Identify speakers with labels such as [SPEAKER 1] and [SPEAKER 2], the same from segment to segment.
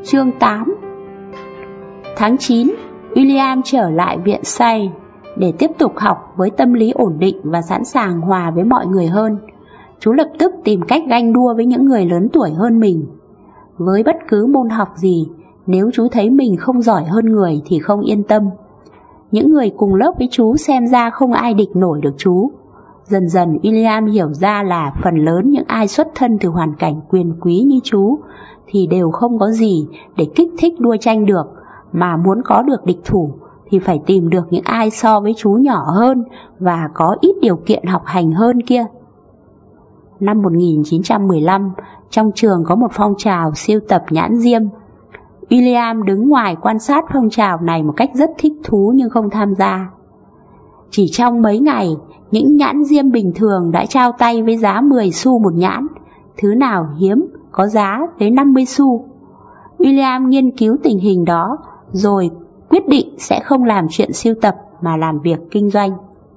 [SPEAKER 1] Chương 8. Tháng 9, William trở lại viện Say để tiếp tục học với tâm lý ổn định và sẵn sàng hòa với mọi người hơn. Chú lập tức tìm cách ganh đua với những người lớn tuổi hơn mình. Với bất cứ môn học gì, nếu chú thấy mình không giỏi hơn người thì không yên tâm. Những người cùng lớp với chú xem ra không ai địch nổi được chú. Dần dần William hiểu ra là phần lớn những ai xuất thân từ hoàn cảnh quyền quý như chú thì đều không có gì để kích thích đua tranh được, mà muốn có được địch thủ thì phải tìm được những ai so với chú nhỏ hơn và có ít điều kiện học hành hơn kia. Năm 1915, trong trường có một phong trào sưu tập nhãn diêm. William đứng ngoài quan sát phong trào này một cách rất thích thú nhưng không tham gia. Chỉ trong mấy ngày, những nhãn diêm bình thường đã trao tay với giá 10 xu một nhãn, thứ nào hiếm có giá tới 50 xu. William nghiên cứu tình hình đó rồi quyết định sẽ không làm chuyện sưu tập mà làm việc kinh doanh.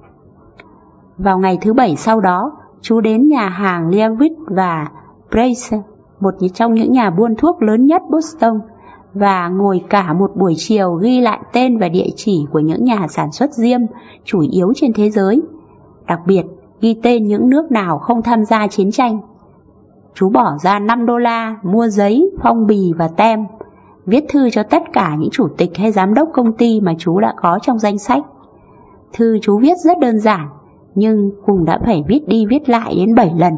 [SPEAKER 1] Vào ngày thứ Bảy sau đó, chú đến nhà hàng Leavitt và Price, một trong những nhà buôn thuốc lớn nhất Boston, và ngồi cả một buổi chiều ghi lại tên và địa chỉ của những nhà sản xuất diêm chủ yếu trên thế giới, đặc biệt ghi tên những nước nào không tham gia chiến tranh. Chú bỏ ra $5 mua giấy, phong bì và tem, viết thư cho tất cả những chủ tịch hay giám đốc công ty mà chú đã có trong danh sách. Thư chú viết rất đơn giản, nhưng cùng đã phải viết đi viết lại đến 7 lần.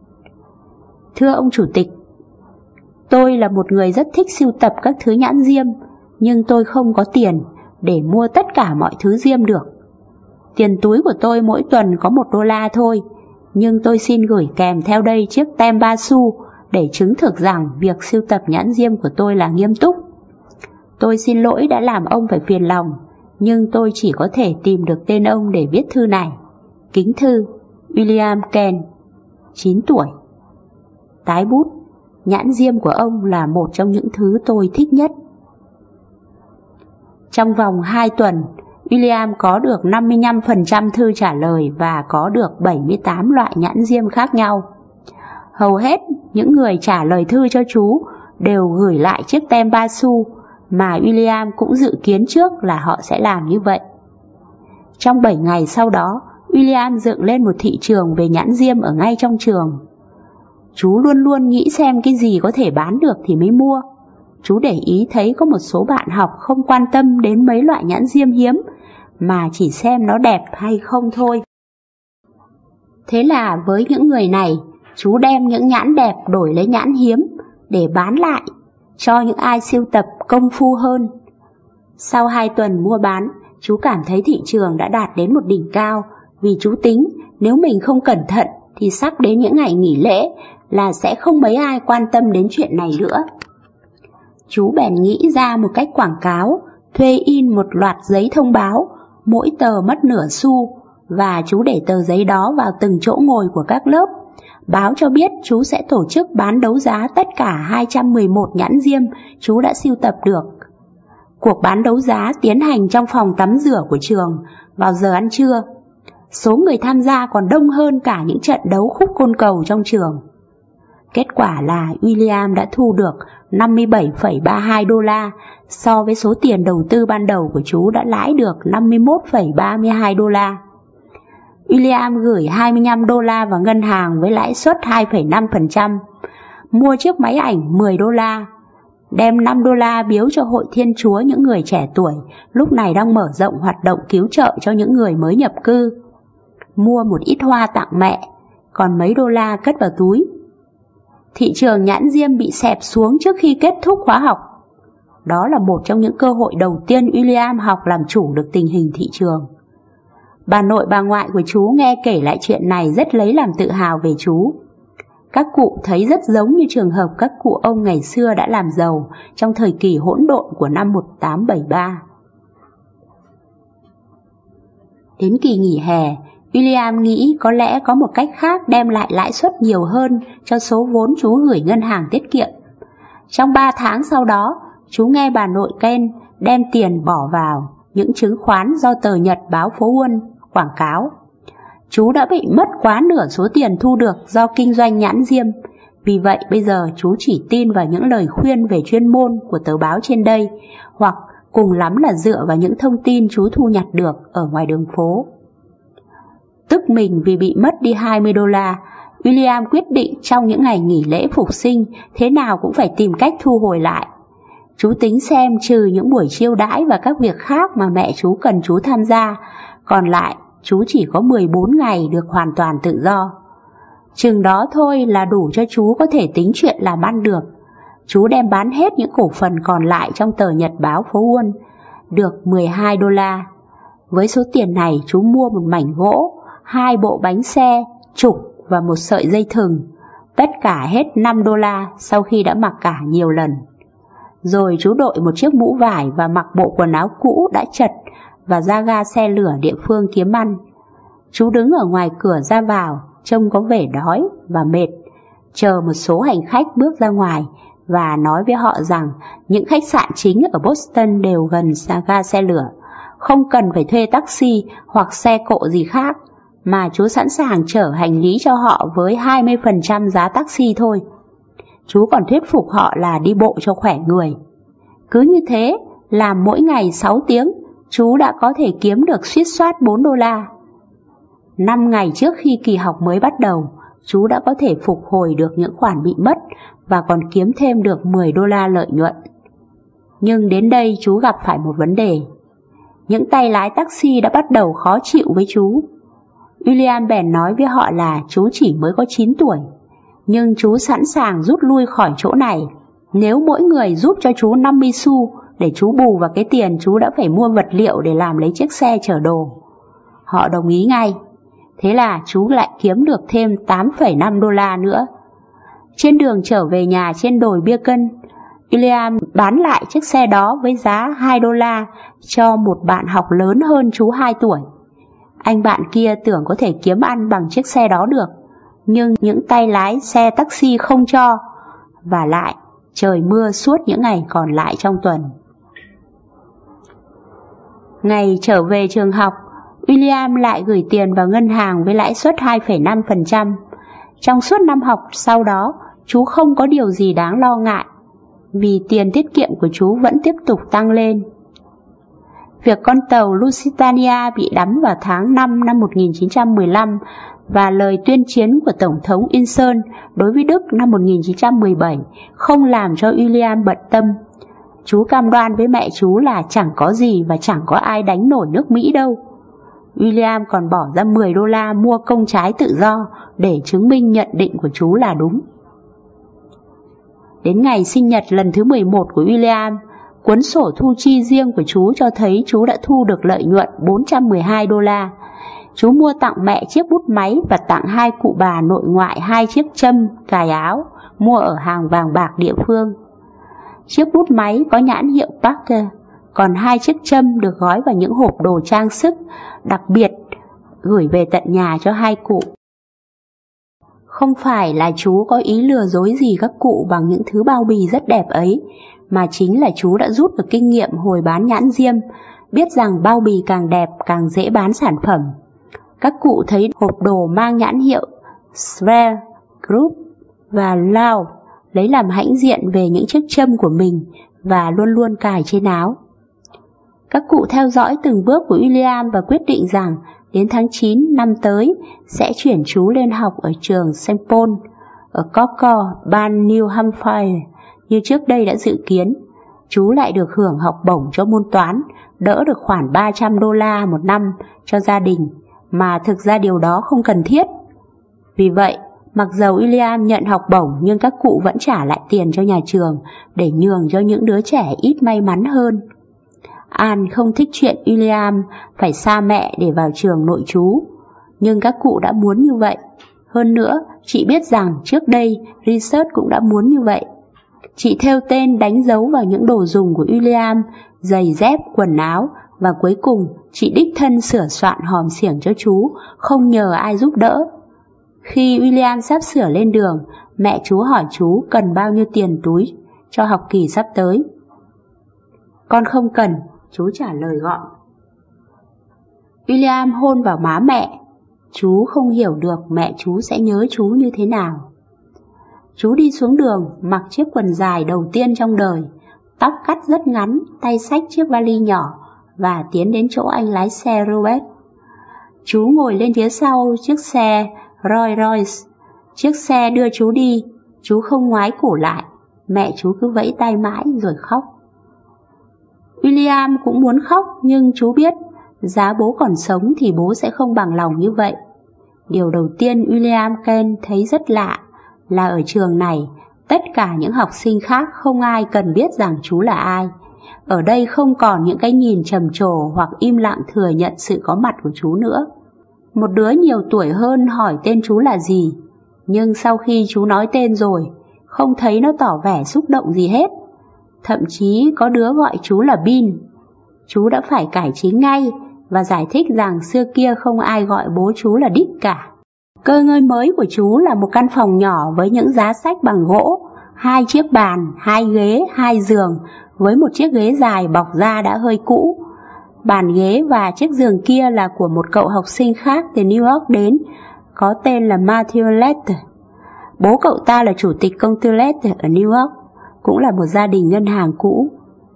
[SPEAKER 1] Thưa ông chủ tịch, tôi là một người rất thích sưu tập các thứ nhãn diêm, nhưng tôi không có tiền để mua tất cả mọi thứ diêm được. Tiền túi của tôi mỗi tuần có $1 thôi, nhưng tôi xin gửi kèm theo đây chiếc tem 3 xu để chứng thực rằng việc sưu tập nhãn diêm của tôi là nghiêm túc. Tôi xin lỗi đã làm ông phải phiền lòng, nhưng tôi chỉ có thể tìm được tên ông để viết thư này. Kính thư, William Kent, 9 tuổi. Tái bút, nhãn diêm của ông là một trong những thứ tôi thích nhất. Trong vòng 2 tuần, William có được 55% thư trả lời và có được 78 loại nhãn diêm khác nhau. Hầu hết những người trả lời thư cho chú đều gửi lại chiếc tem 3 xu mà William cũng dự kiến trước là họ sẽ làm như vậy. Trong 7 ngày sau đó, William dựng lên một thị trường về nhãn diêm ở ngay trong trường. Chú luôn luôn nghĩ xem cái gì có thể bán được thì mới mua. Chú để ý thấy có một số bạn học không quan tâm đến mấy loại nhãn diêm hiếm, mà chỉ xem nó đẹp hay không thôi. Thế là với những người này, chú đem những nhãn đẹp đổi lấy nhãn hiếm để bán lại cho những ai sưu tập công phu hơn. Sau 2 tuần mua bán, chú cảm thấy thị trường đã đạt đến một đỉnh cao, vì chú tính nếu mình không cẩn thận thì sắp đến những ngày nghỉ lễ là sẽ không mấy ai quan tâm đến chuyện này nữa. Chú bèn nghĩ ra một cách quảng cáo, thuê in một loạt giấy thông báo, mỗi tờ mất nửa xu, và chú để tờ giấy đó vào từng chỗ ngồi của các lớp, báo cho biết chú sẽ tổ chức bán đấu giá tất cả 211 nhãn diêm chú đã sưu tập được. Cuộc bán đấu giá tiến hành trong phòng tắm rửa của trường vào giờ ăn trưa. Số người tham gia còn đông hơn cả những trận đấu khúc côn cầu trong trường. Kết quả là William đã thu được $57,32 so với số tiền đầu tư ban đầu của chú đã lãi được $51,32. William gửi $25 vào ngân hàng với lãi suất 2,5%, mua chiếc máy ảnh $10, đem $5 biếu cho Hội Thiên Chúa những người trẻ tuổi lúc này đang mở rộng hoạt động cứu trợ cho những người mới nhập cư, mua một ít hoa tặng mẹ, còn mấy $, cất vào túi. Thị trường nhãn diêm bị xẹp xuống trước khi kết thúc khóa học. Đó là một trong những cơ hội đầu tiên William học làm chủ được tình hình thị trường. Bà nội bà ngoại của chú nghe kể lại chuyện này rất lấy làm tự hào về chú. Các cụ thấy rất giống như trường hợp các cụ ông ngày xưa đã làm giàu trong thời kỳ hỗn độn của năm 1873. Đến kỳ nghỉ hè, William nghĩ có lẽ có một cách khác đem lại lãi suất nhiều hơn cho số vốn chú gửi ngân hàng tiết kiệm. Trong 3 tháng sau đó, chú nghe bà nội Ken đem tiền bỏ vào những chứng khoán do tờ Nhật báo Phố Wall quảng cáo. Chú đã bị mất quá nửa số tiền thu được do kinh doanh nhãn diêm, Vì vậy bây giờ chú chỉ tin vào những lời khuyên về chuyên môn của tờ báo trên đây, hoặc cùng lắm là dựa vào những thông tin chú thu nhặt được ở ngoài đường phố. Tức mình vì bị mất đi 20 đô la, William quyết định trong những ngày nghỉ lễ phục sinh thế nào cũng phải tìm cách thu hồi lại. Chú tính xem trừ những buổi chiêu đãi và các việc khác mà mẹ chú cần chú tham gia, còn lại chú chỉ có 14 ngày được hoàn toàn tự do. Chừng đó thôi là đủ cho chú có thể tính chuyện làm ăn được. Chú đem bán hết những cổ phần còn lại trong tờ nhật báo phố Wall, được 12 đô la. Với số tiền này chú mua một mảnh gỗ, 2 bộ bánh xe, trục và một sợi dây thừng, tất cả hết 5 đô la sau khi đã mặc cả nhiều lần. Rồi chú đội một chiếc mũ vải và mặc bộ quần áo cũ đã chật và ra ga xe lửa địa phương kiếm ăn. Chú đứng ở ngoài cửa ra vào, trông có vẻ đói và mệt, chờ một số hành khách bước ra ngoài và nói với họ rằng những khách sạn chính ở Boston đều gần ga xe lửa, không cần phải thuê taxi hoặc xe cộ gì khác, mà chú sẵn sàng chở hành lý cho họ với 20% giá taxi thôi. Chú còn thuyết phục họ là đi bộ cho khỏe người. Cứ như thế, làm mỗi ngày 6 tiếng, chú đã có thể kiếm được suýt soát 4 đô la. 5 ngày trước khi kỳ học mới bắt đầu, chú đã có thể phục hồi được những khoản bị mất và còn kiếm thêm được 10 đô la lợi nhuận. Nhưng đến đây chú gặp phải một vấn đề. Những tay lái taxi đã bắt đầu khó chịu với chú. William bèn nói với họ là chú chỉ mới có 9 tuổi, nhưng chú sẵn sàng rút lui khỏi chỗ này nếu mỗi người giúp cho chú 50 xu để chú bù vào cái tiền chú đã phải mua vật liệu để làm lấy chiếc xe chở đồ. Họ đồng ý ngay. Thế là chú lại kiếm được thêm 8,5 đô la nữa. Trên đường trở về nhà trên đồi Beacon, William bán lại chiếc xe đó với giá 2 đô la cho một bạn học lớn hơn chú 2 tuổi. Anh bạn kia tưởng có thể kiếm ăn bằng chiếc xe đó được, nhưng những tay lái xe taxi không cho, và lại trời mưa suốt những ngày còn lại trong tuần. Ngày trở về trường học, William lại gửi tiền vào ngân hàng với lãi suất 2,5%. Trong suốt năm học sau đó, chú không có điều gì đáng lo ngại, vì tiền tiết kiệm của chú vẫn tiếp tục tăng lên. Việc con tàu Lusitania bị đắm vào tháng 5 năm 1915 và lời tuyên chiến của Tổng thống Wilson đối với Đức năm 1917 không làm cho William bận tâm. Chú cam đoan với mẹ chú là chẳng có gì và chẳng có ai đánh nổi nước Mỹ đâu. William còn bỏ ra 10 đô la mua công trái tự do để chứng minh nhận định của chú là đúng. Đến ngày sinh nhật lần thứ 11 của William, cuốn sổ thu chi riêng của chú cho thấy chú đã thu được lợi nhuận 412 đô la. Chú mua tặng mẹ chiếc bút máy và tặng 2 cụ bà nội ngoại 2 chiếc châm cài áo mua ở hàng vàng bạc địa phương. Chiếc bút máy có nhãn hiệu Parker, còn 2 chiếc châm được gói vào những hộp đồ trang sức đặc biệt gửi về tận nhà cho 2 cụ. Không phải là chú có ý lừa dối gì các cụ bằng những thứ bao bì rất đẹp ấy, mà chính là chú đã rút được kinh nghiệm hồi bán nhãn diêm, biết rằng bao bì càng đẹp càng dễ bán sản phẩm. Các cụ thấy hộp đồ mang nhãn hiệu Sver, Group và Lau lấy làm hãnh diện về những chiếc châm của mình và luôn luôn cài trên áo. Các cụ theo dõi từng bước của William và quyết định rằng đến tháng 9 năm tới sẽ chuyển chú lên học ở trường St. Paul ở Concord, bang New Hampshire như trước đây đã dự kiến. Chú lại được hưởng học bổng cho môn toán, đỡ được khoảng 300 đô la một năm cho gia đình, mà thực ra điều đó không cần thiết. Vì vậy, mặc dầu William nhận học bổng nhưng các cụ vẫn trả lại tiền cho nhà trường để nhường cho những đứa trẻ ít may mắn hơn. Anne không thích chuyện William phải xa mẹ để vào trường nội trú, nhưng các cụ đã muốn như vậy. Hơn nữa, chị biết rằng trước đây Richard cũng đã muốn như vậy. Chị thêu tên đánh dấu vào những đồ dùng của William, giày dép, quần áo, và cuối cùng chị đích thân sửa soạn hòm xiểng cho chú, không nhờ ai giúp đỡ. Khi William sắp sửa lên đường, mẹ chú hỏi chú cần bao nhiêu tiền túi cho học kỳ sắp tới. Con không cần, chú trả lời gọn. William hôn vào má mẹ. Chú không hiểu được mẹ chú sẽ nhớ chú như thế nào. Chú đi xuống đường, mặc chiếc quần dài đầu tiên trong đời, tóc cắt rất ngắn, tay xách chiếc vali nhỏ và tiến đến chỗ anh lái xe Robert. Chú ngồi lên phía sau chiếc xe Rolls Royce. Chiếc xe đưa chú đi, chú không ngoái cổ lại, mẹ chú cứ vẫy tay mãi rồi khóc. William cũng muốn khóc, nhưng chú biết giá bố còn sống thì bố sẽ không bằng lòng như vậy. Điều đầu tiên William Kane thấy rất lạ là ở trường này, tất cả những học sinh khác không ai cần biết rằng chú là ai. Ở đây không còn những cái nhìn trầm trồ hoặc im lặng thừa nhận sự có mặt của chú nữa. Một đứa nhiều tuổi hơn hỏi tên chú là gì, nhưng sau khi chú nói tên rồi, không thấy nó tỏ vẻ xúc động gì hết. Thậm chí có đứa gọi chú là Bin. Chú đã phải cải chính ngay và giải thích rằng xưa kia không ai gọi bố chú là Dick cả. Cơ ngơi mới của chú là một căn phòng nhỏ với những giá sách bằng gỗ, 2 chiếc bàn, 2 ghế, 2 giường, với một chiếc ghế dài bọc da đã hơi cũ. Bàn ghế và chiếc giường kia là của một cậu học sinh khác từ New York đến, có tên là Matthew Lester. Bố cậu ta là chủ tịch công ty Lester ở New York, cũng là một gia đình ngân hàng cũ.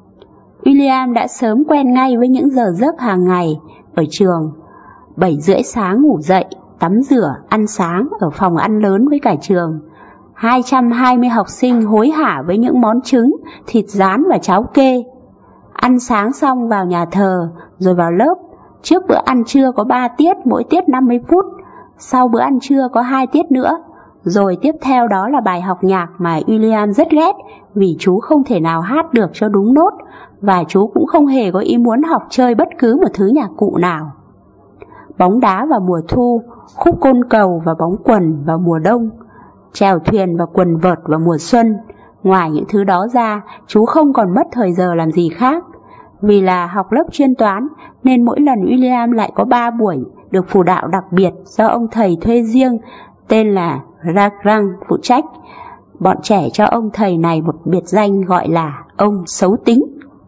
[SPEAKER 1] William đã sớm quen ngay với những giờ giấc hàng ngày ở trường. 7:30 sáng ngủ dậy, tắm rửa, ăn sáng ở phòng ăn lớn với cả trường. 220 học sinh hối hả với những món trứng, thịt rán và cháo kê. Ăn sáng xong vào nhà thờ, rồi vào lớp. Trước bữa ăn trưa có 3 tiết, mỗi tiết 50 phút. Sau bữa ăn trưa có 2 tiết nữa. Rồi tiếp theo đó là bài học nhạc mà William rất ghét vì chú không thể nào hát được cho đúng nốt, và chú cũng không hề có ý muốn học chơi bất cứ một thứ nhạc cụ nào. Bóng đá vào mùa thu, khúc côn cầu và bóng quần vào mùa đông, chèo thuyền và quần vợt vào mùa xuân. Ngoài những thứ đó ra, chú không còn mất thời giờ làm gì khác. Vì là học lớp chuyên toán, nên mỗi lần William lại có 3 buổi được phụ đạo đặc biệt do ông thầy thuê riêng, tên là Ragran phụ trách. Bọn trẻ cho ông thầy này một biệt danh gọi là ông xấu tính.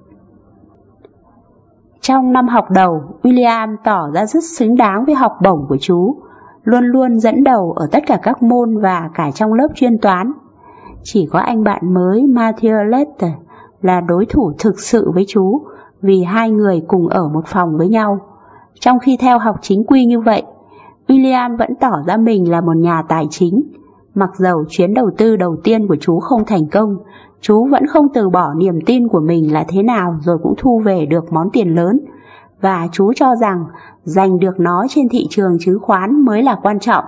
[SPEAKER 1] Trong năm học đầu, William tỏ ra rất xứng đáng với học bổng của chú, luôn luôn dẫn đầu ở tất cả các môn và cả trong lớp chuyên toán. Chỉ có anh bạn mới Matthew Lester là đối thủ thực sự với chú, vì hai người cùng ở một phòng với nhau. Trong khi theo học chính quy như vậy, William vẫn tỏ ra mình là một nhà tài chính. Mặc dầu chuyến đầu tư đầu tiên của chú không thành công, chú vẫn không từ bỏ niềm tin của mình là thế nào rồi cũng thu về được món tiền lớn. Và chú cho rằng giành được nó trên thị trường chứng khoán mới là quan trọng.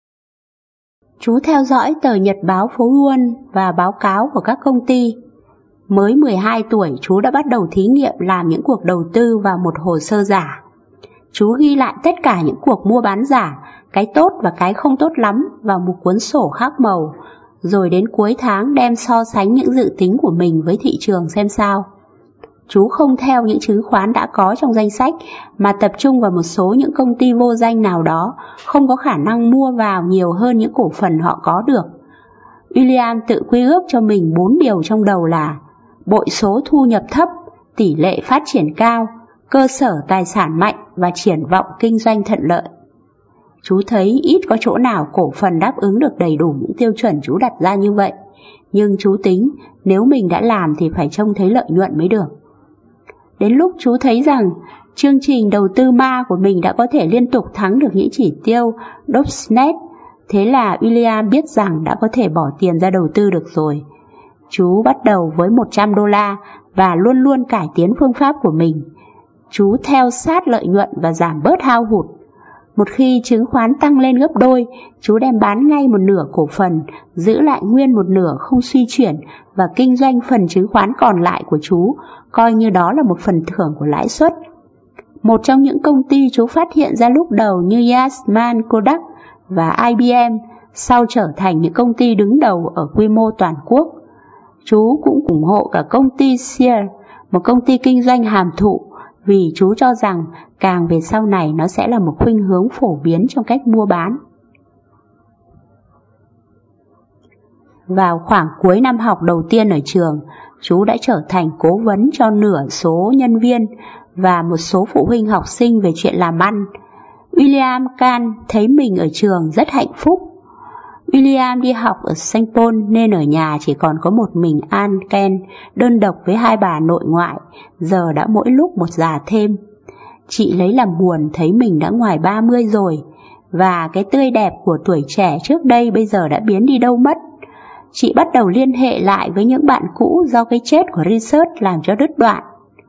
[SPEAKER 1] Chú theo dõi tờ nhật báo phố Wall và báo cáo của các công ty. Mới 12 tuổi, chú đã bắt đầu thí nghiệm làm những cuộc đầu tư vào một hồ sơ giả. Chú ghi lại tất cả những cuộc mua bán giả, cái tốt và cái không tốt lắm vào một cuốn sổ khác màu, rồi đến cuối tháng đem so sánh những dự tính của mình với thị trường xem sao. Chú không theo những chứng khoán đã có trong danh sách, mà tập trung vào một số những công ty vô danh nào đó, không có khả năng mua vào nhiều hơn những cổ phần họ có được. William tự quy ước cho mình 4 điều trong đầu là bội số thu nhập thấp, tỷ lệ phát triển cao, cơ sở tài sản mạnh và triển vọng kinh doanh thuận lợi. Chú thấy ít có chỗ nào cổ phần đáp ứng được đầy đủ những tiêu chuẩn chú đặt ra như vậy, nhưng chú tính nếu mình đã làm thì phải trông thấy lợi nhuận mới được. Đến lúc chú thấy rằng chương trình đầu tư ma của mình đã có thể liên tục thắng được những chỉ tiêu Dobsnet, thế là William biết rằng đã có thể bỏ tiền ra đầu tư được rồi. Chú bắt đầu với $100 và luôn luôn cải tiến phương pháp của mình. Chú theo sát lợi nhuận và giảm bớt hao hụt. Một khi chứng khoán tăng lên gấp đôi, chú đem bán ngay một nửa cổ phần, giữ lại nguyên một nửa không suy chuyển và kinh doanh phần chứng khoán còn lại của chú, coi như đó là một phần thưởng của lãi suất. Một trong những công ty chú phát hiện ra lúc đầu như Yasman, Kodak và IBM, sau trở thành những công ty đứng đầu ở quy mô toàn quốc. Chú cũng ủng hộ cả công ty Sears, một công ty kinh doanh hàm thụ, vì chú cho rằng càng về sau này nó sẽ là một khuynh hướng phổ biến trong cách mua bán. Vào khoảng cuối năm học đầu tiên ở trường, chú đã trở thành cố vấn cho nửa số nhân viên và một số phụ huynh học sinh về chuyện làm ăn. William Kane thấy mình ở trường rất hạnh phúc. William đi học ở St. Paul nên ở nhà chỉ còn có một mình Ann Ken, đơn độc với hai bà nội ngoại, giờ đã mỗi lúc một già thêm. Chị lấy làm buồn thấy mình đã ngoài 30 rồi, và cái tươi đẹp của tuổi trẻ trước đây bây giờ đã biến đi đâu mất. Chị bắt đầu liên hệ lại với những bạn cũ do cái chết của Richard làm cho đứt đoạn.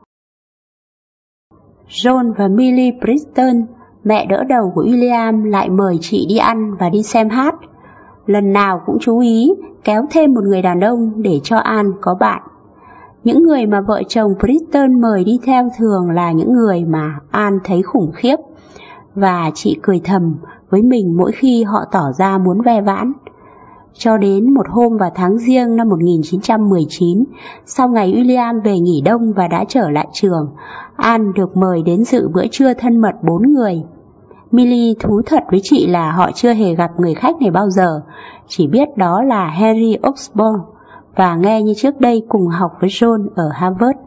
[SPEAKER 1] John và Millie Bristol, mẹ đỡ đầu của William, lại mời chị đi ăn và đi xem hát. Lần nào cũng chú ý kéo thêm một người đàn ông để cho Ann có bạn. Những người mà vợ chồng Bristol mời đi theo thường là những người mà Ann thấy khủng khiếp, và chị cười thầm với mình mỗi khi họ tỏ ra muốn ve vãn. Cho đến một hôm vào tháng Giêng năm 1919, sau ngày William về nghỉ đông và đã trở lại trường, Ann được mời đến dự bữa trưa thân mật 4 người. Millie thú thật với chị là họ chưa hề gặp người khách này bao giờ, chỉ biết đó là Henry Osborn và nghe như trước đây cùng học với John ở Harvard.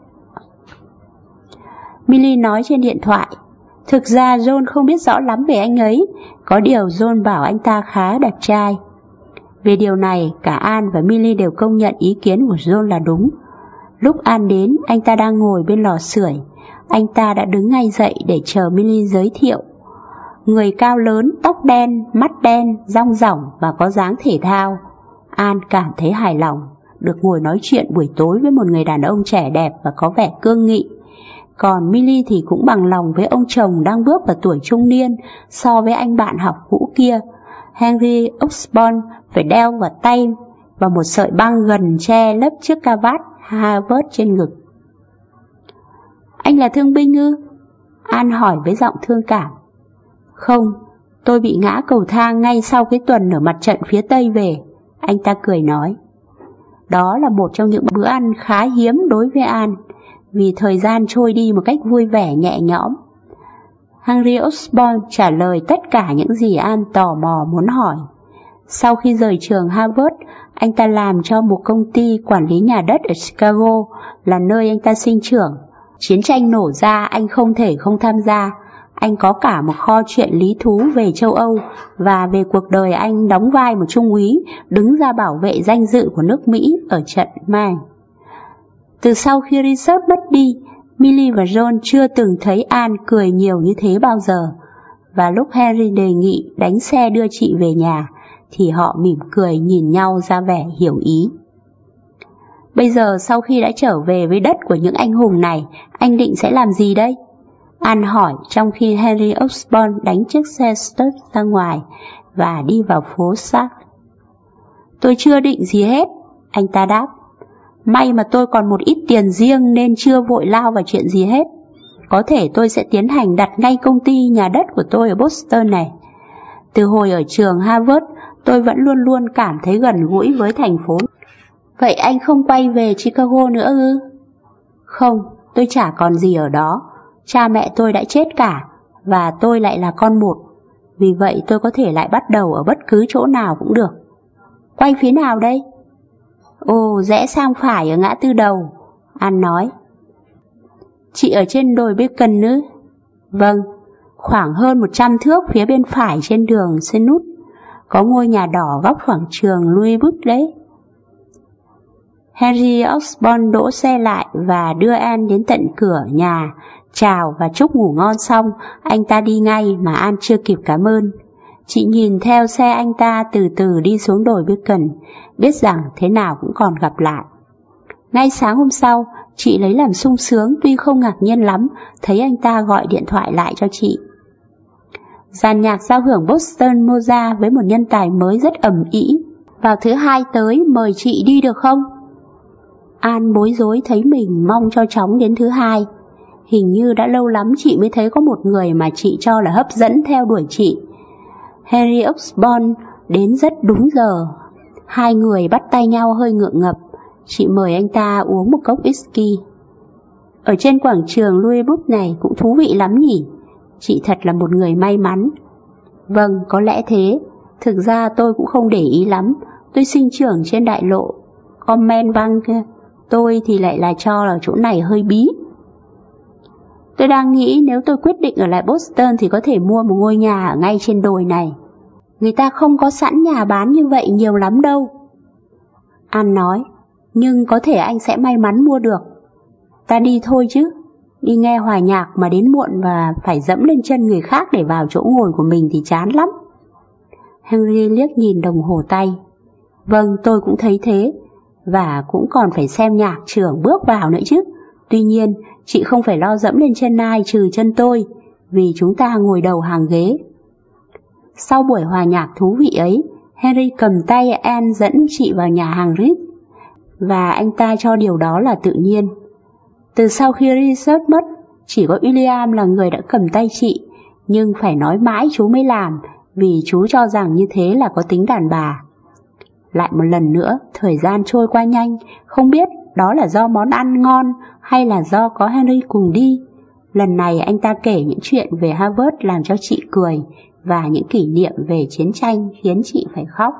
[SPEAKER 1] Millie nói trên điện thoại, thực ra John không biết rõ lắm về anh ấy, có điều John bảo anh ta khá đẹp trai. Về điều này, cả Ann và Millie đều công nhận ý kiến của John là đúng. Lúc Ann đến, anh ta đang ngồi bên lò sưởi. Anh ta đã đứng ngay dậy để chờ Millie giới thiệu. Người cao lớn, tóc đen, mắt đen, dong dỏng và có dáng thể thao. Ann cảm thấy hài lòng được ngồi nói chuyện buổi tối với một người đàn ông trẻ đẹp và có vẻ cương nghị. Còn Millie thì cũng bằng lòng với ông chồng đang bước vào tuổi trung niên so với anh bạn học cũ kia. Henry Osborn phải đeo vào tay và một sợi băng gần che lấp chiếc cà vạt Harvard trên ngực. Anh là thương binh ư? Ann hỏi với giọng thương cảm. Không, tôi bị ngã cầu thang ngay sau cái tuần ở mặt trận phía Tây về, anh ta cười nói. Đó là một trong những bữa ăn khá hiếm đối với Ann, vì thời gian trôi đi một cách vui vẻ nhẹ nhõm. Henry Osborn trả lời tất cả những gì Ann tò mò muốn hỏi. Sau khi rời trường Harvard, anh ta làm cho một công ty quản lý nhà đất ở Chicago, là nơi anh ta sinh trưởng. Chiến tranh nổ ra, anh không thể không tham gia. Anh có cả một kho truyện lý thú về châu Âu, và về cuộc đời anh đóng vai một trung úy đứng ra bảo vệ danh dự của nước Mỹ ở trận Marne. Từ sau khi Richard mất đi, Millie và John chưa từng thấy Ann cười nhiều như thế bao giờ, và lúc Henry đề nghị đánh xe đưa chị về nhà, thì họ mỉm cười nhìn nhau ra vẻ hiểu ý. Bây giờ sau khi đã trở về với đất của những anh hùng này, anh định sẽ làm gì đây? Ann hỏi trong khi Henry Osborn đánh chiếc xe Stuart ra ngoài và đi vào phố Sark. Tôi chưa định gì hết, anh ta đáp. May mà tôi còn một ít tiền riêng nên chưa vội lao vào chuyện gì hết. Có thể tôi sẽ tiến hành đặt ngay công ty nhà đất của tôi ở Boston này. Từ hồi ở trường Harvard, tôi vẫn luôn luôn cảm thấy gần gũi với thành phố. Vậy anh không quay về Chicago nữa ư? Không, tôi chả còn gì ở đó. Cha mẹ tôi đã chết cả, và tôi lại là con một. Vì vậy tôi có thể lại bắt đầu ở bất cứ chỗ nào cũng được. Quay phía nào đây? Ồ, rẽ sang phải ở ngã tư đầu, Ann nói. Chị ở trên đồi Beacon ư? Vâng, khoảng hơn 100 thước phía bên phải trên đường Senut. Có ngôi nhà đỏ góc quảng trường Louis Booth đấy. Henry Osborn đỗ xe lại và đưa Ann đến tận cửa nhà. Chào và chúc ngủ ngon xong, anh ta đi ngay mà Ann chưa kịp cảm ơn. Chị nhìn theo xe anh ta từ từ đi xuống đồi Beacon, biết rằng thế nào cũng còn gặp lại. Ngay sáng hôm sau, chị lấy làm sung sướng tuy không ngạc nhiên lắm, thấy anh ta gọi điện thoại lại cho chị. Dàn nhạc giao hưởng Boston Moza với một nhân tài mới rất ầm ĩ. Vào thứ Hai tới mời chị đi được không? Ann bối rối thấy mình mong cho chóng đến thứ Hai. Hình như đã lâu lắm chị mới thấy có một người mà chị cho là hấp dẫn theo đuổi chị. Henry Osborn đến rất đúng giờ. Hai người bắt tay nhau hơi ngượng ngập. Chị mời anh ta uống một cốc whisky. Ở trên quảng trường Louis Booth này cũng thú vị lắm nhỉ? Chị thật là một người may mắn. Vâng, có lẽ thế. Thực ra tôi cũng không để ý lắm. Tôi sinh trưởng trên đại lộ Commonwealth kia. Tôi thì lại là cho là chỗ này hơi bí. Tôi đang nghĩ nếu tôi quyết định ở lại Boston thì có thể mua một ngôi nhà ở ngay trên đồi này. Người ta không có sẵn nhà bán như vậy nhiều lắm đâu. An nói, nhưng có thể anh sẽ may mắn mua được. Ta đi thôi chứ, đi nghe hòa nhạc mà đến muộn và phải dẫm lên chân người khác để vào chỗ ngồi của mình thì chán lắm. Henry liếc nhìn đồng hồ tay. Vâng, tôi cũng thấy thế, và cũng còn phải xem nhạc trưởng bước vào nữa chứ. Tuy nhiên, chị không phải lo dẫm lên chân ai trừ chân tôi, vì chúng ta ngồi đầu hàng ghế. Sau buổi hòa nhạc thú vị ấy, Henry cầm tay Anne dẫn chị vào nhà hàng Ritz, và anh ta cho điều đó là tự nhiên. Từ sau khi Richard mất, chỉ có William là người đã cầm tay chị, nhưng phải nói mãi chú mới làm, vì chú cho rằng như thế là có tính đàn bà. Lại một lần nữa, thời gian trôi qua nhanh, không biết đó là do món ăn ngon hay là do có Henry cùng đi. Lần này anh ta kể những chuyện về Harvard làm cho chị cười, và những kỷ niệm về chiến tranh khiến chị phải khóc.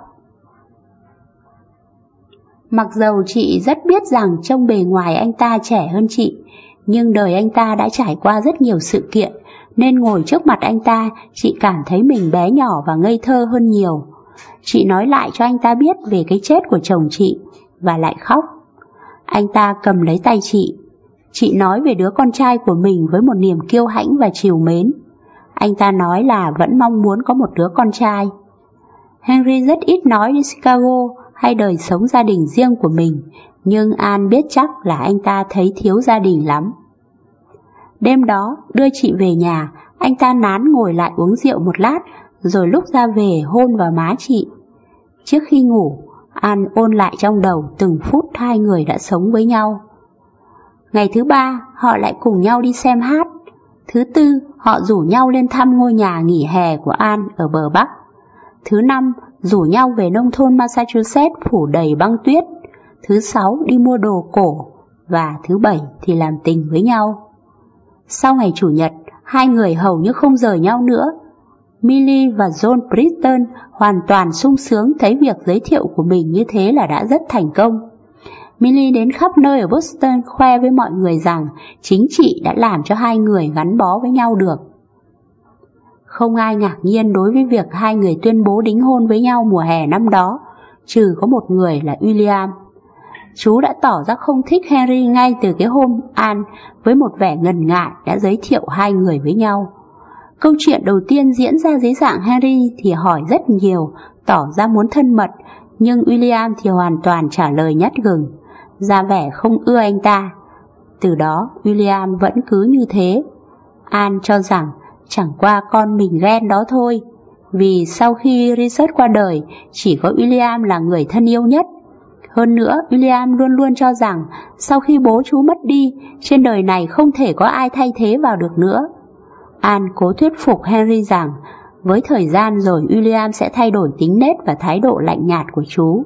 [SPEAKER 1] Mặc dầu chị rất biết rằng trông bề ngoài anh ta trẻ hơn chị, nhưng đời anh ta đã trải qua rất nhiều sự kiện, nên ngồi trước mặt anh ta, chị cảm thấy mình bé nhỏ và ngây thơ hơn nhiều. Chị nói lại cho anh ta biết về cái chết của chồng chị, và lại khóc. Anh ta cầm lấy tay chị nói về đứa con trai của mình với một niềm kiêu hãnh và trìu mến. Anh ta nói là vẫn mong muốn có một đứa con trai. Henry rất ít nói đến Chicago hay đời sống gia đình riêng của mình, nhưng Anne biết chắc là anh ta thấy thiếu gia đình lắm. Đêm đó, đưa chị về nhà, anh ta nán ngồi lại uống rượu một lát, rồi lúc ra về hôn vào má chị. Trước khi ngủ, Anne ôn lại trong đầu từng phút hai người đã sống với nhau. Ngày thứ ba, họ lại cùng nhau đi xem hát. Thứ tư, họ rủ nhau lên thăm ngôi nhà nghỉ hè của Anne ở bờ Bắc. Thứ năm, rủ nhau về nông thôn Massachusetts phủ đầy băng tuyết. Thứ sáu, đi mua đồ cổ. Và thứ bảy thì làm tình với nhau. Sau ngày Chủ nhật, hai người hầu như không rời nhau nữa. Millie và John Britton hoàn toàn sung sướng thấy việc giới thiệu của mình như thế là đã rất thành công. Millie đến khắp nơi ở Boston khoe với mọi người rằng chính chị đã làm cho hai người gắn bó với nhau được. Không ai ngạc nhiên đối với việc hai người tuyên bố đính hôn với nhau mùa hè năm đó, trừ có một người là William. Chú đã tỏ ra không thích Henry ngay từ cái hôm Anne với một vẻ ngần ngại đã giới thiệu hai người với nhau. Câu chuyện đầu tiên diễn ra dưới dạng Henry thì hỏi rất nhiều, tỏ ra muốn thân mật, nhưng William thì hoàn toàn trả lời nhát gừng, ra vẻ không ưa anh ta. Từ đó William vẫn cứ như thế. Anne cho rằng chẳng qua con mình ghen đó thôi, vì sau khi Richard qua đời, chỉ có William là người thân yêu nhất. Hơn nữa, William luôn luôn cho rằng sau khi bố chú mất đi, trên đời này không thể có ai thay thế vào được nữa. Anne cố thuyết phục Henry rằng với thời gian rồi William sẽ thay đổi tính nết và thái độ lạnh nhạt của chú.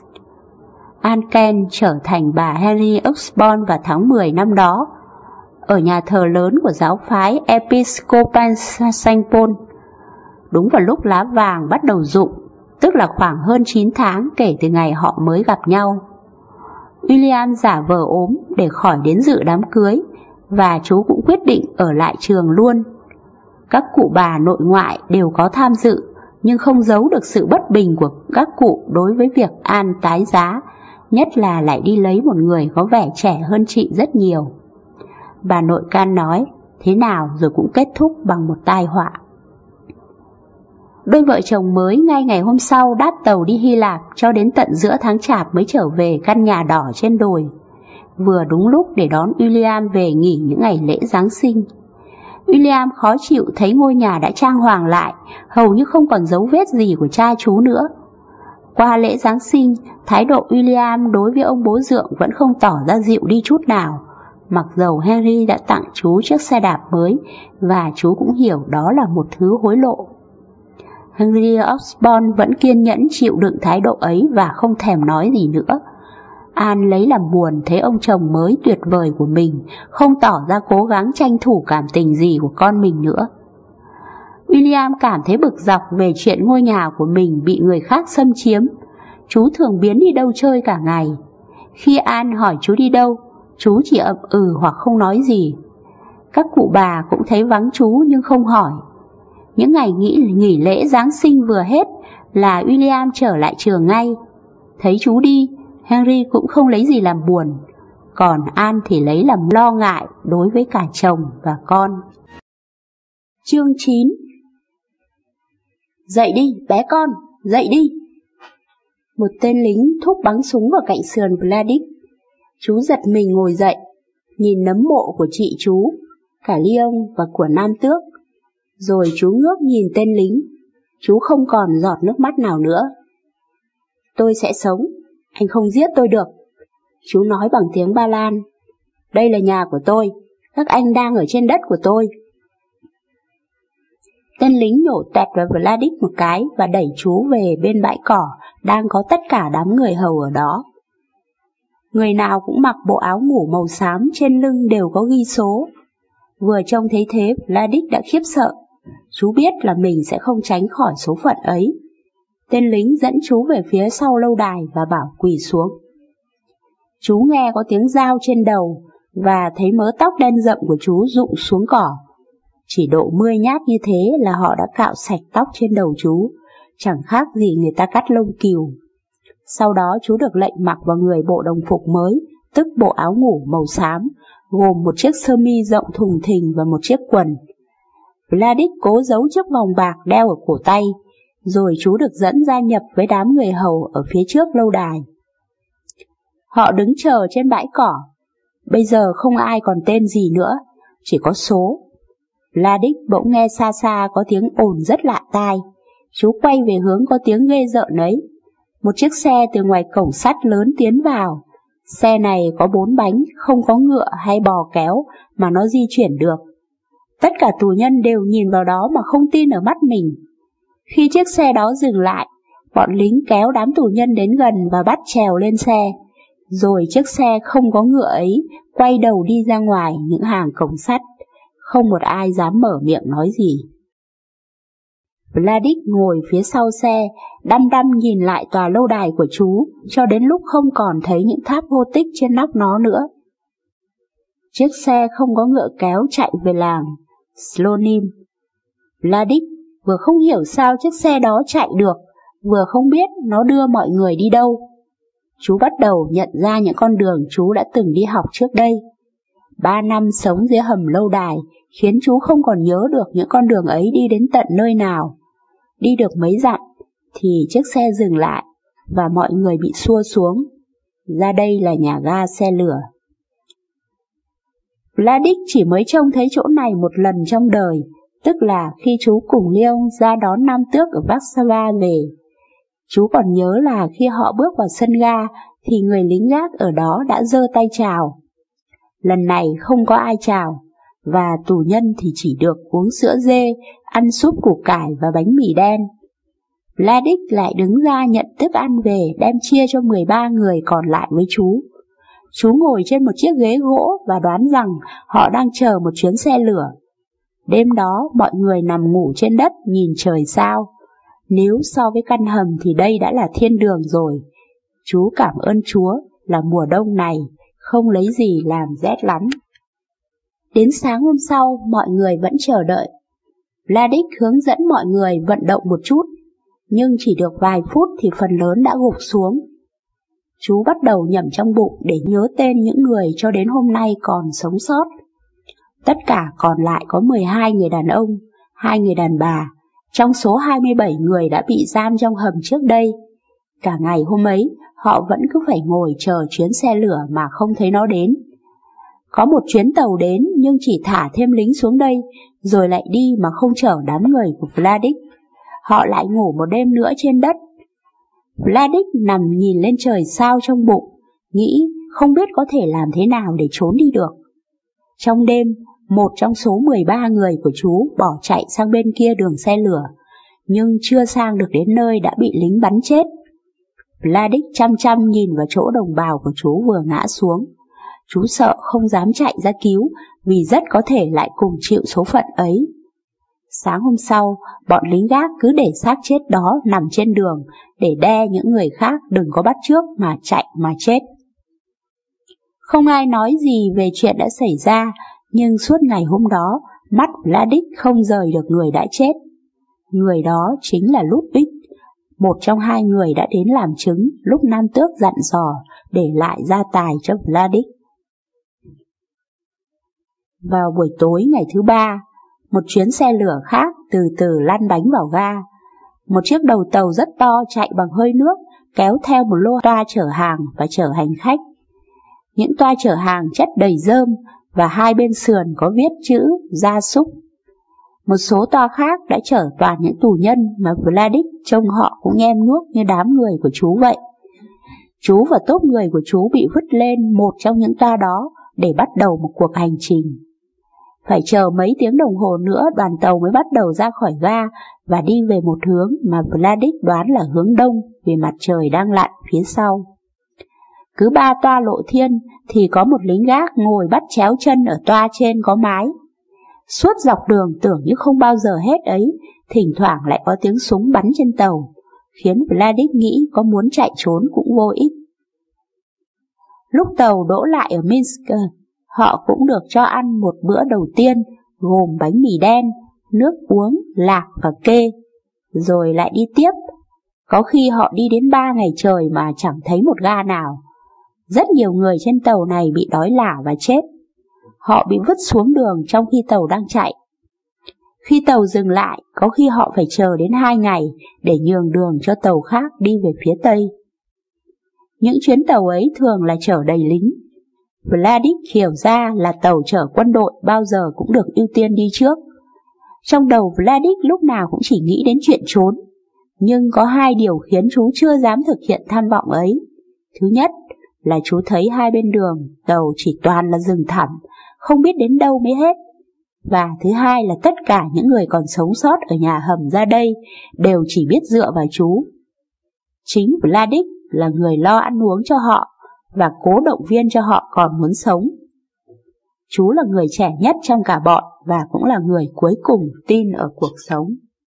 [SPEAKER 1] Anne Kent trở thành bà Henry Osborne vào tháng 10 năm đó, ở nhà thờ lớn của giáo phái Episcopal St. Paul. Đúng vào lúc lá vàng bắt đầu rụng, tức là khoảng hơn 9 tháng kể từ ngày họ mới gặp nhau. William giả vờ ốm để khỏi đến dự đám cưới, và chú cũng quyết định ở lại trường luôn. Các cụ bà nội ngoại đều có tham dự, nhưng không giấu được sự bất bình của các cụ đối với việc Anne tái giá, nhất là lại đi lấy một người có vẻ trẻ hơn chị rất nhiều. Bà nội can nói, thế nào rồi cũng kết thúc bằng một tai họa. Đôi vợ chồng mới ngay ngày hôm sau đáp tàu đi Hy Lạp cho đến tận giữa tháng Chạp mới trở về căn nhà đỏ trên đồi, vừa đúng lúc để đón William về nghỉ những ngày lễ Giáng sinh. William khó chịu thấy ngôi nhà đã trang hoàng lại, hầu như không còn dấu vết gì của cha chú nữa. Qua lễ Giáng sinh, thái độ William đối với ông bố dượng vẫn không tỏ ra dịu đi chút nào, mặc dầu Henry đã tặng chú chiếc xe đạp mới, và chú cũng hiểu đó là một thứ hối lộ. Henry Osborne vẫn kiên nhẫn chịu đựng thái độ ấy và không thèm nói gì nữa. Anne lấy làm buồn thấy ông chồng mới tuyệt vời của mình không tỏ ra cố gắng tranh thủ cảm tình gì của con mình nữa. William cảm thấy bực dọc về chuyện ngôi nhà của mình bị người khác xâm chiếm. Chú thường biến đi đâu chơi cả ngày. Khi Anne hỏi chú đi đâu, chú chỉ ậm ừ hoặc không nói gì. Các cụ bà cũng thấy vắng chú nhưng không hỏi. Những ngày nghỉ lễ Giáng sinh vừa hết, là William trở lại trường ngay. Thấy chú đi, Henry cũng không lấy gì làm buồn, còn Anne thì lấy làm lo ngại đối với cả chồng và con. Chương 9. Dậy đi, bé con, dậy đi. Một tên lính thúc bắn súng vào cạnh sườn Vladik. Chú giật mình ngồi dậy, nhìn nấm mộ của chị chú, cả Leon và của Nam Tước. Rồi chú ngước nhìn tên lính, chú không còn giọt nước mắt nào nữa. Tôi sẽ sống, anh không giết tôi được. Chú nói bằng tiếng Ba Lan. Đây là nhà của tôi, các anh đang ở trên đất của tôi. Tên lính nhổ tẹt vào Vladik một cái và đẩy chú về bên bãi cỏ đang có tất cả đám người hầu ở đó. Người nào cũng mặc bộ áo ngủ màu xám, trên lưng đều có ghi số. Vừa trông thấy thế, Vladik đã khiếp sợ. Chú biết là mình sẽ không tránh khỏi số phận ấy. Tên lính dẫn chú về phía sau lâu đài và bảo quỳ xuống. Chú nghe có tiếng dao trên đầu và thấy mớ tóc đen rậm của chú rụng xuống cỏ. Chỉ độ 10 nhát như thế là họ đã cạo sạch tóc trên đầu chú, chẳng khác gì người ta cắt lông cừu. Sau đó chú được lệnh mặc vào người bộ đồng phục mới, tức bộ áo ngủ màu xám, gồm một chiếc sơ mi rộng thùng thình và một chiếc quần. Vladik cố giấu chiếc vòng bạc đeo ở cổ tay, rồi chú được dẫn gia nhập với đám người hầu ở phía trước lâu đài. Họ đứng chờ trên bãi cỏ. Bây giờ không ai còn tên gì nữa, chỉ có số. Vladik bỗng nghe xa xa có tiếng ồn rất lạ tai. Chú quay về hướng có tiếng ghê rợn ấy. Một chiếc xe từ ngoài cổng sắt lớn tiến vào. Xe này có 4 bánh, không có ngựa hay bò kéo mà nó di chuyển được. Tất cả tù nhân đều nhìn vào đó mà không tin ở mắt mình. Khi chiếc xe đó dừng lại, bọn lính kéo đám tù nhân đến gần và bắt trèo lên xe. Rồi chiếc xe không có ngựa ấy quay đầu đi ra ngoài những hàng cổng sắt. Không một ai dám mở miệng nói gì. Vladik ngồi phía sau xe, đăm đăm nhìn lại tòa lâu đài của chú, cho đến lúc không còn thấy những tháp Gothic trên nóc nó nữa. Chiếc xe không có ngựa kéo chạy về làng Slonim. Vladik vừa không hiểu sao chiếc xe đó chạy được, vừa không biết nó đưa mọi người đi đâu. Chú bắt đầu nhận ra những con đường chú đã từng đi học trước đây. 3 năm sống dưới hầm lâu đài khiến chú không còn nhớ được những con đường ấy đi đến tận nơi nào. Đi được mấy dặm thì chiếc xe dừng lại và mọi người bị xua xuống. Ra đây là nhà ga xe lửa. Vladik chỉ mới trông thấy chỗ này một lần trong đời, tức là khi chú cùng Leon ra đón Nam Tước ở Warsaw về. Chú còn nhớ là khi họ bước vào sân ga thì người lính gác ở đó đã giơ tay chào. Lần này không có ai chào, và tù nhân thì chỉ được uống sữa dê, ăn súp củ cải và bánh mì đen. Vladik lại đứng ra nhận thức ăn về đem chia cho 13 người còn lại với chú. Chú ngồi trên một chiếc ghế gỗ và đoán rằng họ đang chờ một chuyến xe lửa. Đêm đó mọi người nằm ngủ trên đất nhìn trời sao. Nếu so với căn hầm thì đây đã là thiên đường rồi. Chú cảm ơn Chúa là mùa đông này không lấy gì làm rét lắm. Đến sáng hôm sau, mọi người vẫn chờ đợi. Vladik hướng dẫn mọi người vận động một chút, nhưng chỉ được vài phút thì phần lớn đã gục xuống. Chú bắt đầu nhẩm trong bụng để nhớ tên những người cho đến hôm nay còn sống sót. Tất cả còn lại có 12 người đàn ông, 2 người đàn bà, trong số 27 người đã bị giam trong hầm trước đây. Cả ngày hôm ấy, họ vẫn cứ phải ngồi chờ chuyến xe lửa mà không thấy nó đến. Có một chuyến tàu đến nhưng chỉ thả thêm lính xuống đây, rồi lại đi mà không chở đám người của Vladik. Họ lại ngủ một đêm nữa trên đất. Vladik nằm nhìn lên trời sao trong bụng, nghĩ không biết có thể làm thế nào để trốn đi được. Trong đêm, một trong số 13 người của chú bỏ chạy sang bên kia đường xe lửa, nhưng chưa sang được đến nơi đã bị lính bắn chết. Vladik chăm chăm nhìn vào chỗ đồng bào của chú vừa ngã xuống. Chú sợ không dám chạy ra cứu vì rất có thể lại cùng chịu số phận ấy. Sáng hôm sau, bọn lính gác cứ để xác chết đó nằm trên đường để đe những người khác đừng có bắt chước mà chạy mà chết. Không ai nói gì về chuyện đã xảy ra, nhưng suốt ngày hôm đó, mắt Vladik không rời được người đã chết. Người đó chính là Ludwig, một trong hai người đã đến làm chứng lúc Nam Tước dặn dò để lại gia tài cho Vladic. Vào buổi tối ngày thứ ba, một chuyến xe lửa khác từ từ lăn bánh vào ga. Một chiếc đầu tàu rất to chạy bằng hơi nước, kéo theo một lô toa chở hàng và chở hành khách. Những toa chở hàng chất đầy rơm và hai bên sườn có viết chữ gia súc. Một số toa khác đã chở toàn những tù nhân mà Vladic trông họ cũng nhem nhuốc như đám người của chú vậy. Chú và tốp người của chú bị vứt lên một trong những toa đó để bắt đầu một cuộc hành trình. Phải chờ mấy tiếng đồng hồ nữa đoàn tàu mới bắt đầu ra khỏi ga và đi về một hướng mà Vladic đoán là hướng đông vì mặt trời đang lặn phía sau. Cứ 3 toa lộ thiên thì có một lính gác ngồi bắt chéo chân ở toa trên có mái. Suốt dọc đường tưởng như không bao giờ hết ấy, thỉnh thoảng lại có tiếng súng bắn trên tàu, khiến Vladic nghĩ có muốn chạy trốn cũng vô ích. Lúc tàu đỗ lại ở Minsk, họ cũng được cho ăn một bữa đầu tiên gồm bánh mì đen, nước uống, lạc và kê, rồi lại đi tiếp. Có khi họ đi đến 3 ngày trời mà chẳng thấy một ga nào. Rất nhiều người trên tàu này bị đói lả và chết. Họ bị vứt xuống đường trong khi tàu đang chạy. Khi tàu dừng lại, có khi họ phải chờ đến 2 ngày để nhường đường cho tàu khác đi về phía Tây. Những chuyến tàu ấy thường là chở đầy lính. Vladic hiểu ra là tàu chở quân đội bao giờ cũng được ưu tiên đi trước. Trong đầu Vladic lúc nào cũng chỉ nghĩ đến chuyện trốn, nhưng có 2 điều khiến chú chưa dám thực hiện tham vọng ấy. Thứ nhất là chú thấy hai bên đường tàu chỉ toàn là rừng thẳm, không biết đến đâu mới hết. Và thứ hai là tất cả những người còn sống sót ở nhà hầm ra đây đều chỉ biết dựa vào chú. Chính Vladic là người lo ăn uống cho họ và cố động viên cho họ còn muốn sống. Chú là người trẻ nhất trong cả bọn và cũng là người cuối cùng tin ở cuộc sống.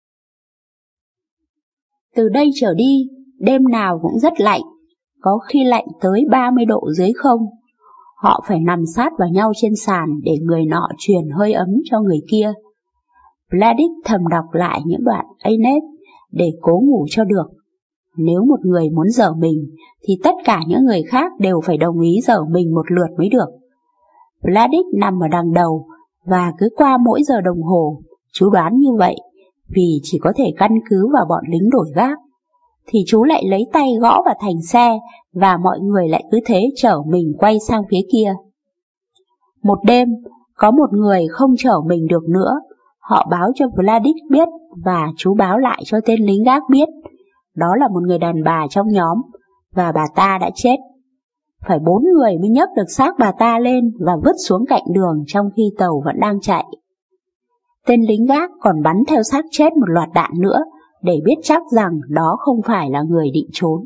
[SPEAKER 1] Từ đây trở đi, đêm nào cũng rất lạnh, có khi lạnh tới 30 độ dưới không. Họ phải nằm sát vào nhau trên sàn để người nọ truyền hơi ấm cho người kia. Vladic thầm đọc lại những đoạn Aeneid để cố ngủ cho được. Nếu một người muốn dở mình, thì tất cả những người khác đều phải đồng ý dở mình một lượt mới được. Vladic nằm ở đằng đầu, và cứ qua mỗi giờ đồng hồ, chú đoán như vậy, vì chỉ có thể căn cứ vào bọn lính đổi gác, thì chú lại lấy tay gõ vào thành xe, và mọi người lại cứ thế chở mình quay sang phía kia. Một đêm, có một người không chở mình được nữa, họ báo cho Vladic biết, và chú báo lại cho tên lính gác biết. Đó là một người đàn bà trong nhóm, và bà ta đã chết. Phải 4 người mới nhấc được xác bà ta lên và vứt xuống cạnh đường trong khi tàu vẫn đang chạy. Tên lính gác còn bắn theo xác chết một loạt đạn nữa, để biết chắc rằng đó không phải là người định trốn.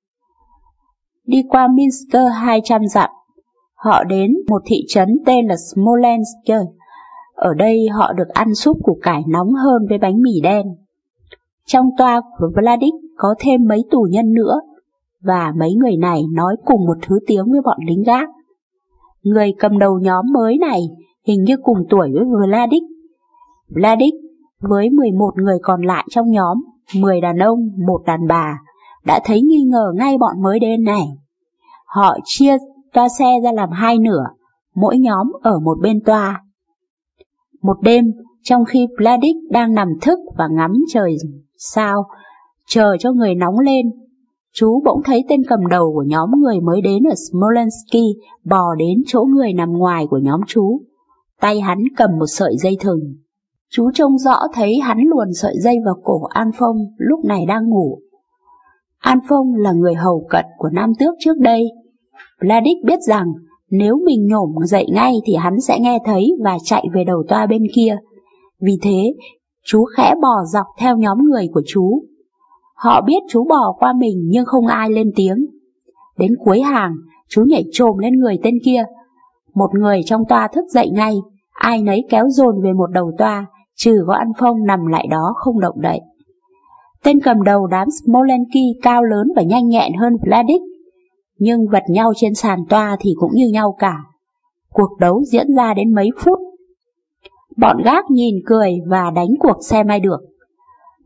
[SPEAKER 1] Đi qua Minsk 200 dặm, họ đến một thị trấn tên là Smolensk. Ở đây họ được ăn súp củ cải nóng hơn với bánh mì đen. Trong toa của Vladic có thêm mấy tù nhân nữa, và mấy người này nói cùng một thứ tiếng với bọn lính gác. Người cầm đầu nhóm mới này hình như cùng tuổi với Vladic. Vladic với 11 người còn lại trong nhóm, 10 đàn ông, 1 đàn bà, đã thấy nghi ngờ ngay bọn mới đến này. Họ chia toa xe ra làm 2 nửa, mỗi nhóm ở một bên toa. Một đêm, trong khi Vladic đang nằm thức và ngắm trời sao, chờ cho người nóng lên, chú bỗng thấy tên cầm đầu của nhóm người mới đến ở Smolensk bò đến chỗ người nằm ngoài của nhóm chú. Tay hắn cầm một sợi dây thừng. Chú trông rõ thấy hắn luồn sợi dây vào cổ An Phong lúc này đang ngủ. An Phong là người hầu cận của Nam Tước trước đây. Vladic biết rằng nếu mình nhổm dậy ngay thì hắn sẽ nghe thấy và chạy về đầu toa bên kia. Vì thế, chú khẽ bò dọc theo nhóm người của chú. Họ biết chú bò qua mình nhưng không ai lên tiếng. Đến cuối hàng, chú nhảy chồm lên người tên kia. Một người trong toa thức dậy ngay, ai nấy kéo dồn về một đầu toa, trừ có An Phong nằm lại đó không động đậy. Tên cầm đầu đám Smolensk cao lớn và nhanh nhẹn hơn Vladic, nhưng vật nhau trên sàn toa thì cũng như nhau cả. Cuộc đấu diễn ra đến mấy phút. Bọn gác nhìn cười và đánh cuộc xem ai được.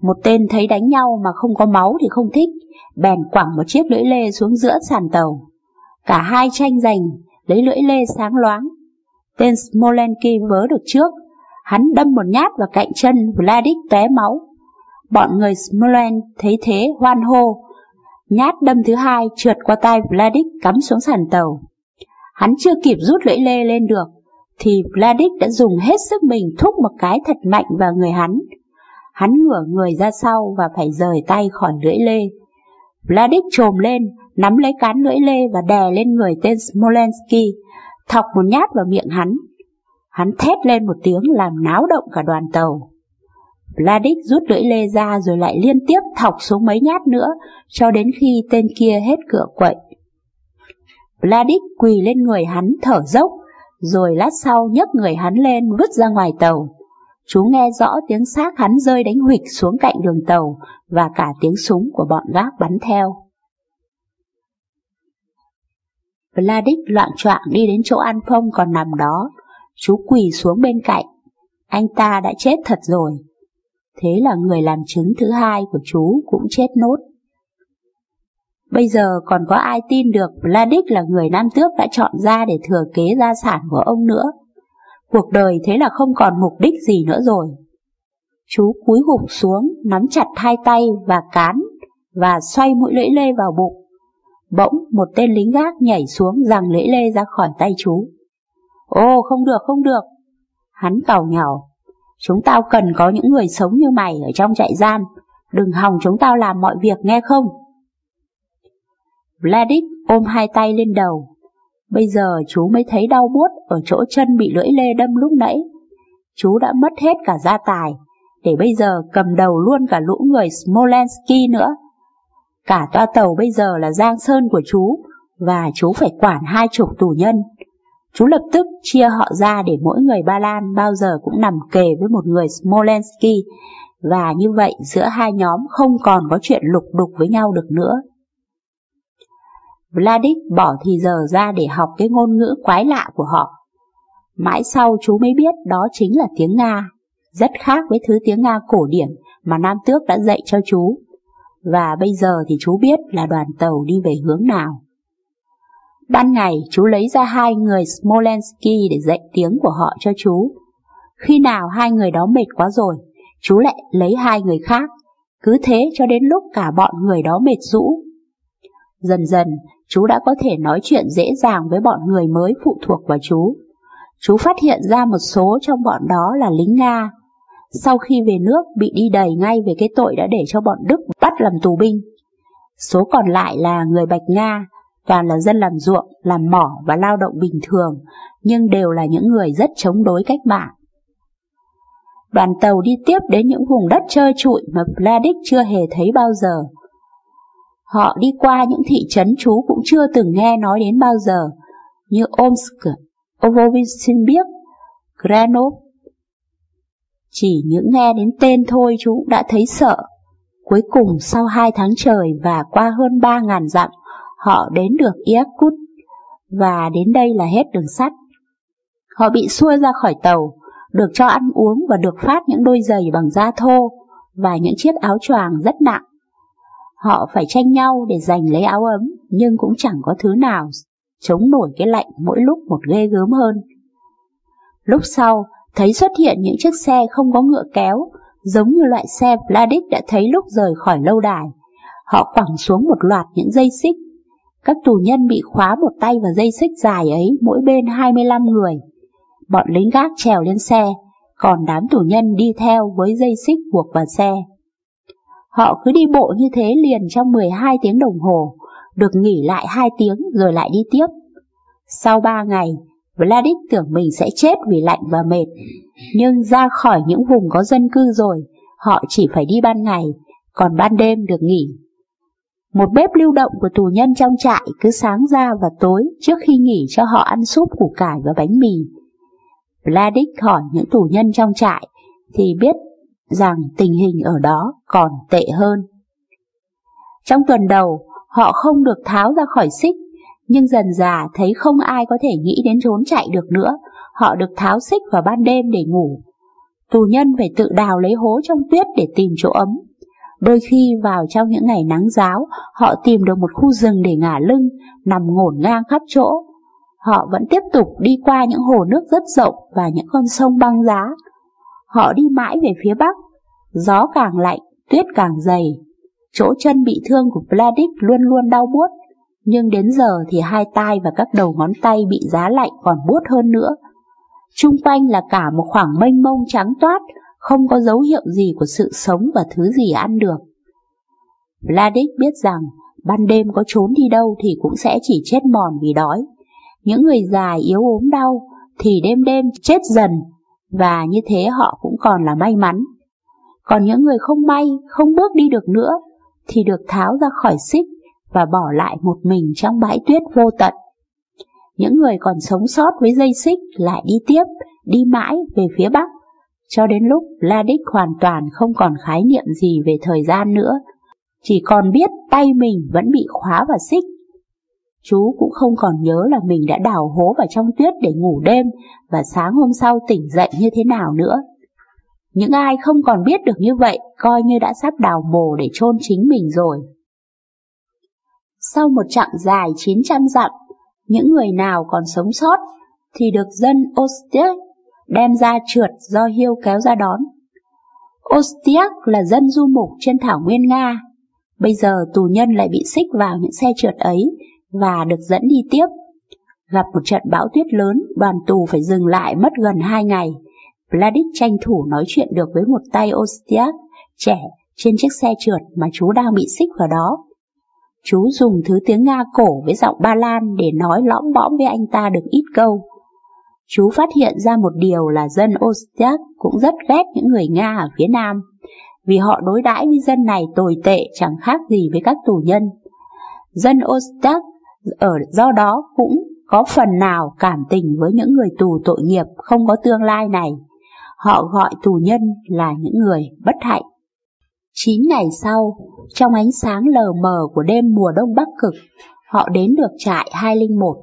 [SPEAKER 1] Một tên thấy đánh nhau mà không có máu thì không thích, bèn quẳng một chiếc lưỡi lê xuống giữa sàn tàu. Cả hai tranh giành lấy lưỡi lê sáng loáng. Tên Smolenski vớ được trước, hắn đâm một nhát vào cạnh chân Vladik tóe máu. Bọn người Smolensk thấy thế hoan hô. Nhát đâm thứ hai trượt qua tay Vladik cắm xuống sàn tàu. Hắn chưa kịp rút lưỡi lê lên được thì Vladik đã dùng hết sức mình thúc một cái thật mạnh vào người hắn. Hắn ngửa người ra sau và phải rời tay khỏi lưỡi lê. Vladik trồm lên, nắm lấy cán lưỡi lê và đè lên người tên Smolenski, thọc một nhát vào miệng hắn. Hắn thét lên một tiếng làm náo động cả đoàn tàu. Vladik rút lưỡi lê ra rồi lại liên tiếp thọc xuống mấy nhát nữa cho đến khi tên kia hết cựa quậy. Vladik quỳ lên người hắn thở dốc, rồi lát sau nhấc người hắn lên vứt ra ngoài tàu. Chú nghe rõ tiếng xác hắn rơi đánh huỵch xuống cạnh đường tàu và cả tiếng súng của bọn gác bắn theo. Vladik loạng choạng đi đến chỗ An Phong còn nằm đó. Chú quỳ xuống bên cạnh. Anh ta đã chết thật rồi. Thế là người làm chứng thứ hai của chú cũng chết nốt. Bây giờ còn có ai tin được Vladik là người Nam Tước đã chọn ra để thừa kế gia sản của ông nữa. Cuộc đời thế là không còn mục đích gì nữa rồi. Chú cúi gục xuống, nắm chặt hai tay và cán và xoay mũi lưỡi lê vào bụng. Bỗng một tên lính gác nhảy xuống giằng lưỡi lê ra khỏi tay chú. Ô, không được, không được. Hắn càu nhàu. Chúng tao cần có những người sống như mày ở trong trại giam. Đừng hòng chúng tao làm mọi việc nghe không? Vladik ôm hai tay lên đầu. Bây giờ chú mới thấy đau buốt ở chỗ chân bị lưỡi lê đâm lúc nãy. Chú đã mất hết cả gia tài, để bây giờ cầm đầu luôn cả lũ người Smolenski nữa. Cả toa tàu bây giờ là giang sơn của chú, và chú phải quản 20 tù nhân. Chú lập tức chia họ ra để mỗi người Ba Lan bao giờ cũng nằm kề với một người Smolenski, và như vậy giữa hai nhóm không còn có chuyện lục đục với nhau được nữa. Vladik bỏ thì giờ ra để học cái ngôn ngữ quái lạ của họ. Mãi sau chú mới biết đó chính là tiếng Nga, rất khác với thứ tiếng Nga cổ điển mà Nam Tước đã dạy cho chú. Và bây giờ thì chú biết là đoàn tàu đi về hướng nào. Ban ngày chú lấy ra hai người Smolenski để dạy tiếng của họ cho chú. Khi nào hai người đó mệt quá rồi, chú lại lấy hai người khác. Cứ thế cho đến lúc cả bọn người đó mệt rũ. Dần dần, chú đã có thể nói chuyện dễ dàng với bọn người mới phụ thuộc vào chú. Chú phát hiện ra một số trong bọn đó là lính Nga. Sau khi về nước bị đi đày ngay về cái tội đã để cho bọn Đức bắt làm tù binh. Số còn lại là người Bạch Nga, toàn là dân làm ruộng, làm mỏ và lao động bình thường, nhưng đều là những người rất chống đối cách mạng. Đoàn tàu đi tiếp đến những vùng đất trơ trụi mà Vladik chưa hề thấy bao giờ. Họ đi qua những thị trấn chú cũng chưa từng nghe nói đến bao giờ, như Omsk, Novosibirsk, Granov. Chỉ những nghe đến tên thôi chú cũng đã thấy sợ. Cuối cùng sau 2 tháng trời và qua hơn 3.000 dặm, họ đến được Irkutsk, và đến đây là hết đường sắt. Họ bị xua ra khỏi tàu, được cho ăn uống và được phát những đôi giày bằng da thô và những chiếc áo choàng rất nặng. Họ phải tranh nhau để giành lấy áo ấm, nhưng cũng chẳng có thứ nào chống nổi cái lạnh mỗi lúc một ghê gớm hơn. Lúc sau, thấy xuất hiện những chiếc xe không có ngựa kéo, giống như loại xe Vladik đã thấy lúc rời khỏi lâu đài. Họ quẳng xuống một loạt những dây xích. Các tù nhân bị khóa một tay vào dây xích dài ấy, mỗi bên 25 người. Bọn lính gác trèo lên xe, còn đám tù nhân đi theo với dây xích buộc vào xe. Họ cứ đi bộ như thế liền trong 12 tiếng đồng hồ, được nghỉ lại 2 tiếng rồi lại đi tiếp. Sau 3 ngày, Vladik tưởng mình sẽ chết vì lạnh và mệt, nhưng ra khỏi những vùng có dân cư rồi, họ chỉ phải đi ban ngày, còn ban đêm được nghỉ. Một bếp lưu động của tù nhân trong trại cứ sáng ra và tối trước khi nghỉ cho họ ăn súp củ cải và bánh mì. Vladik hỏi những tù nhân trong trại thì biết rằng tình hình ở đó còn tệ hơn. Trong tuần đầu, họ không được tháo ra khỏi xích, nhưng dần dà thấy không ai có thể nghĩ đến trốn chạy được nữa, họ được tháo xích vào ban đêm để ngủ. Tù nhân phải tự đào lấy hố trong tuyết để tìm chỗ ấm, Đôi khi vào trong những ngày nắng ráo, họ tìm được một khu rừng để ngả lưng, nằm ngổn ngang khắp chỗ. Họ vẫn tiếp tục đi qua những hồ nước rất rộng và những con sông băng giá. Họ đi mãi về phía bắc, gió càng lạnh, tuyết càng dày. Chỗ chân bị thương của Vladik luôn luôn đau buốt, nhưng đến giờ thì hai tai và các đầu ngón tay bị giá lạnh còn buốt hơn nữa. Chung quanh là cả một khoảng mênh mông trắng toát, không có dấu hiệu gì của sự sống và thứ gì ăn được. Vladik biết rằng ban đêm có trốn đi đâu thì cũng sẽ chỉ chết mòn vì đói. Những người già yếu ốm đau thì đêm đêm chết dần, và như thế họ cũng còn là may mắn. Còn những người không may, không bước đi được nữa, thì được tháo ra khỏi xích và bỏ lại một mình trong bãi tuyết vô tận. Những người còn sống sót với dây xích lại đi tiếp, đi mãi về phía bắc, cho đến lúc Vladik hoàn toàn không còn khái niệm gì về thời gian nữa, chỉ còn biết tay mình vẫn bị khóa vào xích. Chú cũng không còn nhớ là mình đã đào hố vào trong tuyết để ngủ đêm và sáng hôm sau tỉnh dậy như thế nào nữa. Những ai không còn biết được như vậy coi như đã sắp đào mồ để chôn chính mình rồi. Sau một chặng dài 900 dặm, những người nào còn sống sót thì được dân Ostiak đem ra trượt do hiêu kéo ra đón. Ostiak là dân du mục trên thảo nguyên Nga. Bây giờ tù nhân lại bị xích vào những xe trượt ấy và được dẫn đi tiếp. Gặp một trận bão tuyết lớn, đoàn tù phải dừng lại mất gần 2 ngày. Vladik tranh thủ nói chuyện được với một tay Ostiak trẻ trên chiếc xe trượt mà chú đang bị xích vào đó. Chú dùng thứ tiếng Nga cổ với giọng Ba Lan để nói lõm bõm với anh ta được ít câu. Chú phát hiện ra một điều là dân Ostiak cũng rất ghét những người Nga ở phía Nam, vì họ đối đãi với dân này tồi tệ chẳng khác gì với các tù nhân. Dân Ostiak do đó cũng có phần nào cảm tình với những người tù tội nghiệp không có tương lai này. Họ gọi tù nhân là những người bất hạnh. 9 ngày sau, trong ánh sáng lờ mờ của đêm mùa đông Bắc Cực, họ đến được trại 201.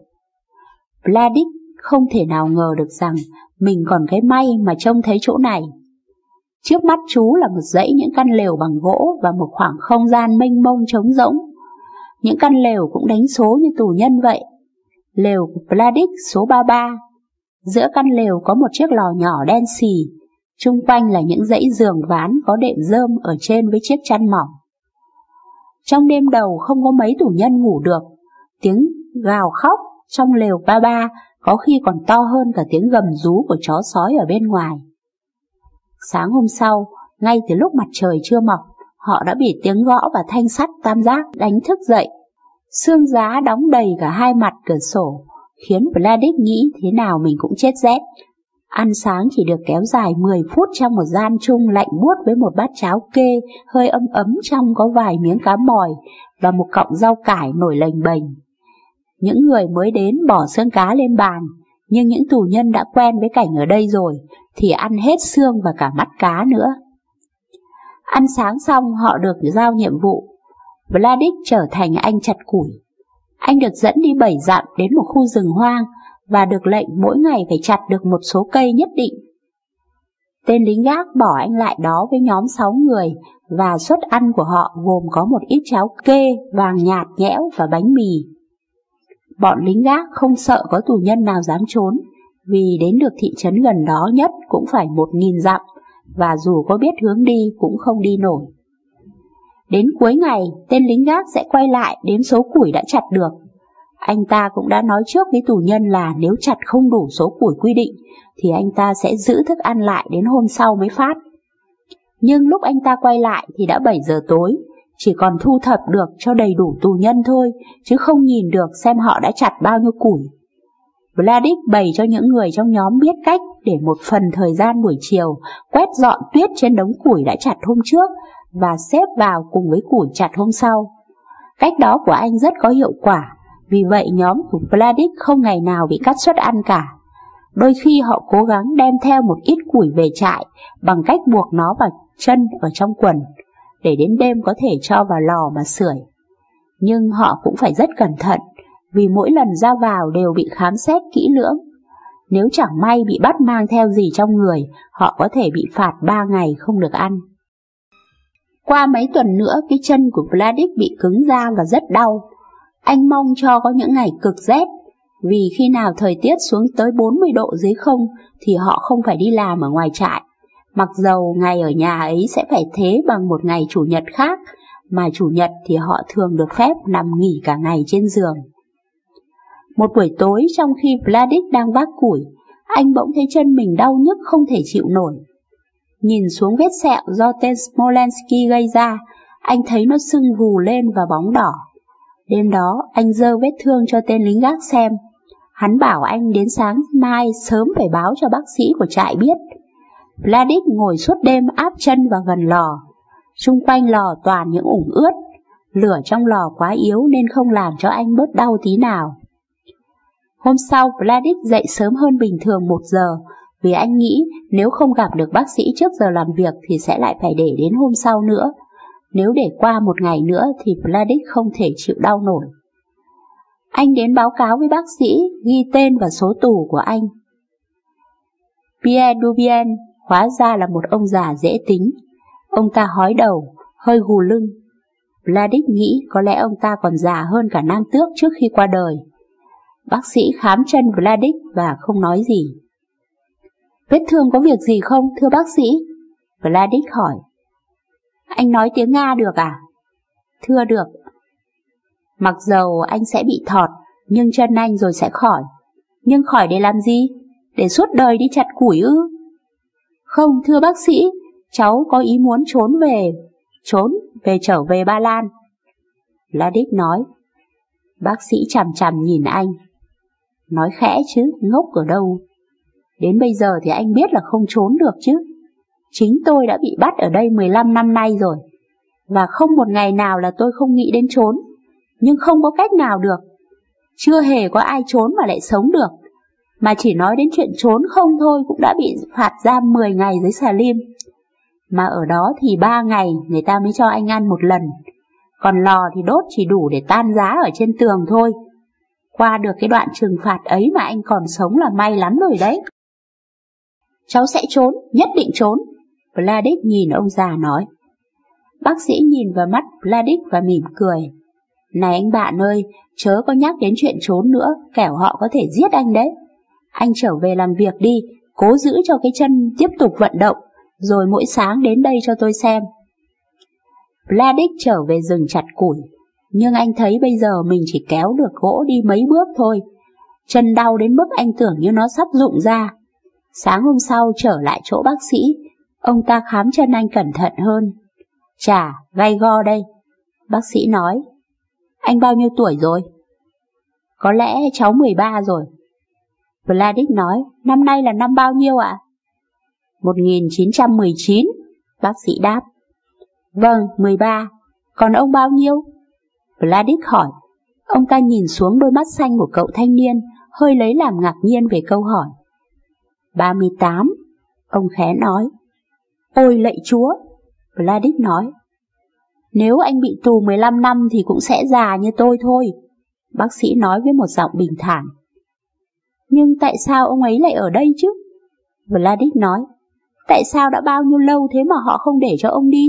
[SPEAKER 1] Vladik không thể nào ngờ được rằng mình còn cái may mà trông thấy chỗ này. Trước mắt chú là một dãy những căn lều bằng gỗ và một khoảng không gian mênh mông trống rỗng. Những căn lều cũng đánh số như tù nhân vậy. Lều của Vladik số 33. Giữa căn lều có một chiếc lò nhỏ đen xì, chung quanh là những dãy giường ván có đệm rơm ở trên với chiếc chăn mỏng. Trong đêm đầu không có mấy tù nhân ngủ được, tiếng gào khóc trong lều 33 có khi còn to hơn cả tiếng gầm rú của chó sói ở bên ngoài. Sáng hôm sau, ngay từ lúc mặt trời chưa mọc, họ đã bị tiếng gõ và thanh sắt tam giác đánh thức dậy. Sương giá đóng đầy cả hai mặt cửa sổ, khiến Vladik nghĩ thế nào mình cũng chết rét. Ăn sáng chỉ được kéo dài 10 phút trong một gian chung lạnh buốt với một bát cháo kê hơi ấm ấm trong có vài miếng cá mòi và một cọng rau cải nổi lềnh bềnh. Những người mới đến bỏ xương cá lên bàn, nhưng những tù nhân đã quen với cảnh ở đây rồi thì ăn hết xương và cả mắt cá nữa. Ăn sáng xong họ được giao nhiệm vụ. Vladik trở thành anh chặt củi. Anh được dẫn đi 7 dặm đến một khu rừng hoang và được lệnh mỗi ngày phải chặt được một số cây nhất định. Tên lính gác bỏ anh lại đó với nhóm 6 người và suất ăn của họ gồm có một ít cháo kê vàng nhạt nhẽo và bánh mì. Bọn lính gác không sợ có tù nhân nào dám trốn, vì đến được thị trấn gần đó nhất cũng phải 1000 dặm, và dù có biết hướng đi cũng không đi nổi. Đến cuối ngày, tên lính gác sẽ quay lại đếm số củi đã chặt được. Anh ta cũng đã nói trước với tù nhân là nếu chặt không đủ số củi quy định, thì anh ta sẽ giữ thức ăn lại đến hôm sau mới phát. Nhưng lúc anh ta quay lại thì đã 7 giờ tối, chỉ còn thu thập được cho đầy đủ tù nhân thôi, chứ không nhìn được xem họ đã chặt bao nhiêu củi. Vladik bày cho những người trong nhóm biết cách để một phần thời gian buổi chiều quét dọn tuyết trên đống củi đã chặt hôm trước và xếp vào cùng với củi chặt hôm sau. Cách đó của anh rất có hiệu quả, vì vậy nhóm của Vladik không ngày nào bị cắt suất ăn cả. Đôi khi họ cố gắng đem theo một ít củi về trại bằng cách buộc nó vào chân ở trong quần, để đến đêm có thể cho vào lò mà sưởi. Nhưng họ cũng phải rất cẩn thận, vì mỗi lần ra vào đều bị khám xét kỹ lưỡng. Nếu chẳng may bị bắt mang theo gì trong người, họ có thể bị phạt 3 ngày không được ăn. Qua mấy tuần nữa, cái chân của Vladik bị cứng ra và rất đau. Anh mong cho có những ngày cực rét, vì khi nào thời tiết xuống tới 40 độ dưới không thì họ không phải đi làm ở ngoài trại. Mặc dầu ngày ở nhà ấy sẽ phải thế bằng một ngày chủ nhật khác, mà chủ nhật thì họ thường được phép nằm nghỉ cả ngày trên giường. Một buổi tối trong khi Vladik đang vác củi, anh bỗng thấy chân mình đau nhức không thể chịu nổi. Nhìn xuống vết sẹo do tên Smolensky gây ra, anh thấy nó sưng vù lên và bóng đỏ. Đêm đó, anh giơ vết thương cho tên lính gác xem. Hắn bảo anh đến sáng mai sớm phải báo cho bác sĩ của trại biết. Vladik ngồi suốt đêm áp chân vào gần lò. Xung quanh lò toàn những ủng ướt. Lửa trong lò quá yếu nên không làm cho anh bớt đau tí nào. Hôm sau, Vladik dậy sớm hơn bình thường 1 giờ, vì anh nghĩ nếu không gặp được bác sĩ trước giờ làm việc thì sẽ lại phải để đến hôm sau nữa. Nếu để qua một ngày nữa thì Vladik không thể chịu đau nổi. Anh đến báo cáo với bác sĩ, ghi tên và số tù của anh. Pierre Dubien hóa ra là một ông già dễ tính. Ông ta hói đầu, hơi gù lưng. Vladik nghĩ có lẽ ông ta còn già hơn cả Nam Tước trước khi qua đời. Bác sĩ khám chân Vladik và không nói gì. Vết thương có việc gì không, thưa bác sĩ? Vladik hỏi. Anh nói tiếng Nga được à? Thưa được. Mặc dầu anh sẽ bị thọt, nhưng chân anh rồi sẽ khỏi. Nhưng khỏi để làm gì? Để suốt đời đi chặt củi ư? Không, thưa bác sĩ, cháu có ý muốn trốn về trở về Ba Lan. Vladik nói. Bác sĩ chằm chằm nhìn anh. Nói khẽ chứ, ngốc ở đâu. Đến bây giờ thì anh biết là không trốn được chứ. Chính tôi đã bị bắt ở đây 15 năm nay rồi. Và không một ngày nào là tôi không nghĩ đến trốn. Nhưng không có cách nào được. Chưa hề có ai trốn mà lại sống được. Mà chỉ nói đến chuyện trốn không thôi cũng đã bị phạt giam 10 ngày dưới Salim. Mà ở đó thì 3 ngày người ta mới cho anh ăn một lần. Còn lò thì đốt chỉ đủ để tan giá ở trên tường thôi. Qua được cái đoạn trừng phạt ấy mà anh còn sống là may lắm rồi đấy. Cháu sẽ trốn, nhất định trốn. Vladik nhìn ông già nói. Bác sĩ nhìn vào mắt Vladik và mỉm cười. Này anh bạn ơi, chớ có nhắc đến chuyện trốn nữa, kẻo họ có thể giết anh đấy. Anh trở về làm việc đi, cố giữ cho cái chân tiếp tục vận động, rồi mỗi sáng đến đây cho tôi xem. Vladik trở về rừng chặt củi, nhưng anh thấy bây giờ mình chỉ kéo được gỗ đi mấy bước thôi. Chân đau đến mức anh tưởng như nó sắp rụng ra. Sáng hôm sau trở lại chỗ bác sĩ, ông ta khám chân anh cẩn thận hơn. Chà, gay go đây. Bác sĩ nói. Anh bao nhiêu tuổi rồi? Có lẽ cháu 13 rồi. Vladik nói. Năm nay là năm bao nhiêu ạ? 1919. Bác sĩ đáp. Vâng, 13. Còn ông bao nhiêu? Vladik hỏi. Ông ta nhìn xuống đôi mắt xanh của cậu thanh niên, hơi lấy làm ngạc nhiên về câu hỏi. 38. Ông khẽ nói. Ôi lạy Chúa. Vladik nói. Nếu anh bị tù 15 năm thì cũng sẽ già như tôi thôi. Bác sĩ nói với một giọng bình thản. Nhưng tại sao ông ấy lại ở đây chứ? Vladik nói. Tại sao đã bao nhiêu lâu thế mà họ không để cho ông đi?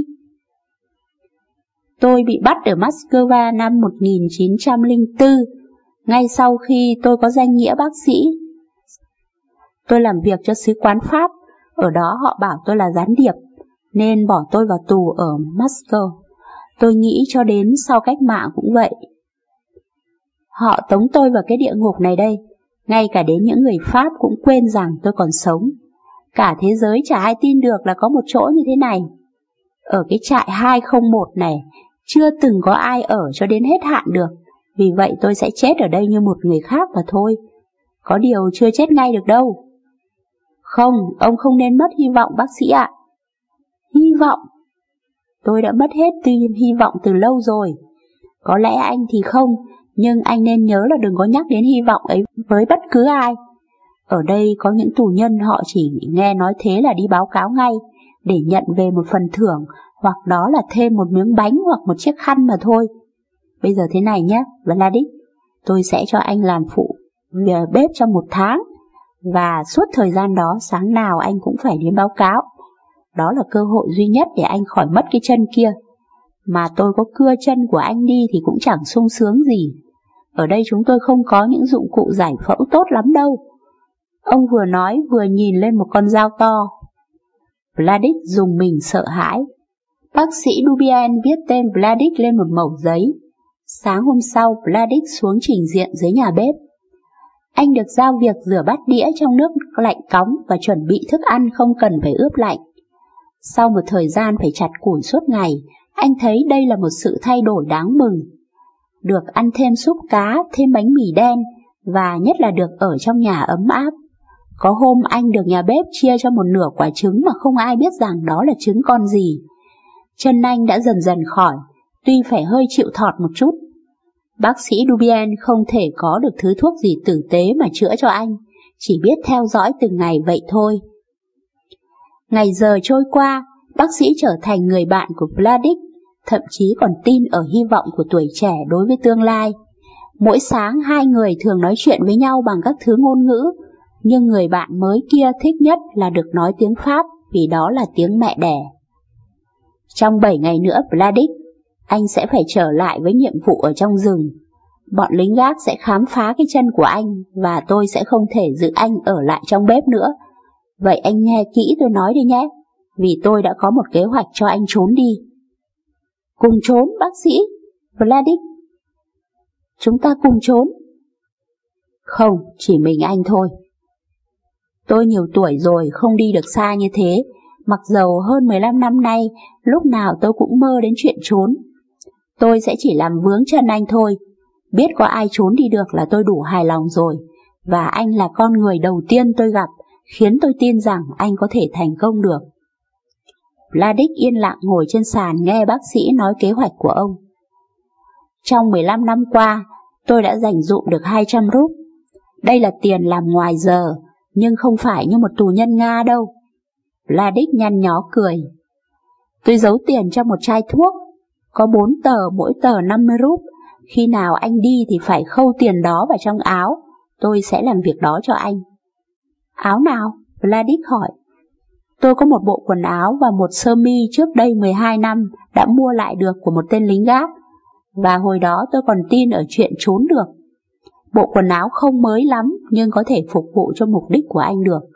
[SPEAKER 1] Tôi bị bắt ở Moscow năm 1904, ngay sau khi tôi có danh nghĩa bác sĩ. Tôi làm việc cho sứ quán Pháp, ở đó họ bảo tôi là gián điệp, nên bỏ tôi vào tù ở Moscow. Tôi nghĩ cho đến sau cách mạng cũng vậy. Họ tống tôi vào cái địa ngục này đây, ngay cả đến những người Pháp cũng quên rằng tôi còn sống. Cả thế giới chả ai tin được là có một chỗ như thế này. Ở cái trại 201 này, chưa từng có ai ở cho đến hết hạn được, vì vậy tôi sẽ chết ở đây như một người khác mà thôi. Có điều chưa chết ngay được đâu. Không, ông không nên mất hy vọng bác sĩ ạ. Hy vọng? Tôi đã mất hết hy vọng từ lâu rồi. Có lẽ anh thì không, nhưng anh nên nhớ là đừng có nhắc đến hy vọng ấy với bất cứ ai. Ở đây có những tù nhân họ chỉ nghe nói thế là đi báo cáo ngay, để nhận về một phần thưởng, hoặc đó là thêm một miếng bánh hoặc một chiếc khăn mà thôi. Bây giờ thế này nhé, Vladik, tôi sẽ cho anh làm phụ bếp trong 1 tháng, và suốt thời gian đó sáng nào anh cũng phải đến báo cáo. Đó là cơ hội duy nhất để anh khỏi mất cái chân kia, Mà tôi có cưa chân của anh đi thì cũng chẳng sung sướng gì. Ở đây chúng tôi không có những dụng cụ giải phẫu tốt lắm đâu. Ông vừa nói vừa nhìn lên một con dao to. Vladik dùng mình sợ hãi. Bác sĩ Dubian viết tên Vladik lên một mẩu giấy. Sáng hôm sau, Vladik xuống trình diện dưới nhà bếp. Anh được giao việc rửa bát đĩa trong nước lạnh cóng và chuẩn bị thức ăn không cần phải ướp lạnh. Sau một thời gian phải chặt củi suốt ngày, anh thấy đây là một sự thay đổi đáng mừng. Được ăn thêm súp cá, thêm bánh mì đen, và nhất là được ở trong nhà ấm áp. Có hôm anh được nhà bếp chia cho một nửa quả trứng mà không ai biết rằng đó là trứng con gì. Chân anh đã dần dần khỏi, tuy phải hơi chịu thọt một chút. Bác sĩ Dubian không thể có được thứ thuốc gì tử tế mà chữa cho anh, chỉ biết theo dõi từng ngày vậy thôi. Ngày giờ trôi qua, bác sĩ trở thành người bạn của Vladik, thậm chí còn tin ở hy vọng của tuổi trẻ đối với tương lai. Mỗi sáng hai người thường nói chuyện với nhau bằng các thứ ngôn ngữ, nhưng người bạn mới kia thích nhất là được nói tiếng Pháp vì đó là tiếng mẹ đẻ. Trong 7 ngày nữa, Vladik, anh sẽ phải trở lại với nhiệm vụ ở trong rừng. Bọn lính gác sẽ khám phá cái chân của anh và tôi sẽ không thể giữ anh ở lại trong bếp nữa. Vậy anh nghe kỹ tôi nói đi nhé, vì tôi đã có một kế hoạch cho anh trốn đi. Cùng trốn, bác sĩ? Vladik. Chúng ta cùng trốn? Không, chỉ mình anh thôi. Tôi nhiều tuổi rồi, không đi được xa như thế, mặc dầu hơn 15 năm nay, lúc nào tôi cũng mơ đến chuyện trốn. Tôi sẽ chỉ làm vướng chân anh thôi, biết có ai trốn đi được là tôi đủ hài lòng rồi, và anh là con người đầu tiên tôi gặp, khiến tôi tin rằng anh có thể thành công được. Vladik yên lặng ngồi trên sàn nghe bác sĩ nói kế hoạch của ông. Trong 15 năm qua, tôi đã dành dụm được 200 rúp. Đây là tiền làm ngoài giờ, nhưng không phải như một tù nhân Nga đâu. Vladik nhăn nhó cười. Tôi giấu tiền trong một chai thuốc, có 4 tờ, mỗi tờ 50 rúp. Khi nào anh đi thì phải khâu tiền đó vào trong áo, tôi sẽ làm việc đó cho anh. Áo nào? Vladik hỏi. Tôi có một bộ quần áo và một sơ mi trước đây 12 năm đã mua lại được của một tên lính gác, và hồi đó tôi còn tin ở chuyện trốn được. Bộ quần áo không mới lắm nhưng có thể phục vụ cho mục đích của anh được.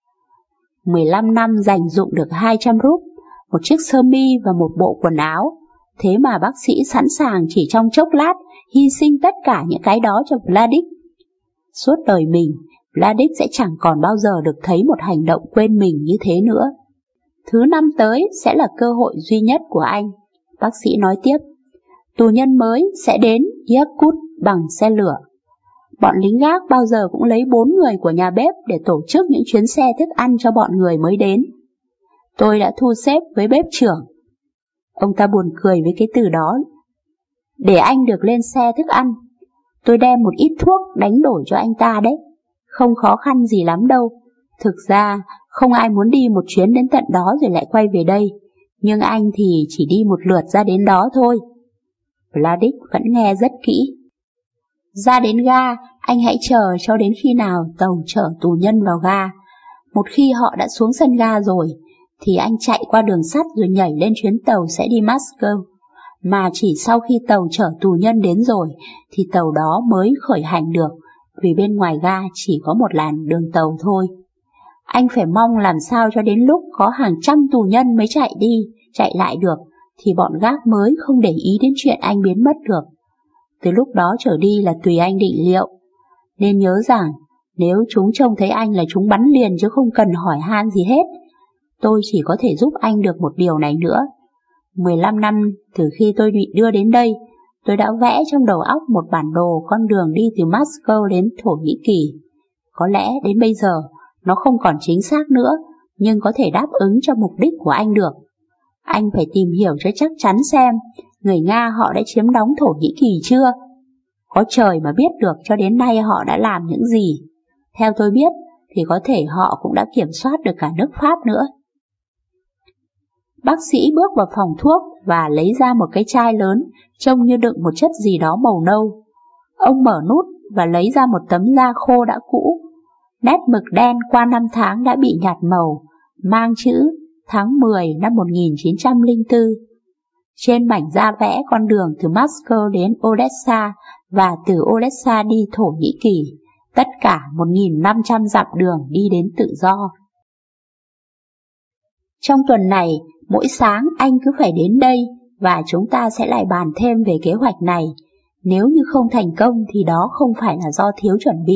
[SPEAKER 1] 15 năm dành dụm được 200 rúp, một chiếc sơ mi và một bộ quần áo. Thế mà bác sĩ sẵn sàng chỉ trong chốc lát hy sinh tất cả những cái đó cho Vladik. Suốt đời mình, Vladik sẽ chẳng còn bao giờ được thấy một hành động quên mình như thế nữa. Thứ năm tới sẽ là cơ hội duy nhất của anh, bác sĩ nói tiếp. Tù nhân mới sẽ đến Yakut bằng xe lửa. Bọn lính gác bao giờ cũng lấy 4 người của nhà bếp để tổ chức những chuyến xe thức ăn cho bọn người mới đến. Tôi đã thu xếp với bếp trưởng. Ông ta buồn cười với cái từ đó. Để anh được lên xe thức ăn, tôi đem một ít thuốc đánh đổi cho anh ta đấy. Không khó khăn gì lắm đâu. Thực ra, không ai muốn đi một chuyến đến tận đó rồi lại quay về đây. Nhưng anh thì chỉ đi một lượt ra đến đó thôi. Vladik vẫn nghe rất kỹ. Ra đến ga, anh hãy chờ cho đến khi nào tàu chở tù nhân vào ga. Một khi họ đã xuống sân ga rồi, thì anh chạy qua đường sắt rồi nhảy lên chuyến tàu sẽ đi Moscow. Mà chỉ sau khi tàu chở tù nhân đến rồi, thì tàu đó mới khởi hành được, vì bên ngoài ga chỉ có một làn đường tàu thôi. Anh phải mong làm sao cho đến lúc có hàng trăm tù nhân mới chạy đi, chạy lại được, thì bọn gác mới không để ý đến chuyện anh biến mất được. Từ lúc đó trở đi là tùy anh định liệu. Nên nhớ rằng, nếu chúng trông thấy anh là chúng bắn liền chứ không cần hỏi han gì hết. Tôi chỉ có thể giúp anh được một điều này nữa. 15 năm từ khi tôi bị đưa đến đây, tôi đã vẽ trong đầu óc một bản đồ con đường đi từ Moscow đến Thổ Nhĩ Kỳ. Có lẽ đến bây giờ nó không còn chính xác nữa, nhưng có thể đáp ứng cho mục đích của anh được. Anh phải tìm hiểu cho chắc chắn xem người Nga họ đã chiếm đóng Thổ Nhĩ Kỳ chưa? Có trời mà biết được cho đến nay họ đã làm những gì. Theo tôi biết thì có thể họ cũng đã kiểm soát được cả nước Pháp nữa. Bác sĩ bước vào phòng thuốc và lấy ra một cái chai lớn trông như đựng một chất gì đó màu nâu. Ông mở nút và lấy ra một tấm da khô đã cũ. Nét mực đen qua 5 tháng đã bị nhạt màu, mang chữ tháng 10 năm 1904. Trên mảnh da vẽ con đường từ Moscow đến Odessa và từ Odessa đi Thổ Nhĩ Kỳ, tất cả 1.500 dặm đường đi đến tự do. Trong tuần này, mỗi sáng anh cứ phải đến đây và chúng ta sẽ lại bàn thêm về kế hoạch này. Nếu như không thành công thì đó không phải là do thiếu chuẩn bị.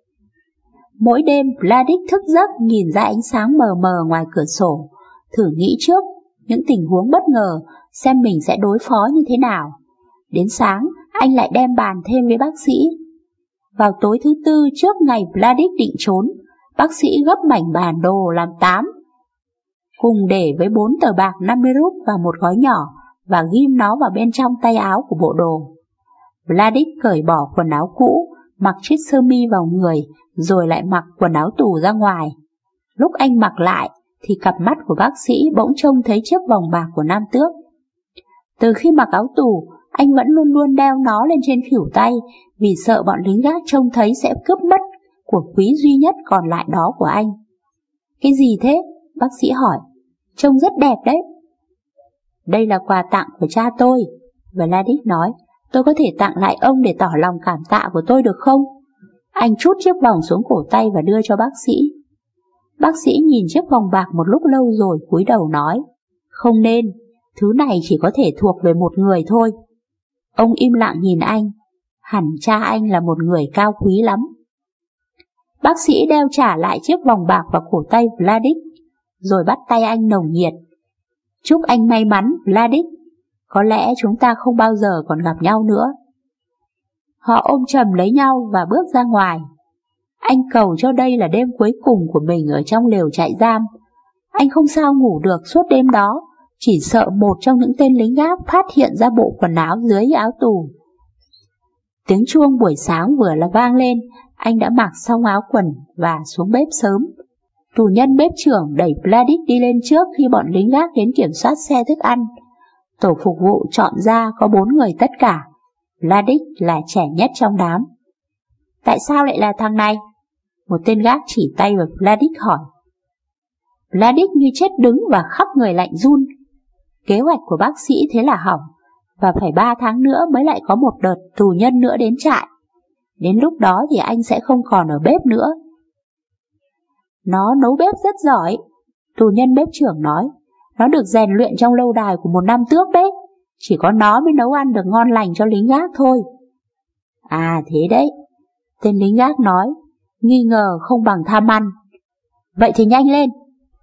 [SPEAKER 1] Mỗi đêm Vladik thức giấc nhìn ra ánh sáng mờ mờ ngoài cửa sổ, thử nghĩ trước những tình huống bất ngờ xem mình sẽ đối phó như thế nào. Đến sáng, anh lại đem bàn thêm với bác sĩ. Vào tối thứ Tư trước ngày Vladik định trốn, bác sĩ gấp mảnh bản đồ làm 8, cùng để với 4 tờ bạc 50 rúp và một gói nhỏ và ghim nó vào bên trong tay áo của bộ đồ. Vladik cởi bỏ quần áo cũ, mặc chiếc sơ mi vào người, rồi lại mặc quần áo tù ra ngoài. Lúc anh mặc lại, thì cặp mắt của bác sĩ bỗng trông thấy chiếc vòng bạc của Nam Tước. Từ khi mặc áo tù, anh vẫn luôn luôn đeo nó lên trên khuỷu tay, vì sợ bọn lính gác trông thấy sẽ cướp mất của quý duy nhất còn lại đó của anh. Cái gì thế? Bác sĩ hỏi. Trông rất đẹp đấy. Đây là quà tặng của cha tôi, Vladik nói. Tôi có thể tặng lại ông để tỏ lòng cảm tạ của tôi được không? Anh trút chiếc vòng xuống cổ tay và đưa cho bác sĩ. Bác sĩ nhìn chiếc vòng bạc một lúc lâu rồi cúi đầu nói, không nên, thứ này chỉ có thể thuộc về một người thôi. Ông im lặng nhìn anh, hẳn cha anh là một người cao quý lắm. Bác sĩ đeo trả lại chiếc vòng bạc vào cổ tay Vladik, rồi bắt tay anh nồng nhiệt. Chúc anh may mắn, Vladik, có lẽ chúng ta không bao giờ còn gặp nhau nữa. Họ ôm chầm lấy nhau và bước ra ngoài. Anh cầu cho đây là đêm cuối cùng của mình ở trong lều trại giam. Anh không sao ngủ được suốt đêm đó, chỉ sợ một trong những tên lính gác phát hiện ra bộ quần áo dưới áo tù. Tiếng chuông buổi sáng vừa là vang lên, anh đã mặc xong áo quần và xuống bếp sớm. Tù nhân bếp trưởng đẩy Vladik đi lên trước khi bọn lính gác đến kiểm soát xe thức ăn. Tổ phục vụ chọn ra có 4 người tất cả. Vladik là trẻ nhất trong đám. Tại sao lại là thằng này? Một tên gác chỉ tay vào Vladik hỏi. Vladik như chết đứng và khắp người lạnh run. Kế hoạch của bác sĩ thế là hỏng, và phải 3 tháng nữa mới lại có một đợt tù nhân nữa đến trại. Đến lúc đó thì anh sẽ không còn ở bếp nữa. Nó nấu bếp rất giỏi, tù nhân bếp trưởng nói. Nó được rèn luyện trong lâu đài của một Nam Tước đấy. Chỉ có nó mới nấu ăn được ngon lành cho lính gác thôi. À thế đấy, tên lính gác nói, nghi ngờ không bằng tham ăn. Vậy thì nhanh lên.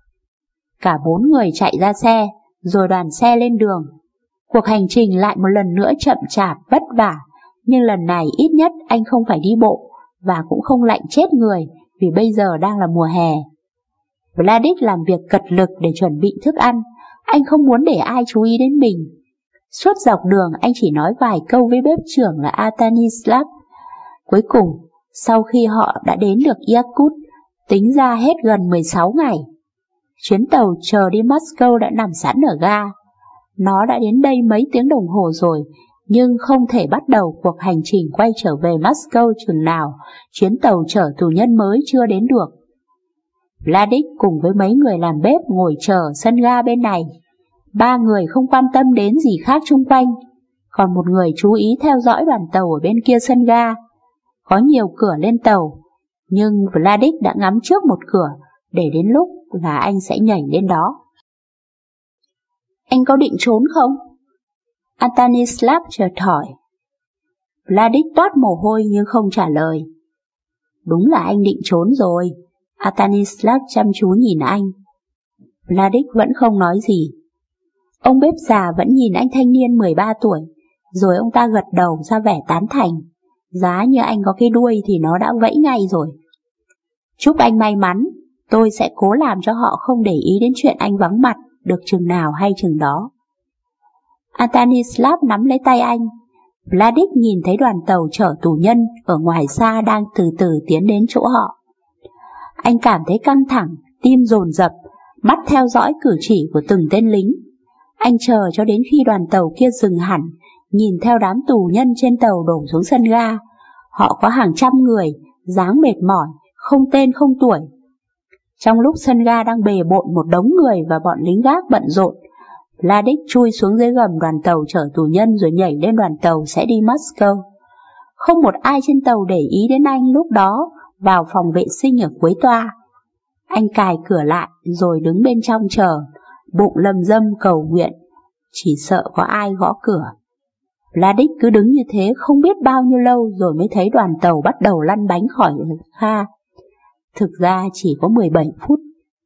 [SPEAKER 1] Cả 4 người chạy ra xe, rồi đoàn xe lên đường. Cuộc hành trình lại một lần nữa chậm chạp, vất vả, nhưng lần này ít nhất anh không phải đi bộ, và cũng không lạnh chết người, vì bây giờ đang là mùa hè. Vladik làm việc cật lực để chuẩn bị thức ăn, anh không muốn để ai chú ý đến mình. Suốt dọc đường anh chỉ nói vài câu với bếp trưởng là Atanislav. Cuối cùng, sau khi họ đã đến được Yakut, tính ra hết gần 16 ngày. Chuyến tàu chờ đi Moscow đã nằm sẵn ở ga. Nó đã đến đây mấy tiếng đồng hồ rồi, nhưng không thể bắt đầu cuộc hành trình quay trở về Moscow chừng nào chuyến tàu chở tù nhân mới chưa đến được. Vladik cùng với mấy người làm bếp ngồi chờ sân ga bên này. 3 người không quan tâm đến gì khác chung quanh, còn một người chú ý theo dõi đoàn tàu ở bên kia sân ga. Có nhiều cửa lên tàu, nhưng Vladik đã ngắm trước một cửa, để đến lúc là anh sẽ nhảy lên đó. Anh có định trốn không? Atanislav chợt hỏi. Vladik toát mồ hôi nhưng không trả lời. Đúng là anh định trốn rồi. Atanislav chăm chú nhìn anh. Vladik vẫn không nói gì. Ông bếp già vẫn nhìn anh thanh niên 13 tuổi, rồi ông ta gật đầu ra vẻ tán thành. Giá như anh có cái đuôi thì nó đã vẫy ngay rồi. Chúc anh may mắn, tôi sẽ cố làm cho họ không để ý đến chuyện anh vắng mặt, được chừng nào hay chừng đó. Atanislav nắm lấy tay anh. Vladik nhìn thấy đoàn tàu chở tù nhân ở ngoài xa đang từ từ tiến đến chỗ họ. Anh cảm thấy căng thẳng, tim dồn dập, mắt theo dõi cử chỉ của từng tên lính. Anh chờ cho đến khi đoàn tàu kia dừng hẳn, nhìn theo đám tù nhân trên tàu đổ xuống sân ga. Họ có hàng trăm người, dáng mệt mỏi, không tên không tuổi. Trong lúc sân ga đang bề bộn một đống người và bọn lính gác bận rộn, Vladik chui xuống dưới gầm đoàn tàu chở tù nhân rồi nhảy lên đoàn tàu sẽ đi Moscow. Không một ai trên tàu để ý đến anh lúc đó vào phòng vệ sinh ở cuối toa. Anh cài cửa lại rồi đứng bên trong chờ, bụng lầm râm cầu nguyện, chỉ sợ có ai gõ cửa. Vladik cứ đứng như thế không biết bao nhiêu lâu rồi mới thấy đoàn tàu bắt đầu lăn bánh khỏi Kha. Thực ra chỉ có 17 phút.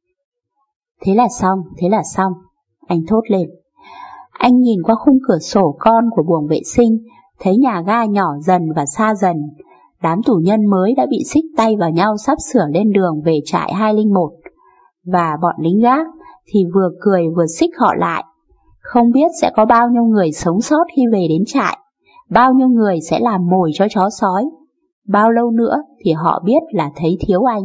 [SPEAKER 1] Thế là xong, anh thốt lên. Anh nhìn qua khung cửa sổ con của buồng vệ sinh, thấy nhà ga nhỏ dần và xa dần. Đám tù nhân mới đã bị xích tay vào nhau sắp sửa lên đường về trại 201. Và bọn lính gác thì vừa cười vừa xích họ lại. Không biết sẽ có bao nhiêu người sống sót khi về đến trại, bao nhiêu người sẽ làm mồi cho chó sói. Bao lâu nữa thì họ biết là thấy thiếu anh.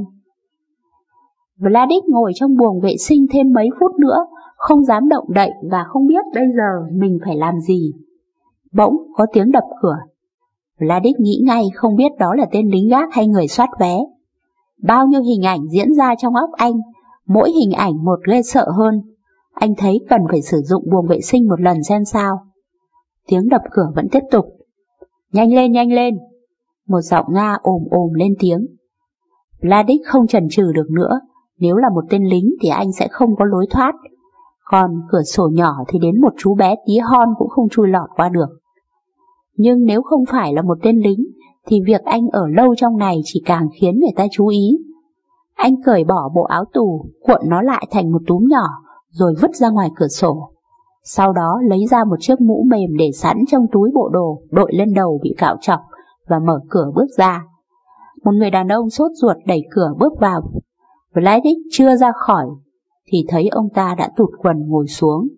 [SPEAKER 1] Vladik ngồi trong buồng vệ sinh thêm mấy phút nữa, không dám động đậy và không biết bây giờ mình phải làm gì. Bỗng có tiếng đập cửa. Vladik nghĩ ngay không biết đó là tên lính gác hay người soát vé. Bao nhiêu hình ảnh diễn ra trong óc anh, mỗi hình ảnh một ghê sợ hơn. Anh thấy cần phải sử dụng buồng vệ sinh một lần xem sao. Tiếng đập cửa vẫn tiếp tục. Nhanh lên! Một giọng Nga ồm ồm lên tiếng. Vladik không chần chừ được nữa, nếu là một tên lính thì anh sẽ không có lối thoát. Còn cửa sổ nhỏ thì đến một chú bé tí hon cũng không chui lọt qua được. Nhưng nếu không phải là một tên lính thì việc anh ở lâu trong này chỉ càng khiến người ta chú ý. Anh cởi bỏ bộ áo tù, cuộn nó lại thành một túm nhỏ rồi vứt ra ngoài cửa sổ. Sau đó lấy ra một chiếc mũ mềm để sẵn trong túi bộ đồ, đội lên đầu bị cạo trọc và mở cửa bước ra. Một người đàn ông sốt ruột đẩy cửa bước vào. Vladik chưa ra khỏi thì thấy ông ta đã tụt quần ngồi xuống.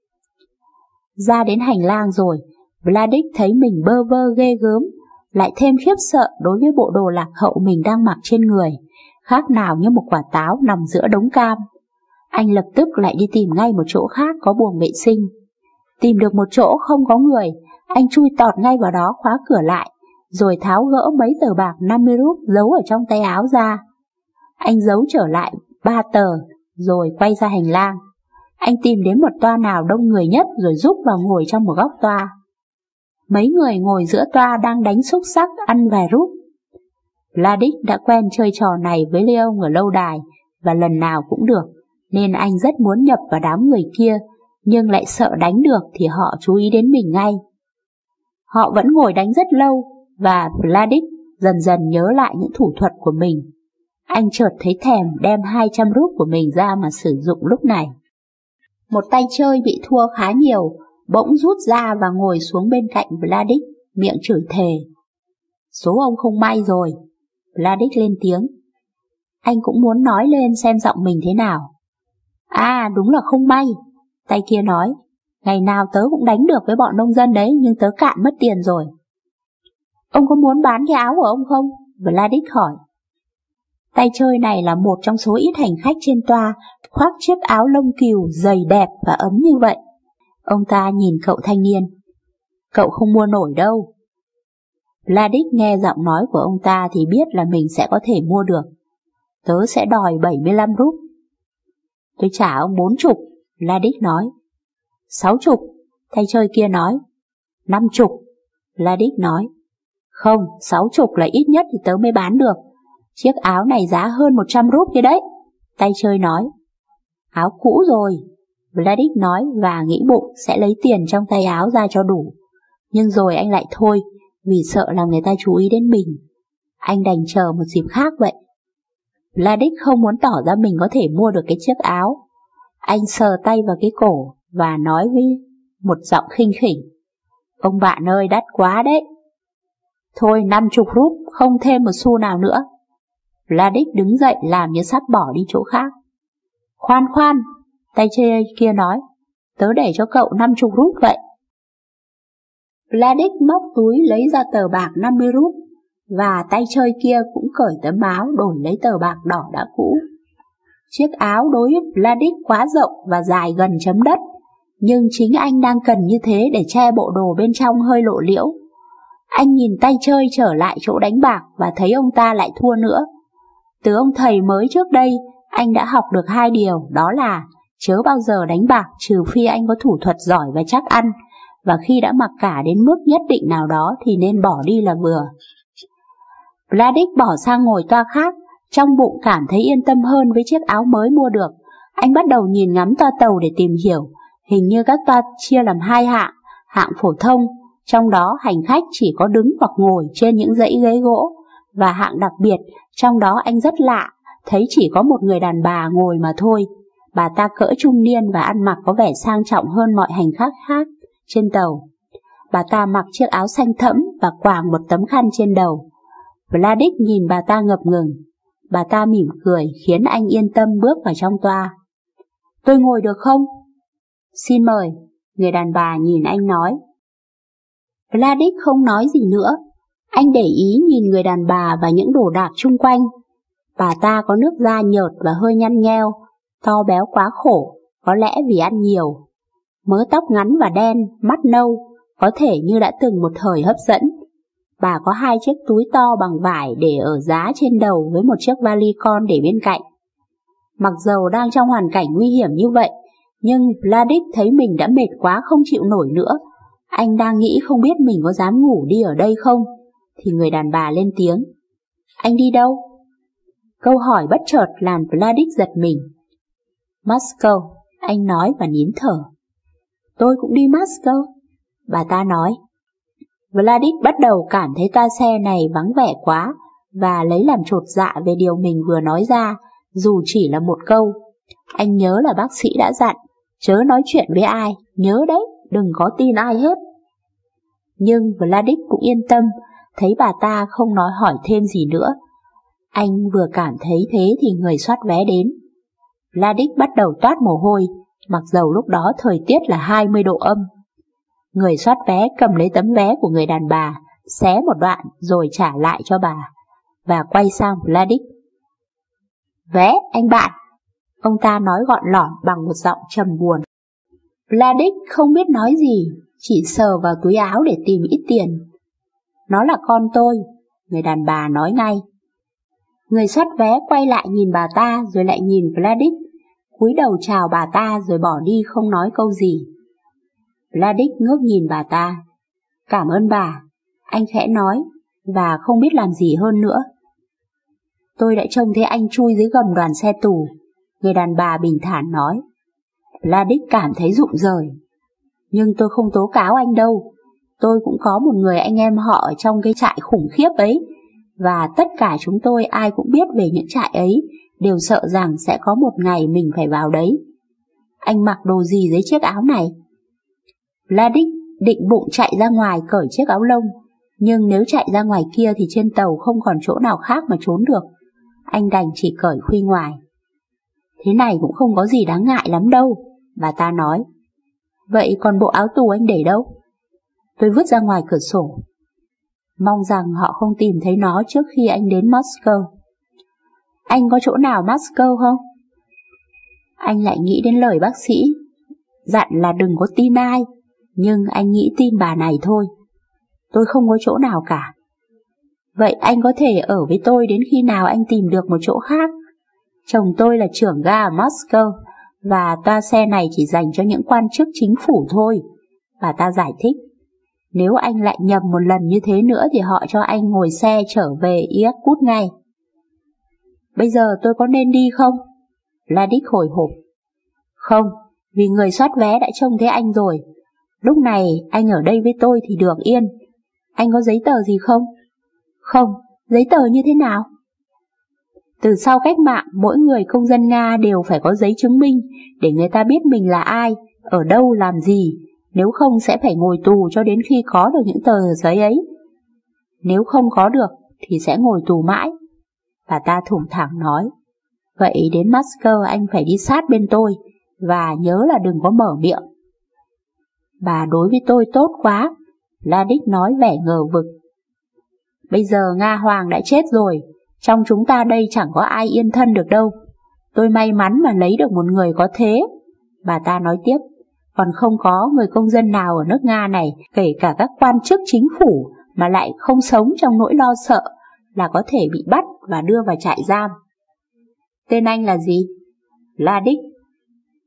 [SPEAKER 1] Ra đến hành lang rồi, Vladik thấy mình bơ vơ ghê gớm, lại thêm khiếp sợ đối với bộ đồ lạc hậu mình đang mặc trên người, khác nào như một quả táo nằm giữa đống cam. Anh lập tức lại đi tìm ngay một chỗ khác có buồng vệ sinh. Tìm được một chỗ không có người, anh chui tọt ngay vào đó khóa cửa lại, rồi tháo gỡ mấy tờ bạc 50 rúp giấu ở trong tay áo ra. Anh giấu trở lại 3 tờ, rồi quay ra hành lang. Anh tìm đến một toa nào đông người nhất rồi rúc vào ngồi trong một góc toa. Mấy người ngồi giữa toa đang đánh xúc xắc ăn vài rúp. Vladik đã quen chơi trò này với Leon ở lâu đài và lần nào cũng được, nên anh rất muốn nhập vào đám người kia, nhưng lại sợ đánh được thì họ chú ý đến mình ngay. Họ vẫn ngồi đánh rất lâu và Vladik dần dần nhớ lại những thủ thuật của mình. Anh chợt thấy thèm đem 200 rúp của mình ra mà sử dụng lúc này. Một tay chơi bị thua khá nhiều, bỗng rút ra và ngồi xuống bên cạnh Vladik, miệng chửi thề. Số ông không may rồi. Vladik lên tiếng. Anh cũng muốn nói lên xem giọng mình thế nào. À, đúng là không may. Tay kia nói. Ngày nào tớ cũng đánh được với bọn nông dân đấy, nhưng tớ cạn mất tiền rồi. Ông có muốn bán cái áo của ông không? Vladik hỏi. Tay chơi này là một trong số ít hành khách trên toa khoác chiếc áo lông cừu dày đẹp và ấm như vậy. Ông ta nhìn cậu thanh niên. Cậu không mua nổi đâu. Vladik nghe giọng nói của ông ta thì biết là mình sẽ có thể mua được. Tớ sẽ đòi 75 rúp. Tôi trả ông 40, Vladik nói. 60, tay chơi kia nói. 50, Vladik nói. Không, 60 là ít nhất thì tớ mới bán được. Chiếc áo này giá hơn 100 rúp kia đấy, tay chơi nói. Áo cũ rồi, Vladik nói và nghĩ bụng sẽ lấy tiền trong tay áo ra cho đủ. Nhưng rồi anh lại thôi, vì sợ làm người ta chú ý đến mình. Anh đành chờ một dịp khác vậy. Vladik không muốn tỏ ra mình có thể mua được cái chiếc áo. Anh sờ tay vào cái cổ và nói với một giọng khinh khỉnh. Ông bạn ơi, đắt quá đấy. Thôi 50 rúp, không thêm một xu nào nữa. Vladik đứng dậy làm như sắp bỏ đi chỗ khác. Khoan, tay chơi kia nói. Tớ để cho cậu 50 rúp vậy. Vladik móc túi lấy ra tờ bạc 50 rúp và tay chơi kia cũng cởi tấm áo đổi lấy tờ bạc đỏ đã cũ. Chiếc áo đối với Vladik quá rộng và dài gần chấm đất, nhưng chính anh đang cần như thế để che bộ đồ bên trong hơi lộ liễu. Anh nhìn tay chơi trở lại chỗ đánh bạc và thấy ông ta lại thua nữa. Từ ông thầy mới trước đây, anh đã học được 2 điều, đó là chớ bao giờ đánh bạc trừ phi anh có thủ thuật giỏi và chắc ăn, và khi đã mặc cả đến mức nhất định nào đó thì nên bỏ đi là vừa. Vladik bỏ sang ngồi toa khác, trong bụng cảm thấy yên tâm hơn với chiếc áo mới mua được. Anh bắt đầu nhìn ngắm toa tàu để tìm hiểu. Hình như các toa chia làm hai hạng, hạng phổ thông, trong đó hành khách chỉ có đứng hoặc ngồi trên những dãy ghế gỗ, và hạng đặc biệt, trong đó anh rất lạ, thấy chỉ có một người đàn bà ngồi mà thôi. Bà ta cỡ trung niên và ăn mặc có vẻ sang trọng hơn mọi hành khách khác trên tàu. Bà ta mặc chiếc áo xanh thẫm và quàng một tấm khăn trên đầu. Vladik nhìn bà ta ngập ngừng. Bà ta mỉm cười khiến anh yên tâm bước vào trong toa. Tôi ngồi được không? Xin mời, người đàn bà nhìn anh nói. Vladik không nói gì nữa. Anh để ý nhìn người đàn bà và những đồ đạc chung quanh. Bà ta có nước da nhợt và hơi nhăn nheo, to béo quá khổ, có lẽ vì ăn nhiều. Mớ tóc ngắn và đen, mắt nâu, có thể như đã từng một thời hấp dẫn. Bà có hai chiếc túi to bằng vải để ở giá trên đầu với một chiếc vali con để bên cạnh. Mặc dầu đang trong hoàn cảnh nguy hiểm như vậy, nhưng Vladik thấy mình đã mệt quá không chịu nổi nữa. Anh đang nghĩ không biết mình có dám ngủ đi ở đây không, thì người đàn bà lên tiếng. Anh đi đâu? Câu hỏi bất chợt làm Vladik giật mình. Moscow, anh nói và nín thở. Tôi cũng đi Moscow, bà ta nói. Vladik bắt đầu cảm thấy toa xe này vắng vẻ quá và lấy làm chột dạ về điều mình vừa nói ra, dù chỉ là một câu. Anh nhớ là bác sĩ đã dặn, chớ nói chuyện với ai, nhớ đấy, đừng có tin ai hết. Nhưng Vladik cũng yên tâm, thấy bà ta không nói hỏi thêm gì nữa. Anh vừa cảm thấy thế thì người soát vé đến. Vladik bắt đầu toát mồ hôi, mặc dầu lúc đó thời tiết là 20 độ âm. Người soát vé cầm lấy tấm vé của người đàn bà, xé một đoạn rồi trả lại cho bà, và quay sang Vladik. Vé, anh bạn, ông ta nói gọn lỏn bằng một giọng trầm buồn. Vladik không biết nói gì, chỉ sờ vào túi áo để tìm ít tiền. Nó là con tôi, người đàn bà nói ngay. Người soát vé quay lại nhìn bà ta rồi lại nhìn Vladik, cúi đầu chào bà ta rồi bỏ đi không nói câu gì. Vladik ngước nhìn bà ta. Cảm ơn bà, anh khẽ nói, và không biết làm gì hơn nữa. Tôi đã trông thấy anh chui dưới gầm đoàn xe tù, người đàn bà bình thản nói. Vladik cảm thấy rụng rời. Nhưng tôi không tố cáo anh đâu, tôi cũng có một người anh em họ ở trong cái trại khủng khiếp ấy, và tất cả chúng tôi ai cũng biết về những trại ấy, đều sợ rằng sẽ có một ngày mình phải vào đấy. Anh mặc đồ gì dưới chiếc áo này? Vladik định bụng chạy ra ngoài cởi chiếc áo lông, nhưng nếu chạy ra ngoài kia thì trên tàu không còn chỗ nào khác mà trốn được. Anh đành chỉ cởi khuy ngoài. Thế này cũng không có gì đáng ngại lắm đâu, bà ta nói. Vậy còn bộ áo tù anh để đâu? Tôi vứt ra ngoài cửa sổ. Mong rằng họ không tìm thấy nó trước khi anh đến Moscow. Anh có chỗ nào Moscow không? Anh lại nghĩ đến lời bác sĩ dặn là đừng có tin ai, nhưng anh nghĩ tin bà này thôi. Tôi không có chỗ nào cả. Vậy anh có thể ở với tôi đến khi nào anh tìm được một chỗ khác. Chồng tôi là trưởng ga ở Moscow, và toa xe này chỉ dành cho những quan chức chính phủ thôi, bà ta giải thích. Nếu anh lại nhầm một lần như thế nữa thì họ cho anh ngồi xe trở về Irkut ngay. Bây giờ tôi có nên đi không? Vladik hồi hộp. Không, vì người soát vé đã trông thấy anh rồi. Lúc này anh ở đây với tôi thì được yên. Anh có giấy tờ gì không? Không, giấy tờ như thế nào? Từ sau cách mạng, mỗi người công dân Nga đều phải có giấy chứng minh để người ta biết mình là ai, ở đâu, làm gì. Nếu không sẽ phải ngồi tù cho đến khi có được những tờ giấy ấy. Nếu không có được thì sẽ ngồi tù mãi. Bà ta thủng thẳng nói. Vậy đến Moscow anh phải đi sát bên tôi, và nhớ là đừng có mở miệng. Bà đối với tôi tốt quá, Vladik nói vẻ ngờ vực. Bây giờ Nga Hoàng đã chết rồi, trong chúng ta đây chẳng có ai yên thân được đâu. Tôi may mắn mà lấy được một người có thế, bà ta nói tiếp. Còn không có người công dân nào ở nước Nga này, kể cả các quan chức chính phủ, mà lại không sống trong nỗi lo sợ là có thể bị bắt và đưa vào trại giam. Tên anh là gì? Vladik.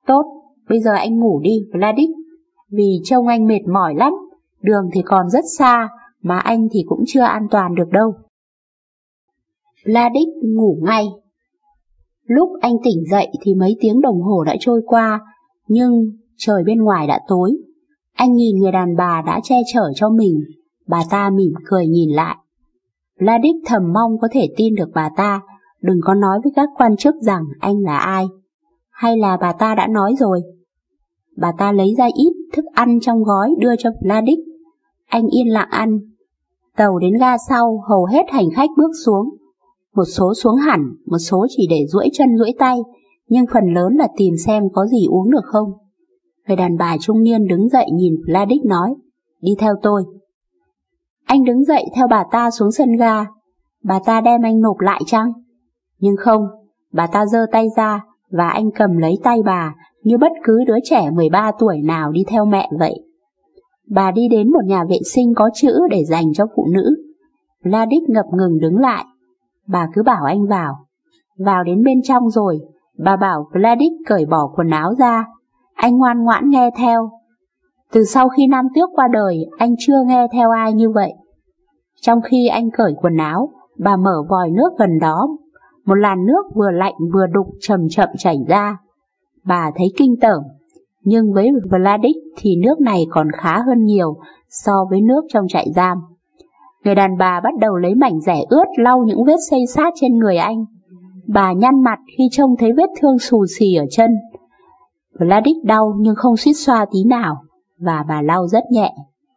[SPEAKER 1] Tốt, bây giờ anh ngủ đi, Vladik, vì trông anh mệt mỏi lắm, đường thì còn rất xa, mà anh thì cũng chưa an toàn được đâu. Vladik ngủ ngay. Lúc anh tỉnh dậy thì mấy tiếng đồng hồ đã trôi qua, nhưng trời bên ngoài đã tối. Anh nhìn người đàn bà đã che chở cho mình, bà ta mỉm cười nhìn lại. Vladik thầm mong có thể tin được bà ta, đừng có nói với các quan chức rằng anh là ai. Hay là bà ta đã nói rồi? Bà ta lấy ra ít thức ăn trong gói đưa cho Vladik. Anh yên lặng ăn. Tàu đến ga sau, hầu hết hành khách bước xuống. Một số xuống hẳn, một số chỉ để duỗi chân duỗi tay, nhưng phần lớn là tìm xem có gì uống được không. Người đàn bà trung niên đứng dậy nhìn Vladik nói, đi theo tôi. Anh đứng dậy theo bà ta xuống sân ga. Bà ta đem anh nộp lại chăng? Nhưng không, bà ta giơ tay ra và anh cầm lấy tay bà như bất cứ đứa trẻ 13 tuổi nào đi theo mẹ vậy. Bà đi đến một nhà vệ sinh có chữ để dành cho phụ nữ. Vladik ngập ngừng đứng lại. Bà cứ bảo anh vào. Vào đến bên trong rồi, bà bảo Vladik cởi bỏ quần áo ra. Anh ngoan ngoãn nghe theo. Từ sau khi Nam Tước qua đời, anh chưa nghe theo ai như vậy. Trong khi anh cởi quần áo, bà mở vòi nước gần đó. Một làn nước vừa lạnh vừa đục chậm chậm chảy ra. Bà thấy kinh tởm, nhưng với Vladik thì nước này còn khá hơn nhiều so với nước trong trại giam. Người đàn bà bắt đầu lấy mảnh rẻ ướt lau những vết xây xát trên người anh. Bà nhăn mặt khi trông thấy vết thương xù xì ở chân. Vladik đau nhưng không suýt xoa tí nào, và bà lau rất nhẹ.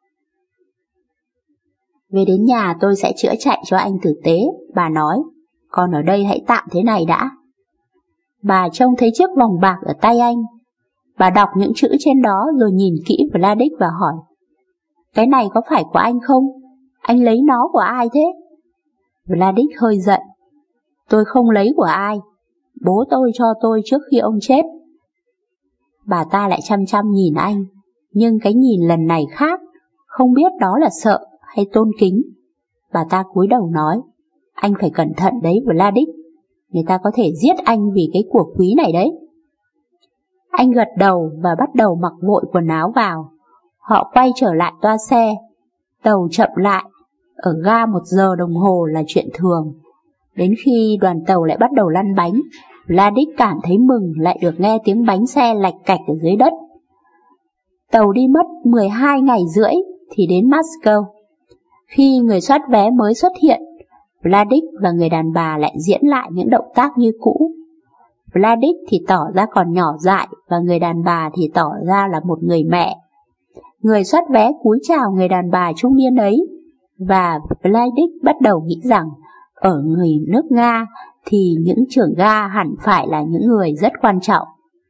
[SPEAKER 1] Về đến nhà tôi sẽ chữa chạy cho anh tử tế, bà nói, còn ở đây hãy tạm thế này đã. Bà trông thấy chiếc vòng bạc ở tay anh. Bà đọc những chữ trên đó rồi nhìn kỹ Vladik và hỏi, cái này có phải của anh không? Anh lấy nó của ai thế? Vladik hơi giận. Tôi không lấy của ai. Bố tôi cho tôi trước khi ông chết. Bà ta lại chăm chăm nhìn anh, nhưng cái nhìn lần này khác, không biết đó là sợ hay tôn kính. Bà ta cúi đầu nói, anh phải cẩn thận đấy Vladik, người ta có thể giết anh vì cái của quý này đấy. Anh gật đầu và bắt đầu mặc vội quần áo vào. Họ quay trở lại toa xe. Tàu chậm lại, ở ga 1 giờ đồng hồ là chuyện thường. Đến khi đoàn tàu lại bắt đầu lăn bánh, Vladik cảm thấy mừng lại được nghe tiếng bánh xe lạch cạch ở dưới đất. Tàu đi mất 12 ngày rưỡi thì đến Moscow. Khi người soát vé mới xuất hiện, Vladik và người đàn bà lại diễn lại những động tác như cũ. Vladik thì tỏ ra còn nhỏ dại và người đàn bà thì tỏ ra là một người mẹ. Người soát vé cúi chào người đàn bà trung niên ấy, và Vladik bắt đầu nghĩ rằng ở người nước Nga thì những trưởng ga hẳn phải là những người rất quan trọng.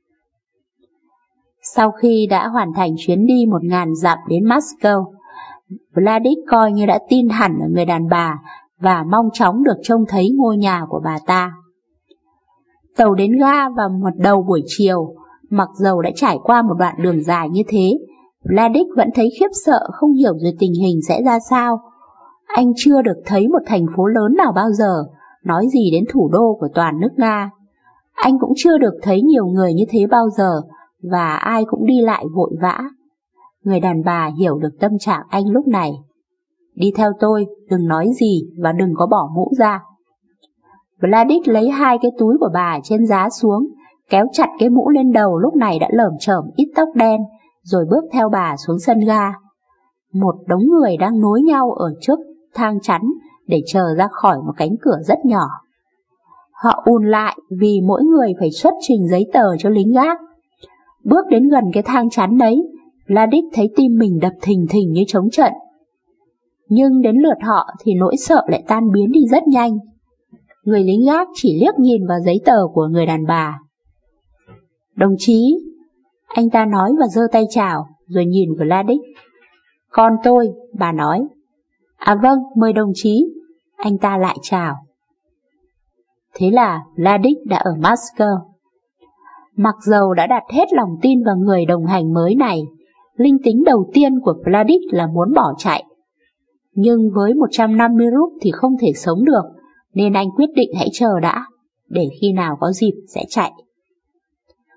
[SPEAKER 1] Sau khi đã hoàn thành chuyến đi 1000 dặm đến Moscow, Vladik coi như đã tin hẳn ở người đàn bà và mong chóng được trông thấy ngôi nhà của bà ta. Tàu đến ga vào một đầu buổi chiều, mặc dầu đã trải qua một đoạn đường dài như thế, Vladik vẫn thấy khiếp sợ không hiểu rồi tình hình sẽ ra sao. Anh chưa được thấy một thành phố lớn nào bao giờ, nói gì đến thủ đô của toàn nước Nga. Anh cũng chưa được thấy nhiều người như thế bao giờ, và ai cũng đi lại vội vã. Người đàn bà hiểu được tâm trạng anh lúc này. Đi theo tôi, đừng nói gì và đừng có bỏ mũ ra. Vladik lấy 2 cái túi của bà trên giá xuống, kéo chặt cái mũ lên đầu lúc này đã lởm chởm ít tóc đen, rồi bước theo bà xuống sân ga. Một đống người đang nối nhau ở trước thang chắn để chờ ra khỏi một cánh cửa rất nhỏ. Họ ùn lại vì mỗi người phải xuất trình giấy tờ cho lính gác. Bước đến gần cái thang chắn đấy, Vladik thấy tim mình đập thình thình như trống trận. Nhưng đến lượt họ thì nỗi sợ lại tan biến đi rất nhanh. Người lính gác chỉ liếc nhìn vào giấy tờ của người đàn bà. Đồng chí, anh ta nói và giơ tay chào, rồi nhìn Vladik. Con tôi, bà nói. À vâng, mời đồng chí, anh ta lại chào. Thế là Vladik đã ở Moscow. Mặc dầu đã đặt hết lòng tin vào người đồng hành mới này, linh tính đầu tiên của Vladik là muốn bỏ chạy. Nhưng với 150 rúp thì không thể sống được, nên anh quyết định hãy chờ đã, để khi nào có dịp sẽ chạy.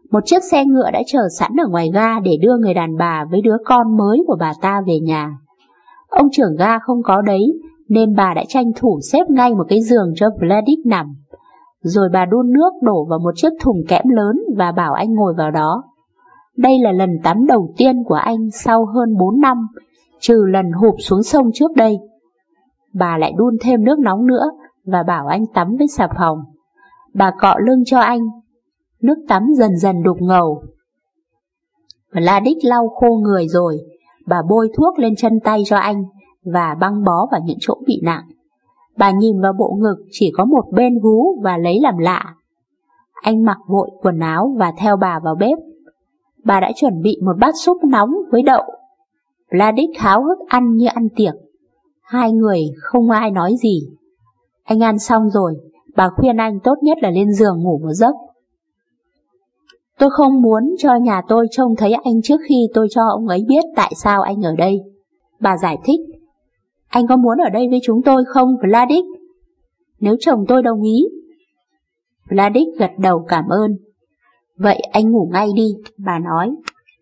[SPEAKER 1] Một chiếc xe ngựa đã chờ sẵn ở ngoài ga để đưa người đàn bà với đứa con mới của bà ta về nhà. Ông trưởng ga không có đấy, nên bà đã tranh thủ xếp ngay một cái giường cho Vladik nằm. Rồi bà đun nước đổ vào một chiếc thùng kẽm lớn và bảo anh ngồi vào đó. Đây là lần tắm đầu tiên của anh sau hơn 4 năm, trừ lần hụp xuống sông trước đây. Bà lại đun thêm nước nóng nữa và bảo anh tắm với xà phòng. Bà cọ lưng cho anh. Nước tắm dần dần đục ngầu. Vladik lau khô người rồi, bà bôi thuốc lên chân tay cho anh và băng bó vào những chỗ bị nặng. Bà nhìn vào bộ ngực chỉ có một bên vú và lấy làm lạ. Anh mặc vội quần áo và theo bà vào bếp. Bà đã chuẩn bị một bát súp nóng với đậu. Vladik háo hức ăn như ăn tiệc. Hai người không ai nói gì. Anh ăn xong rồi, bà khuyên anh tốt nhất là lên giường ngủ một giấc. Tôi không muốn cho nhà tôi trông thấy anh trước khi tôi cho ông ấy biết tại sao anh ở đây. Bà giải thích. Anh có muốn ở đây với chúng tôi không, Vladik? Nếu chồng tôi đồng ý. Vladik gật đầu cảm ơn. Vậy anh ngủ ngay đi, bà nói.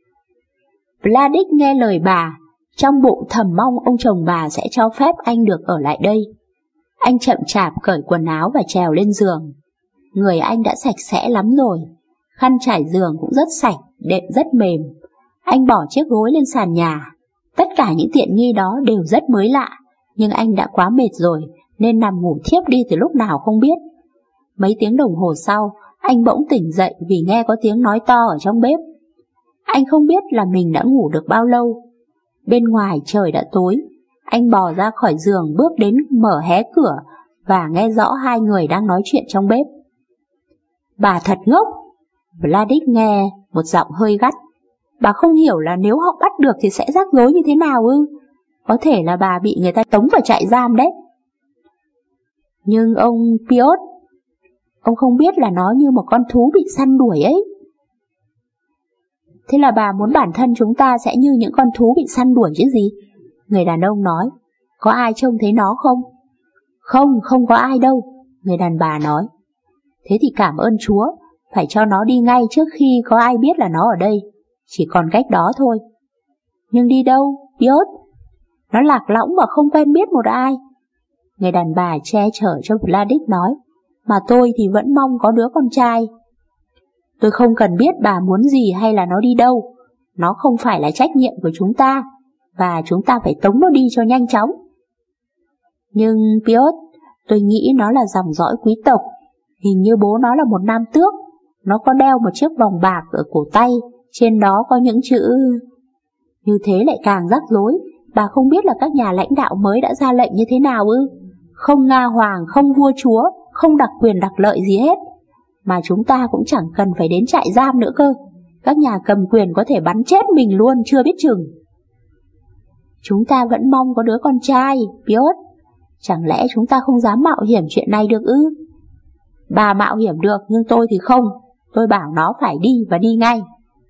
[SPEAKER 1] Vladik nghe lời bà, trong bụng thầm mong ông chồng bà sẽ cho phép anh được ở lại đây. Anh chậm chạp cởi quần áo và trèo lên giường. Người anh đã sạch sẽ lắm rồi. Khăn trải giường cũng rất sạch, đệm rất mềm. Anh bỏ chiếc gối lên sàn nhà. Tất cả những tiện nghi đó đều rất mới lạ, nhưng anh đã quá mệt rồi nên nằm ngủ thiếp đi từ lúc nào không biết. Mấy tiếng đồng hồ sau, anh bỗng tỉnh dậy vì nghe có tiếng nói to ở trong bếp. Anh không biết là mình đã ngủ được bao lâu. Bên ngoài trời đã tối. Anh bò ra khỏi giường bước đến mở hé cửa và nghe rõ hai người đang nói chuyện trong bếp. Bà thật ngốc. Vladik nghe một giọng hơi gắt. Bà không hiểu là nếu họ bắt được thì sẽ rắc rối như thế nào ư? Có thể là bà bị người ta tống vào trại giam đấy. Nhưng ông Piotr, ông không biết là nó như một con thú bị săn đuổi ấy. Thế là bà muốn bản thân chúng ta sẽ như những con thú bị săn đuổi chứ gì? Người đàn ông nói. Có ai trông thấy nó không? Không, không có ai đâu, người đàn bà nói. Thế thì cảm ơn Chúa, phải cho nó đi ngay trước khi có ai biết là nó ở đây. Chỉ còn cách đó thôi. Nhưng đi đâu, Piotr? Nó lạc lõng và không quen biết một ai. Người đàn bà che chở cho Vladik nói. Mà tôi thì vẫn mong có đứa con trai. Tôi không cần biết bà muốn gì hay là nó đi đâu. Nó không phải là trách nhiệm của chúng ta, và chúng ta phải tống nó đi cho nhanh chóng. Nhưng Piotr, tôi nghĩ nó là dòng dõi quý tộc. Hình như bố nó là một nam tước. Nó có đeo một chiếc vòng bạc ở cổ tay, trên đó có những chữ... Như thế lại càng rắc rối. Bà không biết là các nhà lãnh đạo mới đã ra lệnh như thế nào ư? Không Nga Hoàng, không vua chúa, không đặc quyền đặc lợi gì hết. Mà chúng ta cũng chẳng cần phải đến trại giam nữa cơ. Các nhà cầm quyền có thể bắn chết mình luôn, chưa biết chừng. Chúng ta vẫn mong có đứa con trai, Piotr. Chẳng lẽ chúng ta không dám mạo hiểm chuyện này được ư? Bà mạo hiểm được, nhưng tôi thì không. Tôi bảo nó phải đi và đi ngay.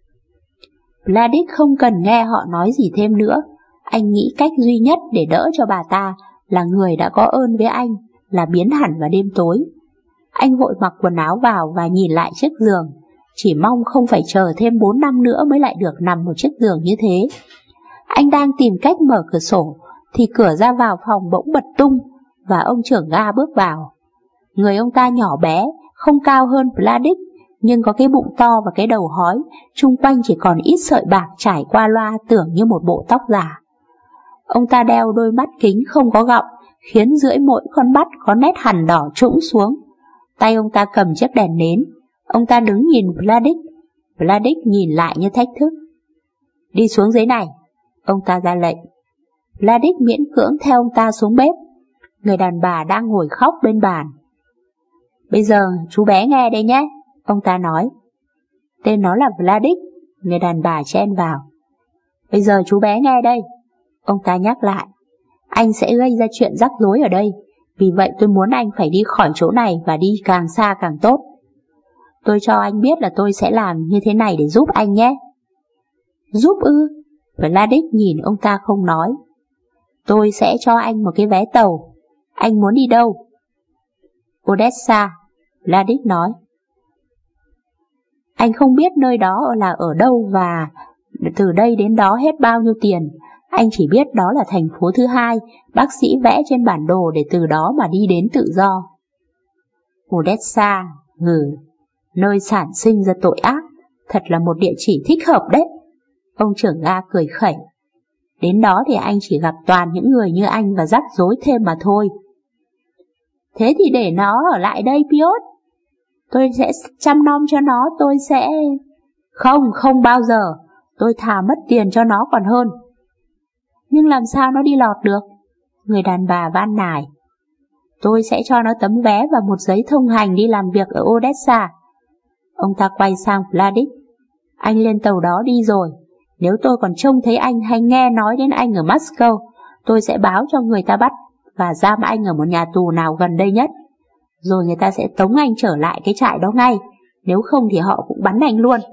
[SPEAKER 1] Vladik không cần nghe họ nói gì thêm nữa. Anh nghĩ cách duy nhất để đỡ cho bà ta là người đã có ơn với anh là biến hẳn vào đêm tối. Anh vội mặc quần áo vào và nhìn lại chiếc giường, chỉ mong không phải chờ thêm 4 năm nữa mới lại được nằm một chiếc giường như thế. Anh đang tìm cách mở cửa sổ thì cửa ra vào phòng bỗng bật tung và ông trưởng ga bước vào. Người ông ta nhỏ bé, không cao hơn Vladik, nhưng có cái bụng to và cái đầu hói, chung quanh chỉ còn ít sợi bạc trải qua loa tưởng như một bộ tóc giả. Ông ta đeo đôi mắt kính không có gọng, khiến dưới mỗi con mắt có nét hằn đỏ trũng xuống. Tay ông ta cầm chiếc đèn nến. Ông ta đứng nhìn Vladik. Vladik nhìn lại như thách thức. Đi xuống dưới này, ông ta ra lệnh. Vladik miễn cưỡng theo ông ta xuống bếp. Người đàn bà đang ngồi khóc bên bàn. Bây giờ chú bé nghe đây nhé, ông ta nói. Tên nó là Vladik, người đàn bà chen vào. Bây giờ chú bé nghe đây, ông ta nhắc lại. Anh sẽ gây ra chuyện rắc rối ở đây, vì vậy tôi muốn anh phải đi khỏi chỗ này và đi càng xa càng tốt. Tôi cho anh biết là tôi sẽ làm như thế này để giúp anh nhé. Giúp ư? Vladik nhìn ông ta không nói. Tôi sẽ cho anh một cái vé tàu. Anh muốn đi đâu? Odessa, Vladik nói. Anh không biết nơi đó là ở đâu và từ đây đến đó hết bao nhiêu tiền. Anh chỉ biết đó là thành phố thứ hai bác sĩ vẽ trên bản đồ để từ đó mà đi đến tự do. Odessa, nơi sản sinh ra tội ác, thật là một địa chỉ thích hợp đấy. Ông trưởng ga cười khẩy. Đến đó thì anh chỉ gặp toàn những người như anh và rắc rối thêm mà thôi. Thế thì để nó ở lại đây Piotr. Tôi sẽ chăm nom cho nó, tôi sẽ... Không bao giờ, tôi thà mất tiền cho nó còn hơn. Nhưng làm sao nó đi lọt được? Người đàn bà van nài. Tôi sẽ cho nó tấm vé và một giấy thông hành đi làm việc ở Odessa. Ông ta quay sang Vladik. Anh lên tàu đó đi rồi. Nếu tôi còn trông thấy anh hay nghe nói đến anh ở Moscow, tôi sẽ báo cho người ta bắt và giam anh ở một nhà tù nào gần đây nhất. Rồi người ta sẽ tống anh trở lại cái trại đó ngay, nếu không thì họ cũng bắn anh luôn.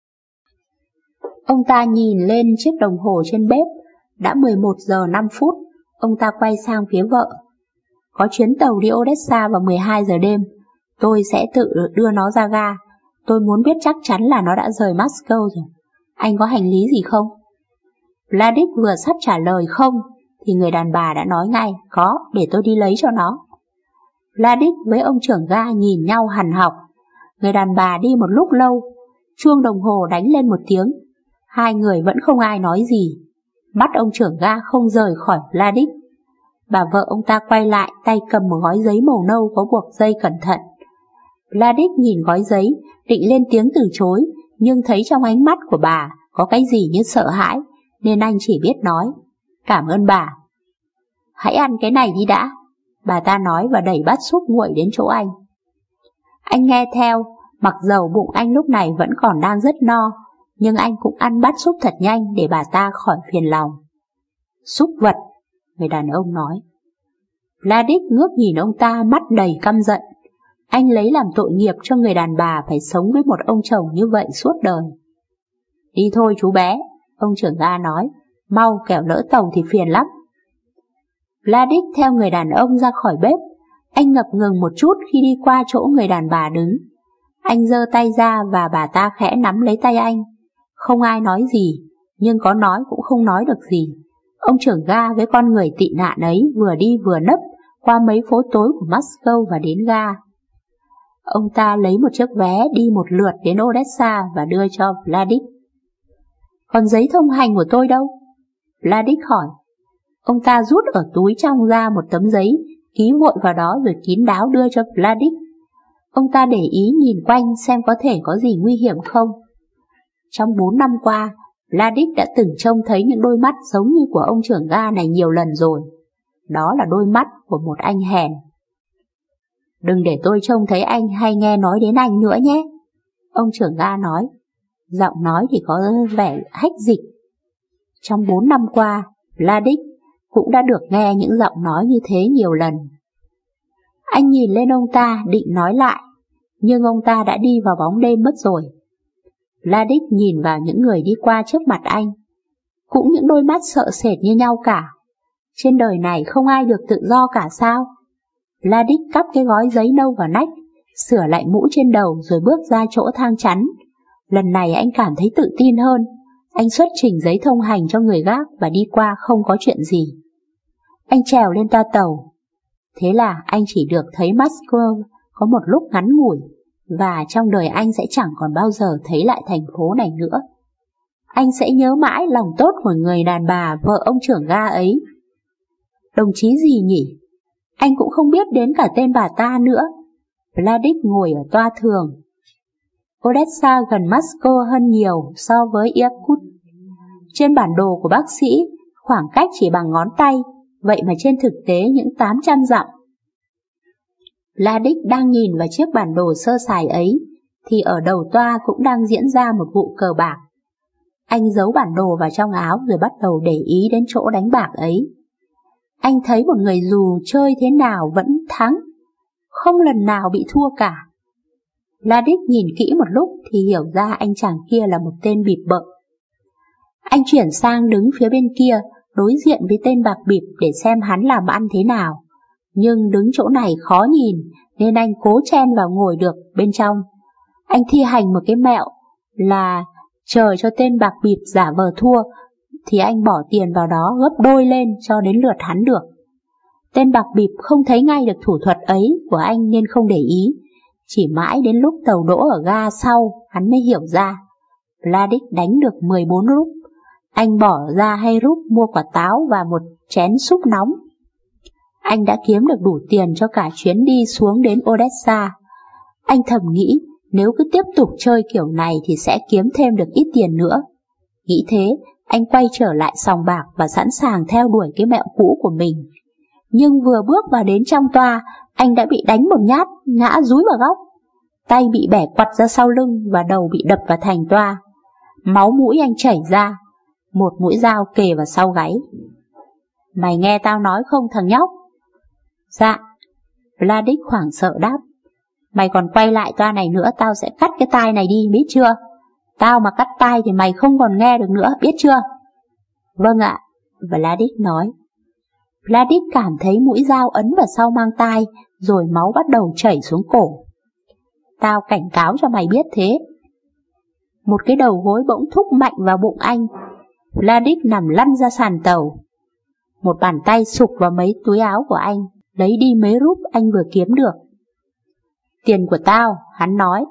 [SPEAKER 1] Ông ta nhìn lên chiếc đồng hồ trên bếp, đã 11 giờ 5 phút, ông ta quay sang phía vợ. Có chuyến tàu đi Odessa vào 12 giờ đêm, tôi sẽ tự đưa nó ra ga, tôi muốn biết chắc chắn là nó đã rời Moscow rồi. Anh có hành lý gì không? Vladik vừa sắp trả lời không, thì người đàn bà đã nói ngay, có, để tôi đi lấy cho nó. Vladik với ông trưởng ga nhìn nhau hằn học. Người đàn bà đi một lúc lâu, chuông đồng hồ đánh lên một tiếng. Hai người vẫn không ai nói gì. Mắt ông trưởng ga không rời khỏi Vladik. Bà vợ ông ta quay lại, tay cầm một gói giấy màu nâu có buộc dây cẩn thận. Vladik nhìn gói giấy, định lên tiếng từ chối, nhưng thấy trong ánh mắt của bà có cái gì như sợ hãi, nên anh chỉ biết nói, cảm ơn bà. Hãy ăn cái này đi đã, bà ta nói và đẩy bát súp nguội đến chỗ anh. Anh nghe theo, mặc dầu bụng anh lúc này vẫn còn đang rất no, nhưng anh cũng ăn bát súp thật nhanh để bà ta khỏi phiền lòng. Súc vật, người đàn ông nói. Vladik ngước nhìn ông ta mắt đầy căm giận. Anh lấy làm tội nghiệp cho người đàn bà phải sống với một ông chồng như vậy suốt đời. Đi thôi chú bé, ông trưởng ga nói, mau kẻo lỡ tàu thì phiền lắm. Vladik theo người đàn ông ra khỏi bếp. Anh ngập ngừng một chút khi đi qua chỗ người đàn bà đứng. Anh giơ tay ra và bà ta khẽ nắm lấy tay anh. Không ai nói gì, nhưng có nói cũng không nói được gì. Ông trưởng ga với con người tị nạn ấy vừa đi vừa nấp qua mấy phố tối của Moscow và đến ga. Ông ta lấy một chiếc vé đi một lượt đến Odessa và đưa cho Vladik. Còn giấy thông hành của tôi đâu? Vladik hỏi. Ông ta rút ở túi trong ra một tấm giấy, ký vội vào đó rồi kín đáo đưa cho Vladik. Ông ta để ý nhìn quanh xem có thể có gì nguy hiểm không. Trong 4 năm qua, Vladik đã từng trông thấy những đôi mắt giống như của ông trưởng ga này nhiều lần rồi. Đó là đôi mắt của một anh hèn. Đừng để tôi trông thấy anh hay nghe nói đến anh nữa nhé, ông trưởng ga nói. Giọng nói thì có vẻ hách dịch. Trong 4 năm qua, Vladik cũng đã được nghe những giọng nói như thế nhiều lần. Anh nhìn lên ông ta định nói lại, nhưng ông ta đã đi vào bóng đêm mất rồi. Vladik nhìn vào những người đi qua trước mặt anh. Cũng những đôi mắt sợ sệt như nhau cả. Trên đời này không ai được tự do cả sao? Vladik cắp cái gói giấy nâu vào nách, sửa lại mũ trên đầu rồi bước ra chỗ thang chắn. Lần này anh cảm thấy tự tin hơn. Anh xuất trình giấy thông hành cho người gác và đi qua không có chuyện gì. Anh trèo lên toa tàu. Thế là anh chỉ được thấy Moscow có một lúc ngắn ngủi, và trong đời anh sẽ chẳng còn bao giờ thấy lại thành phố này nữa. Anh sẽ nhớ mãi lòng tốt của người đàn bà vợ ông trưởng ga ấy. Đồng chí gì nhỉ? Anh cũng không biết đến cả tên bà ta nữa. Vladik ngồi ở toa thường. Odessa gần Moscow hơn nhiều so với Irkutsk. Trên bản đồ của bác sĩ, khoảng cách chỉ bằng ngón tay, vậy mà trên thực tế những 800 dặm. Vladik đang nhìn vào chiếc bản đồ sơ sài ấy, thì ở đầu toa cũng đang diễn ra một vụ cờ bạc. Anh giấu bản đồ vào trong áo rồi bắt đầu để ý đến chỗ đánh bạc ấy. Anh thấy một người dù chơi thế nào vẫn thắng, không lần nào bị thua cả. Vladik nhìn kỹ một lúc thì hiểu ra anh chàng kia là một tên bịp bợm. Anh chuyển sang đứng phía bên kia, đối diện với tên bạc bịp để xem hắn làm ăn thế nào. Nhưng đứng chỗ này khó nhìn, nên anh cố chen vào ngồi được bên trong. Anh thi hành một cái mẹo là chờ cho tên bạc bịp giả vờ thua thì anh bỏ tiền vào đó gấp đôi lên cho đến lượt hắn được. Tên bạc bịp không thấy ngay được thủ thuật ấy của anh nên không để ý. Chỉ mãi đến lúc tàu đỗ ở ga sau, hắn mới hiểu ra. Vladik đánh được 14 rúp. Anh bỏ ra 2 rúp mua quả táo và một chén súp nóng. Anh đã kiếm được đủ tiền cho cả chuyến đi xuống đến Odessa. Anh thầm nghĩ nếu cứ tiếp tục chơi kiểu này thì sẽ kiếm thêm được ít tiền nữa. Nghĩ thế, anh quay trở lại sòng bạc và sẵn sàng theo đuổi cái mẹo cũ của mình. Nhưng vừa bước vào đến trong toa, anh đã bị đánh một nhát, ngã dúi vào góc. Tay bị bẻ quặt ra sau lưng và đầu bị đập vào thành toa. Máu mũi anh chảy ra, một mũi dao kề vào sau gáy. Mày nghe tao nói không thằng nhóc? Dạ. Vladik hoảng sợ đáp. Mày còn quay lại toa này nữa tao sẽ cắt cái tai này đi, biết chưa? Tao mà cắt tai thì mày không còn nghe được nữa, biết chưa? Vâng ạ, Vladik nói. Vladik cảm thấy mũi dao ấn vào sau mang tai, rồi máu bắt đầu chảy xuống cổ. Tao cảnh cáo cho mày biết thế. Một cái đầu gối bỗng thúc mạnh vào bụng anh. Vladik nằm lăn ra sàn tàu. Một bàn tay sục vào mấy túi áo của anh, lấy đi mấy rúp anh vừa kiếm được. Tiền của tao, hắn nói.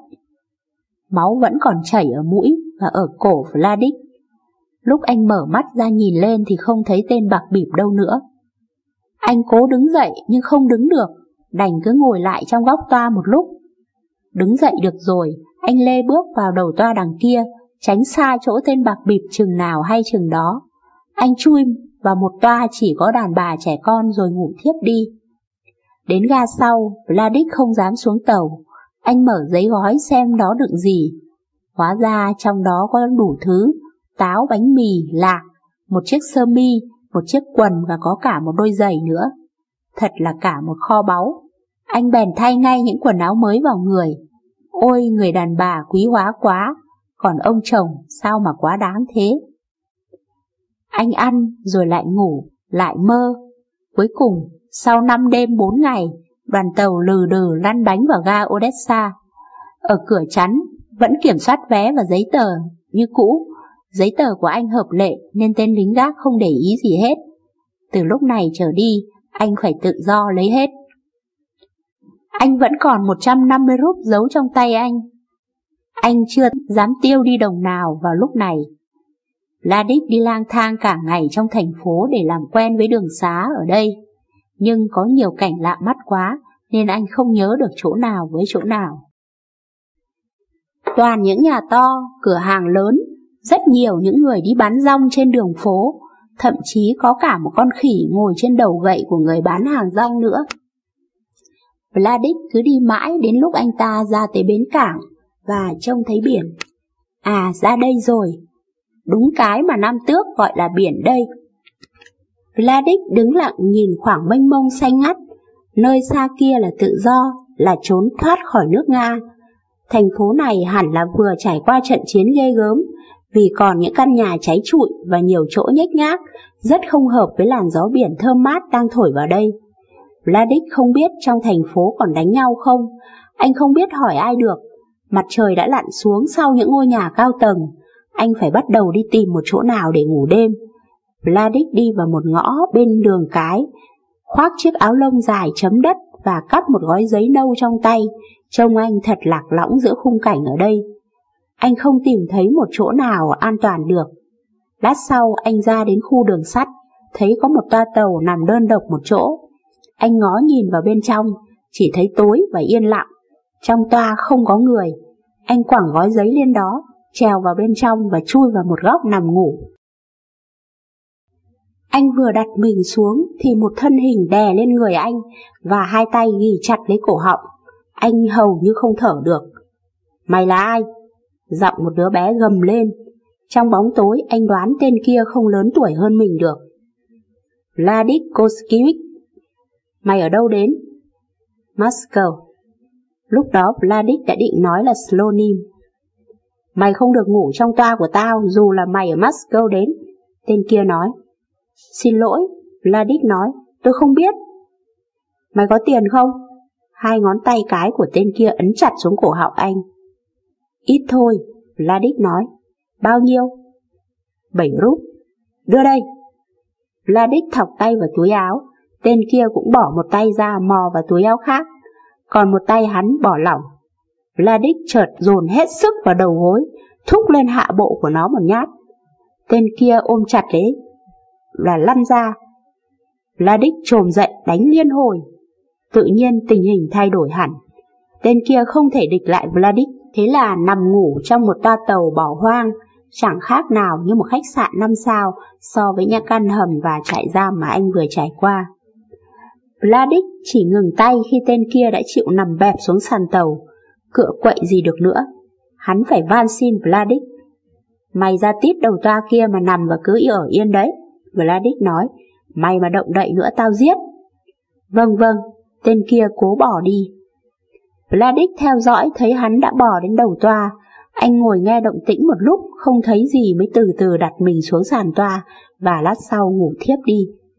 [SPEAKER 1] Máu vẫn còn chảy ở mũi và ở cổ Vladik. Lúc anh mở mắt ra nhìn lên thì không thấy tên bạc bịp đâu nữa. Anh cố đứng dậy nhưng không đứng được, đành cứ ngồi lại trong góc toa một lúc. Đứng dậy được rồi, anh lê bước vào đầu toa đằng kia, tránh xa chỗ tên bạc bịp chừng nào hay chừng đó. Anh chui vào một toa chỉ có đàn bà trẻ con rồi ngủ thiếp đi. Đến ga sau, Vladik không dám xuống tàu. Anh mở giấy gói xem đó đựng gì. Hóa ra trong đó có đủ thứ: táo, bánh mì, lạc, một chiếc sơ mi, một chiếc quần và có cả một đôi giày nữa. Thật là cả một kho báu. Anh bèn thay ngay những quần áo mới vào người. Ôi, người đàn bà quý hóa quá, còn ông chồng sao mà quá đáng thế. Anh ăn rồi lại ngủ, lại mơ. Cuối cùng, sau 5 đêm 4 ngày, đoàn tàu lừ đừ lăn bánh vào ga Odessa. Ở cửa chắn, vẫn kiểm soát vé và giấy tờ như cũ. Giấy tờ của anh hợp lệ nên tên lính gác không để ý gì hết. Từ lúc này trở đi, anh phải tự do lấy hết. Anh vẫn còn 150 rúp giấu trong tay anh. Anh chưa dám tiêu đi đồng nào vào lúc này. Vladik đi lang thang cả ngày trong thành phố để làm quen với đường xá ở đây. Nhưng có nhiều cảnh lạ mắt quá nên anh không nhớ được chỗ nào với chỗ nào. Toàn những nhà to, cửa hàng lớn, rất nhiều những người đi bán rong trên đường phố, thậm chí có cả một con khỉ ngồi trên đầu gậy của người bán hàng rong nữa. Vladik cứ đi mãi đến lúc anh ta ra tới bến cảng và trông thấy biển. À, ra đây rồi, đúng cái mà năm Tước gọi là biển đây. Vladik đứng lặng nhìn khoảng mênh mông xanh ngắt, nơi xa kia là tự do, là trốn thoát khỏi nước Nga. Thành phố này hẳn là vừa trải qua trận chiến ghê gớm, vì còn những căn nhà cháy trụi và nhiều chỗ nhếch nhác, rất không hợp với làn gió biển thơm mát đang thổi vào đây. Vladik không biết trong thành phố còn đánh nhau không, anh không biết hỏi ai được. Mặt trời đã lặn xuống sau những ngôi nhà cao tầng, anh phải bắt đầu đi tìm một chỗ nào để ngủ đêm. Vladik đi vào một ngõ bên đường cái, khoác chiếc áo lông dài chấm đất và cắp một gói giấy nâu trong tay, trông anh thật lạc lõng giữa khung cảnh ở đây. Anh không tìm thấy một chỗ nào an toàn được. Lát sau anh ra đến khu đường sắt, thấy có một toa tàu nằm đơn độc một chỗ. Anh ngó nhìn vào bên trong, chỉ thấy tối và yên lặng. Trong toa không có người. Anh quẳng gói giấy lên đó, trèo vào bên trong và chui vào một góc nằm ngủ. Anh vừa đặt mình xuống thì một thân hình đè lên người anh và hai tay ghì chặt lấy cổ họng. Anh hầu như không thở được. Mày là ai? Giọng một đứa bé gầm lên. Trong bóng tối anh đoán tên kia không lớn tuổi hơn mình được. Vladik Koskiewicz. Mày ở đâu đến? Moscow. Lúc đó Vladik đã định nói là Slonim. Mày không được ngủ trong toa của tao dù là mày ở Moscow đến. Tên kia nói. Xin lỗi, Vladik nói, tôi không biết. Mày có tiền không? Hai ngón tay cái của tên kia ấn chặt xuống cổ họng anh. Ít thôi, Vladik nói. Bao nhiêu? 7 rúp. Đưa đây. Vladik thọc tay vào túi áo, tên kia cũng bỏ một tay ra mò vào túi áo khác, còn một tay hắn bỏ lỏng. Vladik chợt dồn hết sức vào đầu gối, thúc lên hạ bộ của nó một nhát. Tên kia ôm chặt lấy và lăn ra. Vladik chồm dậy đánh liên hồi. Tự nhiên tình hình thay đổi hẳn. Tên kia không thể địch lại Vladik, thế là nằm ngủ trong một toa tàu bỏ hoang, chẳng khác nào như một khách sạn 5 sao so với những căn hầm và trại giam mà anh vừa trải qua. Vladik chỉ ngừng tay khi tên kia đã chịu nằm bẹp xuống sàn tàu, cựa quậy gì được nữa. Hắn phải van xin Vladik. Mày ra tít đầu toa kia mà nằm và cứ ở yên đấy, Vladik nói. Mày mà động đậy nữa tao giết. Vâng vâng, tên kia cố bỏ đi. Vladik theo dõi thấy hắn đã bò đến đầu toa. Anh ngồi nghe động tĩnh một lúc, không thấy gì mới từ từ đặt mình xuống sàn toa và lát sau ngủ thiếp đi.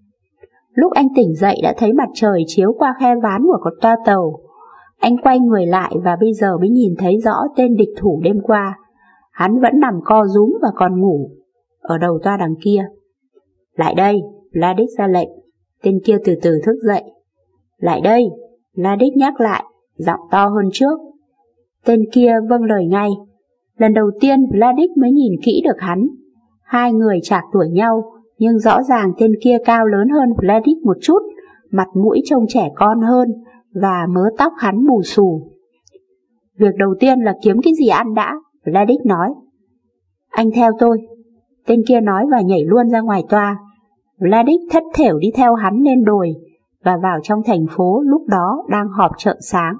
[SPEAKER 1] Lúc anh tỉnh dậy đã thấy mặt trời chiếu qua khe ván của con toa tàu. Anh quay người lại và bây giờ mới nhìn thấy rõ tên địch thủ đêm qua. Hắn vẫn nằm co rúm và còn ngủ ở đầu toa đằng kia. Lại đây, Vladik ra lệnh. Tên kia từ từ thức dậy. Lại đây, Vladik nhắc lại, giọng to hơn trước. Tên kia vâng lời ngay. Lần đầu tiên Vladik mới nhìn kỹ được hắn. Hai người chạc tuổi nhau, nhưng rõ ràng tên kia cao lớn hơn Vladik một chút, mặt mũi trông trẻ con hơn, và mớ tóc hắn bù xù. Việc đầu tiên là kiếm cái gì ăn đã, Vladik nói. Anh theo tôi, tên kia nói và nhảy luôn ra ngoài toa. Vladik thất thểu đi theo hắn lên đồi và vào trong thành phố lúc đó đang họp chợ sáng.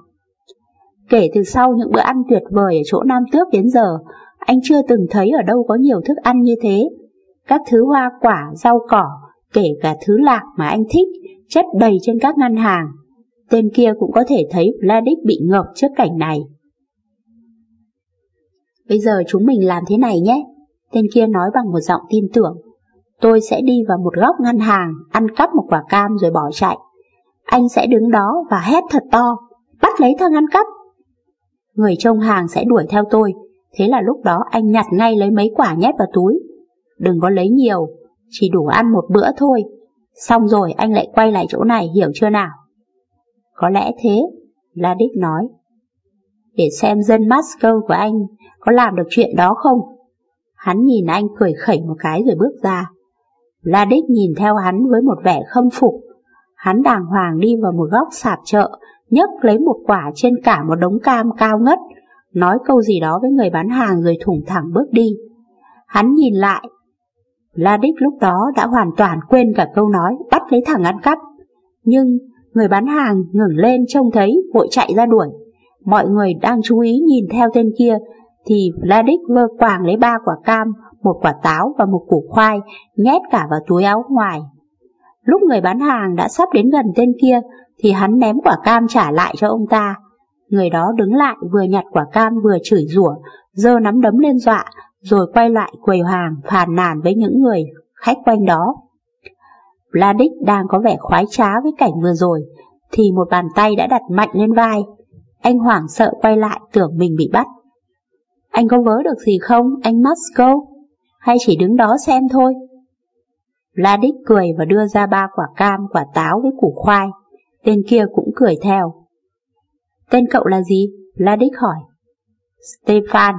[SPEAKER 1] Kể từ sau những bữa ăn tuyệt vời ở chỗ Nam Tước đến giờ, anh chưa từng thấy ở đâu có nhiều thức ăn như thế. Các thứ hoa quả, rau cỏ, kể cả thứ lạc mà anh thích, chất đầy trên các ngăn hàng. Tên kia cũng có thể thấy Vladik bị ngợp trước cảnh này. Bây giờ chúng mình làm thế này nhé, tên kia nói bằng một giọng tin tưởng. Tôi sẽ đi vào một góc ngân hàng, ăn cắp một quả cam rồi bỏ chạy. Anh sẽ đứng đó và hét thật to, bắt lấy thằng ăn cắp. Người trông hàng sẽ đuổi theo tôi, thế là lúc đó anh nhặt ngay lấy mấy quả nhét vào túi. Đừng có lấy nhiều, chỉ đủ ăn một bữa thôi. Xong rồi anh lại quay lại chỗ này, hiểu chưa nào? Có lẽ thế, Vladik nói. Để xem dân Moscow của anh có làm được chuyện đó không? Hắn nhìn anh cười khẩy một cái rồi bước ra. Vladik nhìn theo hắn với một vẻ khâm phục. Hắn đàng hoàng đi vào một góc sạp chợ, nhấc lấy một quả trên cả một đống cam cao ngất, nói câu gì đó với người bán hàng rồi thủng thẳng bước đi. Hắn nhìn lại. Vladik lúc đó đã hoàn toàn quên cả câu nói bắt lấy thằng ăn cắp. Nhưng người bán hàng ngẩng lên trông thấy vội chạy ra đuổi. Mọi người đang chú ý nhìn theo tên kia thì Vladik vơ quàng lấy 3 quả cam, 1 quả táo và 1 củ khoai, nhét cả vào túi áo ngoài. Lúc người bán hàng đã sắp đến gần tên kia thì hắn ném quả cam trả lại cho ông ta. Người đó đứng lại vừa nhặt quả cam vừa chửi rủa, giơ nắm đấm lên dọa, rồi quay lại quầy hàng phàn nàn với những người khách quanh đó. Vladik đang có vẻ khoái trá với cảnh vừa rồi thì một bàn tay đã đặt mạnh lên vai. Anh hoảng sợ quay lại tưởng mình bị bắt. Anh có vớ được gì không, anh Moscow? Hay chỉ đứng đó xem thôi? Vladik cười và đưa ra 3 quả cam, quả táo với củ khoai. Tên kia cũng cười theo. Tên cậu là gì? Vladik hỏi. Stefan.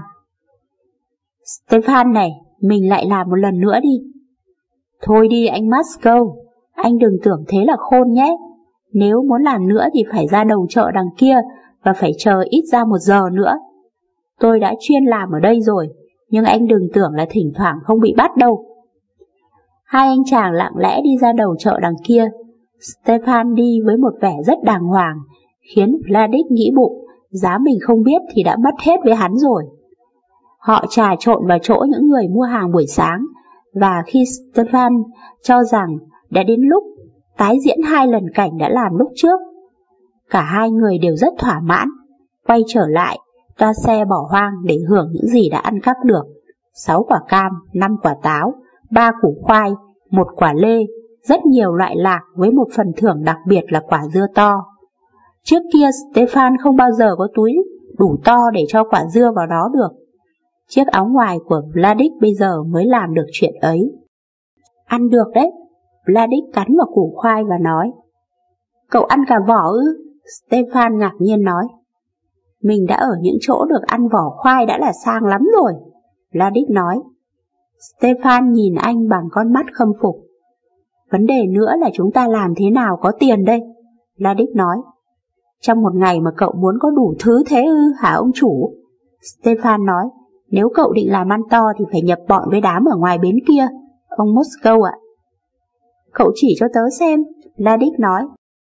[SPEAKER 1] Stefan này, mình lại làm một lần nữa đi. Thôi đi anh Moscow, anh đừng tưởng thế là khôn nhé. Nếu muốn làm nữa thì phải ra đầu chợ đằng kia và phải chờ ít ra 1 giờ nữa. Tôi đã chuyên làm ở đây rồi, nhưng anh đừng tưởng là thỉnh thoảng không bị bắt đâu. Hai anh chàng lặng lẽ đi ra đầu chợ đằng kia. Stefan đi với một vẻ rất đàng hoàng, khiến Vladik nghĩ bụng, giá mình không biết thì đã mất hết với hắn rồi. Họ trà trộn vào chỗ những người mua hàng buổi sáng, và khi Stefan cho rằng đã đến lúc tái diễn 2 lần cảnh đã làm lúc trước, cả hai người đều rất thỏa mãn, quay trở lại toa xe bỏ hoang để hưởng những gì đã ăn cắp được. 6 quả cam, 5 quả táo, 3 củ khoai, 1 quả lê, rất nhiều loại lạc với một phần thưởng đặc biệt là quả dưa to. Trước kia Stefan không bao giờ có túi đủ to để cho quả dưa vào đó được. Chiếc áo ngoài của Vladik bây giờ mới làm được chuyện ấy. Ăn được đấy, Vladik cắn vào củ khoai và nói. Cậu ăn cả vỏ ư? Stefan ngạc nhiên nói. Mình đã ở những chỗ được ăn vỏ khoai đã là sang lắm rồi, Vladik nói. Stefan nhìn anh bằng con mắt khâm phục. Vấn đề nữa là chúng ta làm thế nào có tiền đây, Vladik nói. Trong một ngày mà cậu muốn có đủ thứ thế ư hả ông chủ? Stefan nói. Nếu cậu định làm ăn to thì phải nhập bọn với đám ở ngoài bến kia, ông Moscow ạ. Cậu chỉ cho tớ xem, Vladik nói.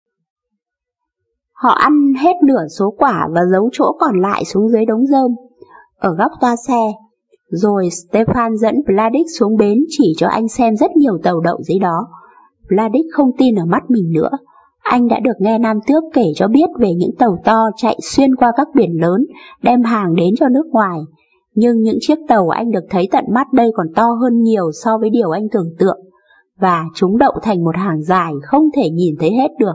[SPEAKER 1] Họ ăn hết nửa số quả và giấu chỗ còn lại xuống dưới đống rơm, ở góc toa xe. Rồi Stefan dẫn Vladik xuống bến chỉ cho anh xem rất nhiều tàu đậu dưới đó. Vladik không tin ở mắt mình nữa. Anh đã được nghe Nam Tước kể cho biết về những tàu to chạy xuyên qua các biển lớn, đem hàng đến cho nước ngoài. Nhưng những chiếc tàu anh được thấy tận mắt đây còn to hơn nhiều so với điều anh tưởng tượng, và chúng đậu thành một hàng dài không thể nhìn thấy hết được.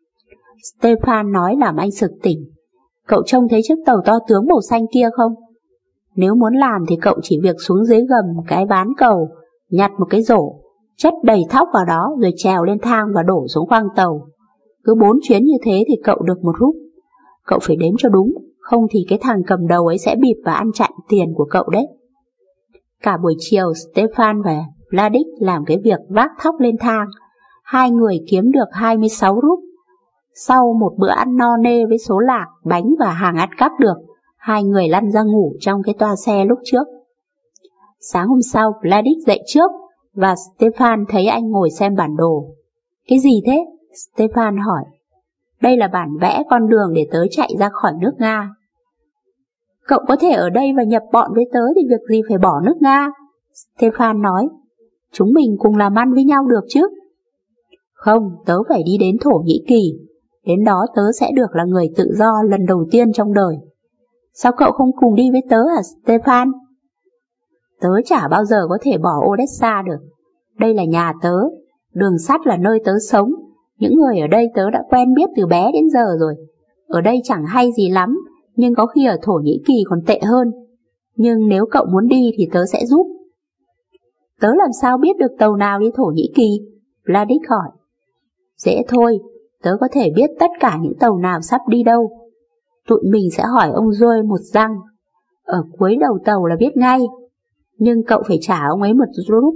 [SPEAKER 1] Stefan nói làm anh sực tỉnh. Cậu trông thấy chiếc tàu to tướng màu xanh kia không? Nếu muốn làm thì cậu chỉ việc xuống dưới gầm cái ván cầu, nhặt một cái rổ, chất đầy thóc vào đó rồi trèo lên thang và đổ xuống khoang tàu. Cứ 4 chuyến như thế thì cậu được 1 rúp. Cậu phải đếm cho đúng, không thì cái thằng cầm đầu ấy sẽ bịp và ăn chặn tiền của cậu đấy. Cả buổi chiều Stefan và Vladik làm cái việc vác thóc lên thang. 2 người kiếm được 26 rúp. Sau một bữa ăn no nê với số lạc, bánh và hàng ăn cắp được, 2 người lăn ra ngủ trong cái toa xe lúc trước. Sáng hôm sau Vladik dậy trước và Stefan thấy anh ngồi xem bản đồ. Cái gì thế? Stefan hỏi. Đây là bản vẽ con đường để tớ chạy ra khỏi nước Nga. Cậu có thể ở đây và nhập bọn với tớ thì việc gì phải bỏ nước Nga? Stefan nói. Chúng mình cùng làm ăn với nhau được chứ? Không, tớ phải đi đến Thổ Nhĩ Kỳ. Đến đó tớ sẽ được là người tự do lần đầu tiên trong đời. Sao cậu không cùng đi với tớ hả Stefan? Tớ chả bao giờ có thể bỏ Odessa được. Đây là nhà tớ, đường sắt là nơi tớ sống. Những người ở đây tớ đã quen biết từ bé đến giờ rồi. Ở đây chẳng hay gì lắm, nhưng có khi ở Thổ Nhĩ Kỳ còn tệ hơn. Nhưng nếu cậu muốn đi thì tớ sẽ giúp. Tớ làm sao biết được tàu nào đi Thổ Nhĩ Kỳ? Vladik hỏi. Dễ thôi, tớ có thể biết tất cả những tàu nào sắp đi đâu. Tụi mình sẽ hỏi ông Joe một răng. Ở cuối đầu tàu là biết ngay. Nhưng cậu phải trả ông ấy 1 rúp.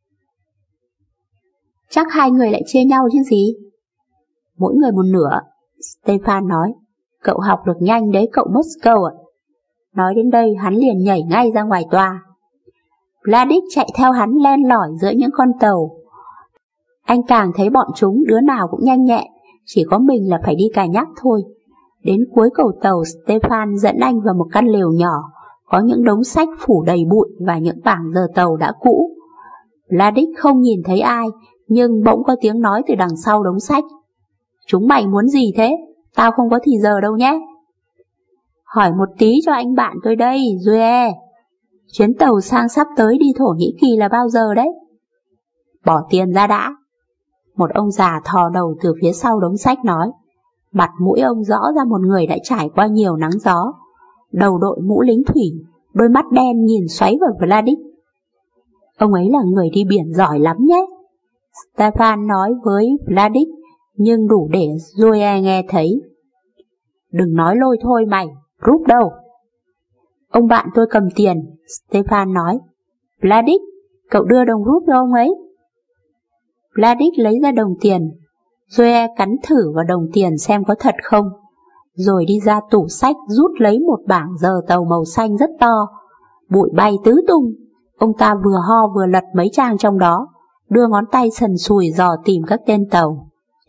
[SPEAKER 1] Chắc 2 người lại chia nhau chứ gì? Mỗi người 1/2, Stefan nói. Cậu học được nhanh đấy cậu Moscow ạ. Nói đến đây hắn liền nhảy ngay ra ngoài toa. Vladik chạy theo hắn len lỏi giữa những con tàu. Anh càng thấy bọn chúng đứa nào cũng nhanh nhẹn, chỉ có mình là phải đi cà nhắc thôi. Đến cuối cầu tàu Stefan dẫn anh vào một căn lều nhỏ, có những đống sách phủ đầy bụi và những bảng giờ tàu đã cũ. Vladik không nhìn thấy ai, nhưng bỗng có tiếng nói từ đằng sau đống sách. Chúng mày muốn gì thế? Tao không có thì giờ đâu nhé. Hỏi một tí cho anh bạn tôi đây, Joe. Chuyến tàu sang sắp tới đi Thổ Nhĩ Kỳ là bao giờ đấy? Bỏ tiền ra đã. Một ông già thò đầu từ phía sau đống sách nói. Mặt mũi ông rõ ra một người đã trải qua nhiều nắng gió. Đầu đội mũ lính thủy, đôi mắt đen nhìn xoáy vào Vladik. Ông ấy là người đi biển giỏi lắm nhé, Stefan nói với Vladik, nhưng đủ để Zoe nghe thấy. Đừng nói lôi thôi mày, rúp đâu. Ông bạn tôi cầm tiền, Stefan nói. Vladik, cậu đưa đồng rúp cho ông ấy. Vladik lấy ra đồng tiền. Zoe cắn thử vào đồng tiền xem có thật không, rồi đi ra tủ sách rút lấy một bảng giờ tàu màu xanh rất to. Bụi bay tứ tung. Ông ta vừa ho vừa lật mấy trang trong đó, đưa ngón tay sần sùi dò tìm các tên tàu.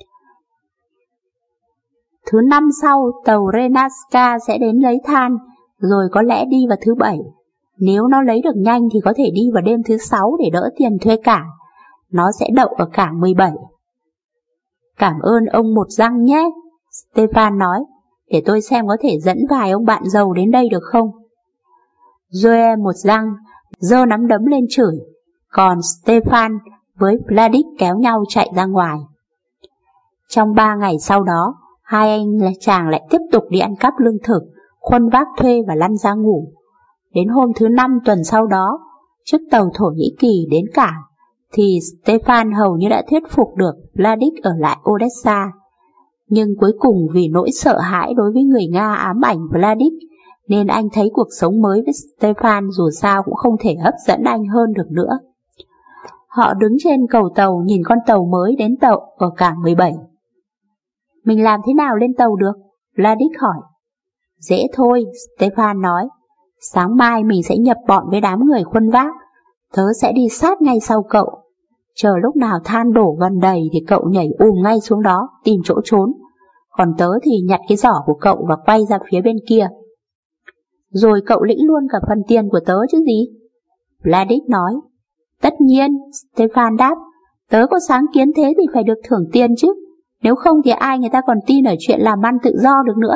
[SPEAKER 1] Thứ 5 sau, tàu Renaska sẽ đến lấy than, rồi có lẽ đi vào thứ 7. Nếu nó lấy được nhanh thì có thể đi vào đêm thứ 6 để đỡ tiền thuê cảng. Nó sẽ đậu ở cảng 17. Cảm ơn ông một răng nhé, Stefan nói, để tôi xem có thể dẫn vài ông bạn giàu đến đây được không. Joe một răng, giơ nắm đấm lên chửi, còn Stefan với Vladik kéo nhau chạy ra ngoài. Trong 3 ngày sau đó, hai anh chàng lại tiếp tục đi ăn cắp lương thực, khuân vác thuê và lăn ra ngủ. Đến hôm thứ 5 tuần sau đó, chiếc tàu Thổ Nhĩ Kỳ đến cảng, thì Stefan hầu như đã thuyết phục được Vladik ở lại Odessa. Nhưng cuối cùng vì nỗi sợ hãi đối với người Nga ám ảnh Vladik, nên anh thấy cuộc sống mới với Stefan dù sao cũng không thể hấp dẫn anh hơn được nữa. Họ đứng trên cầu tàu nhìn con tàu mới đến tàu ở cảng 17. Mình làm thế nào lên tàu được? Vladik hỏi. Dễ thôi, Stefan nói. Sáng mai mình sẽ nhập bọn với đám người khuân vác. Tớ sẽ đi sát ngay sau cậu. Chờ lúc nào than đổ gần đầy thì cậu nhảy ngay xuống đó tìm chỗ trốn. Còn tớ thì nhặt cái giỏ của cậu và quay ra phía bên kia. Rồi cậu lĩnh luôn cả phần tiền của tớ chứ gì? Vladik nói. Tất nhiên, Stefan đáp. Tớ có sáng kiến thế thì phải được thưởng tiền chứ. Nếu không thì ai người ta còn tin ở chuyện làm ăn tự do được nữa.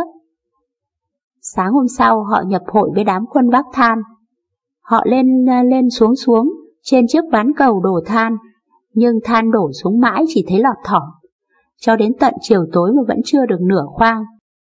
[SPEAKER 1] Sáng hôm sau họ nhập hội với đám khuân vác than. Họ lên xuống trên chiếc ván cầu đổ than, nhưng than đổ xuống mãi chỉ thấy lọt thỏm. Cho đến tận chiều tối mà vẫn chưa được nửa khoang.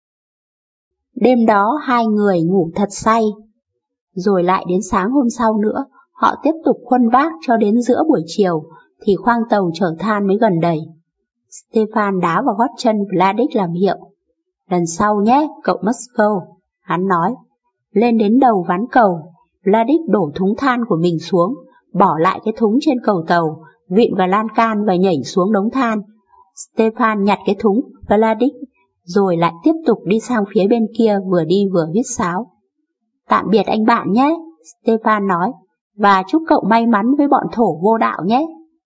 [SPEAKER 1] Đêm đó hai người ngủ thật say. Rồi lại đến sáng hôm sau nữa, họ tiếp tục khuân vác cho đến giữa buổi chiều, thì khoang tàu chở than mới gần đầy. Stefan đá vào gót chân Vladik làm hiệu. Lần sau nhé, cậu Moscow, hắn nói. Lên đến đầu ván cầu, Vladik đổ thúng than của mình xuống, bỏ lại cái thúng trên cầu tàu, vịn vào lan can và nhảy xuống đống than. Stefan nhặt cái thúng Vladik, rồi lại tiếp tục đi sang phía bên kia vừa đi vừa huýt sáo. Tạm biệt anh bạn nhé, Stefan nói, và chúc cậu may mắn với bọn thổ vô đạo nhé.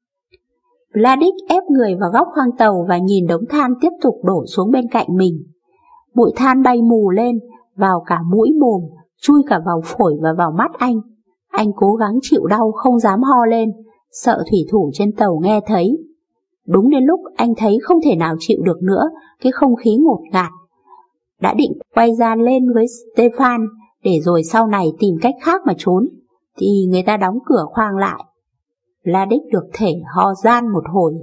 [SPEAKER 1] Vladik ép người vào góc khoang tàu và nhìn đống than tiếp tục đổ xuống bên cạnh mình. Bụi than bay mù lên, vào cả mũi mồm, chui cả vào phổi và vào mắt anh. Anh cố gắng chịu đau không dám ho lên, sợ thủy thủ trên tàu nghe thấy. Đúng đến lúc anh thấy không thể nào chịu được nữa cái không khí ngột ngạt. Đã định quay ra lên với Stefan để rồi sau này tìm cách khác mà trốn, thì người ta đóng cửa khoang lại. Vladik được thể ho ran một hồi.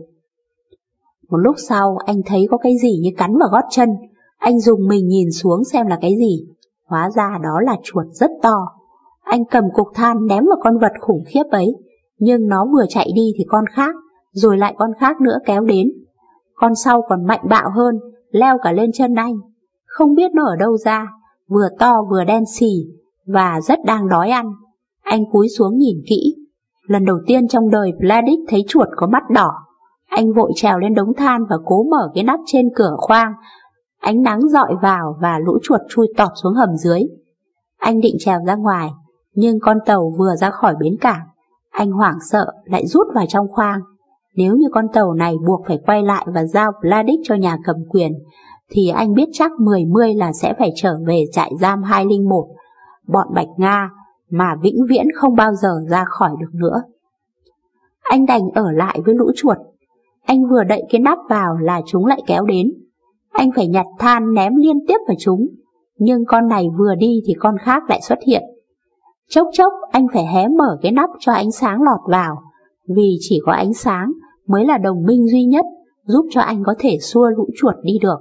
[SPEAKER 1] Một lúc sau anh thấy có cái gì như cắn vào gót chân. Anh dùng mình nhìn xuống xem là cái gì. Hóa ra đó là chuột rất to. Anh cầm cục than ném vào con vật khủng khiếp ấy, nhưng nó vừa chạy đi thì con khác, rồi lại con khác nữa kéo đến. Con sau còn mạnh bạo hơn, leo cả lên chân anh. Không biết nó ở đâu ra, vừa to vừa đen xì và rất đang đói ăn. Anh cúi xuống nhìn kỹ. Lần đầu tiên trong đời Vladik thấy chuột có mắt đỏ. Anh vội trèo lên đống than và cố mở cái nắp trên cửa khoang. Ánh nắng rọi vào và lũ chuột chui tọt xuống hầm dưới. Anh định trèo ra ngoài, nhưng con tàu vừa ra khỏi bến cảng. Anh hoảng sợ lại rút vào trong khoang. Nếu như con tàu này buộc phải quay lại và giao Vladik cho nhà cầm quyền, thì anh biết chắc 10 là sẽ phải trở về trại giam 201, bọn Bạch Nga, mà vĩnh viễn không bao giờ ra khỏi được nữa. Anh đành ở lại với lũ chuột. Anh vừa đậy cái nắp vào là chúng lại kéo đến. Anh phải nhặt than ném liên tiếp vào chúng, nhưng con này vừa đi thì con khác lại xuất hiện. Chốc chốc anh phải hé mở cái nắp cho ánh sáng lọt vào, vì chỉ có ánh sáng mới là đồng minh duy nhất giúp cho anh có thể xua lũ chuột đi được.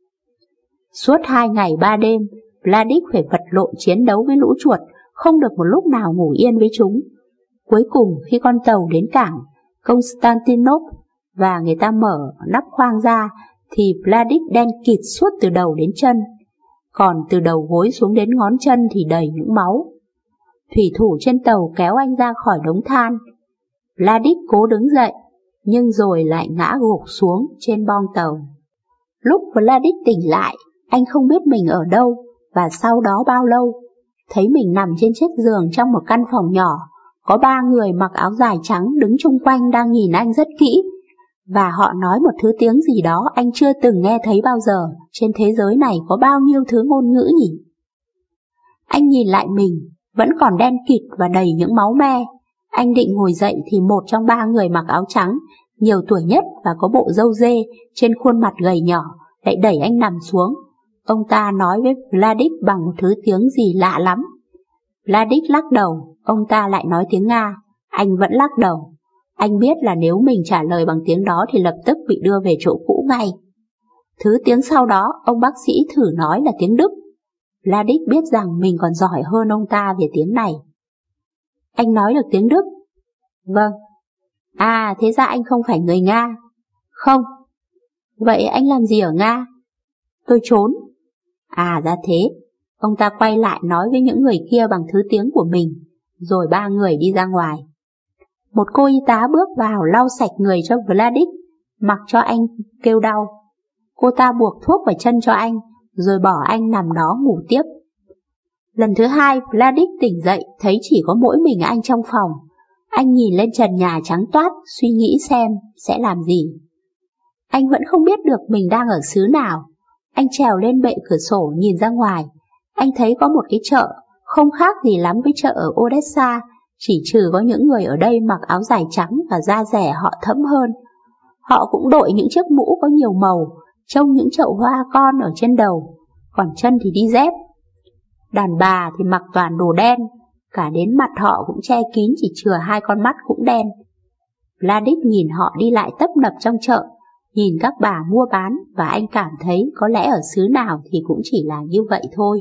[SPEAKER 1] Suốt 2 ngày 3 đêm, Vladik phải vật lộn chiến đấu với lũ chuột, không được một lúc nào ngủ yên với chúng. Cuối cùng khi con tàu đến cảng Constantinople và người ta mở nắp khoang ra, thì Vladik đen kịt suốt từ đầu đến chân, còn từ đầu gối xuống đến ngón chân thì đầy những máu. Thủy thủ trên tàu kéo anh ra khỏi đống than. Vladik cố đứng dậy, nhưng rồi lại ngã gục xuống trên boong tàu. Lúc Vladik tỉnh lại, anh không biết mình ở đâu và sau đó bao lâu. Thấy mình nằm trên chiếc giường trong một căn phòng nhỏ, có 3 người mặc áo dài trắng đứng chung quanh đang nhìn anh rất kỹ, và họ nói một thứ tiếng gì đó anh chưa từng nghe thấy bao giờ. Trên thế giới này có bao nhiêu thứ ngôn ngữ nhỉ? Anh nhìn lại mình, vẫn còn đen kịt và đầy những máu me. Anh định ngồi dậy thì một trong 3 người mặc áo trắng, nhiều tuổi nhất và có bộ râu dê, trên khuôn mặt gầy nhỏ, lại đẩy anh nằm xuống. Ông ta nói với Vladik bằng một thứ tiếng gì lạ lắm. Vladik lắc đầu, ông ta lại nói tiếng Nga. Anh vẫn lắc đầu. Anh biết là nếu mình trả lời bằng tiếng đó thì lập tức bị đưa về chỗ cũ ngay. Thứ tiếng sau đó, ông bác sĩ thử nói là tiếng Đức. Vladik biết rằng mình còn giỏi hơn ông ta về tiếng này. Anh nói được tiếng Đức? Vâng. À, thế ra anh không phải người Nga? Không. Vậy anh làm gì ở Nga? Tôi trốn. À, ra thế. Ông ta quay lại nói với những người kia bằng thứ tiếng của mình, rồi ba người đi ra ngoài. Một cô y tá bước vào lau sạch người cho Vladik, mặc cho anh kêu đau. Cô ta buộc thuốc vào chân cho anh, rồi bỏ anh nằm đó ngủ tiếp. Lần thứ hai, Vladik tỉnh dậy thấy chỉ có mỗi mình anh trong phòng. Anh nhìn lên trần nhà trắng toát, suy nghĩ xem sẽ làm gì. Anh vẫn không biết được mình đang ở xứ nào. Anh trèo lên bệ cửa sổ nhìn ra ngoài. Anh thấy có một cái chợ, không khác gì lắm với chợ ở Odessa, chỉ trừ có những người ở đây mặc áo dài trắng và da dẻ họ thẫm hơn. Họ cũng đội những chiếc mũ có nhiều màu, trông những chậu hoa con ở trên đầu, còn chân thì đi dép. Đàn bà thì mặc toàn đồ đen, cả đến mặt họ cũng che kín chỉ chừa hai con mắt cũng đen. Vladik nhìn họ đi lại tấp nập trong chợ, nhìn các bà mua bán và anh cảm thấy có lẽ ở xứ nào thì cũng chỉ là như vậy thôi.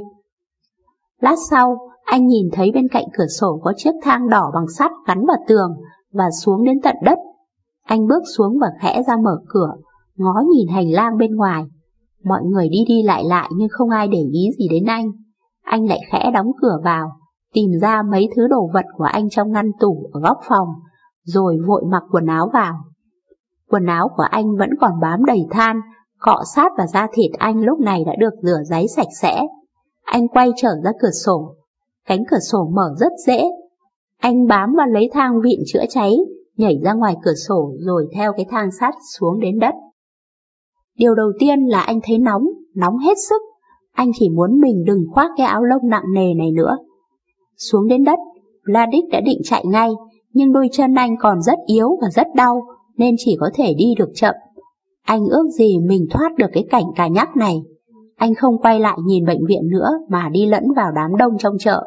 [SPEAKER 1] Lát sau, anh nhìn thấy bên cạnh cửa sổ có chiếc thang đỏ bằng sắt gắn vào tường và xuống đến tận đất. Anh bước xuống và khẽ ra mở cửa, ngó nhìn hành lang bên ngoài. Mọi người đi đi lại lại nhưng không ai để ý gì đến anh. Anh lại khẽ đóng cửa vào, tìm ra mấy thứ đồ vật của anh trong ngăn tủ ở góc phòng, rồi vội mặc quần áo vào. Quần áo của anh vẫn còn bám đầy than, cọ sát vào da thịt anh lúc này đã được rửa ráy sạch sẽ. Anh quay trở ra cửa sổ. Cánh cửa sổ mở rất dễ. Anh bám vào lấy thang vịn chữa cháy, nhảy ra ngoài cửa sổ rồi theo cái thang sắt xuống đến đất. Điều đầu tiên là anh thấy nóng hết sức. Anh chỉ muốn mình đừng khoác cái áo lông nặng nề này nữa. Xuống đến đất, Vladik đã định chạy ngay, nhưng đôi chân anh còn rất yếu và rất đau, nên chỉ có thể đi được chậm. Anh ước gì mình thoát được cái cảnh cà nhắc này. Anh không quay lại nhìn bệnh viện nữa mà đi lẫn vào đám đông trong chợ.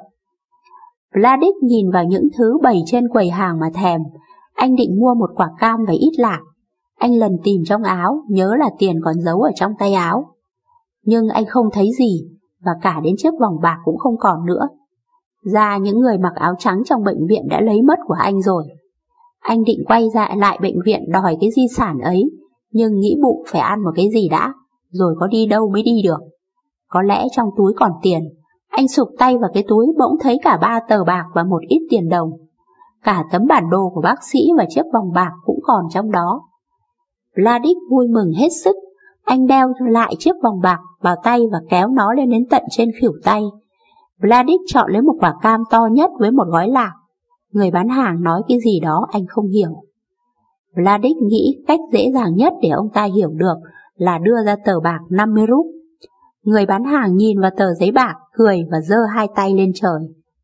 [SPEAKER 1] Vladik nhìn vào những thứ bày trên quầy hàng mà thèm. Anh định mua một quả cam và ít lạc. Anh lần tìm trong áo, nhớ là tiền còn giấu ở trong tay áo. Nhưng anh không thấy gì, và cả đến chiếc vòng bạc cũng không còn nữa. Ra những người mặc áo trắng trong bệnh viện đã lấy mất của anh rồi. Anh định quay lại bệnh viện đòi cái di sản ấy, nhưng nghĩ bụng phải ăn một cái gì đã, rồi có đi đâu mới đi được. Có lẽ trong túi còn tiền. Anh sụp tay vào cái túi bỗng thấy cả 3 tờ bạc và một ít tiền đồng. Cả tấm bản đồ của bác sĩ và chiếc vòng bạc cũng còn trong đó. Vladik vui mừng hết sức. Anh đeo lại chiếc vòng bạc vào tay và kéo nó lên đến tận trên khuỷu tay. Vladik chọn lấy một quả cam to nhất với một gói lạc. Người bán hàng nói cái gì đó anh không hiểu. Vladik nghĩ cách dễ dàng nhất để ông ta hiểu được là đưa ra tờ bạc 50 rúp. Người bán hàng nhìn vào tờ giấy bạc, cười và giơ hai tay lên trời.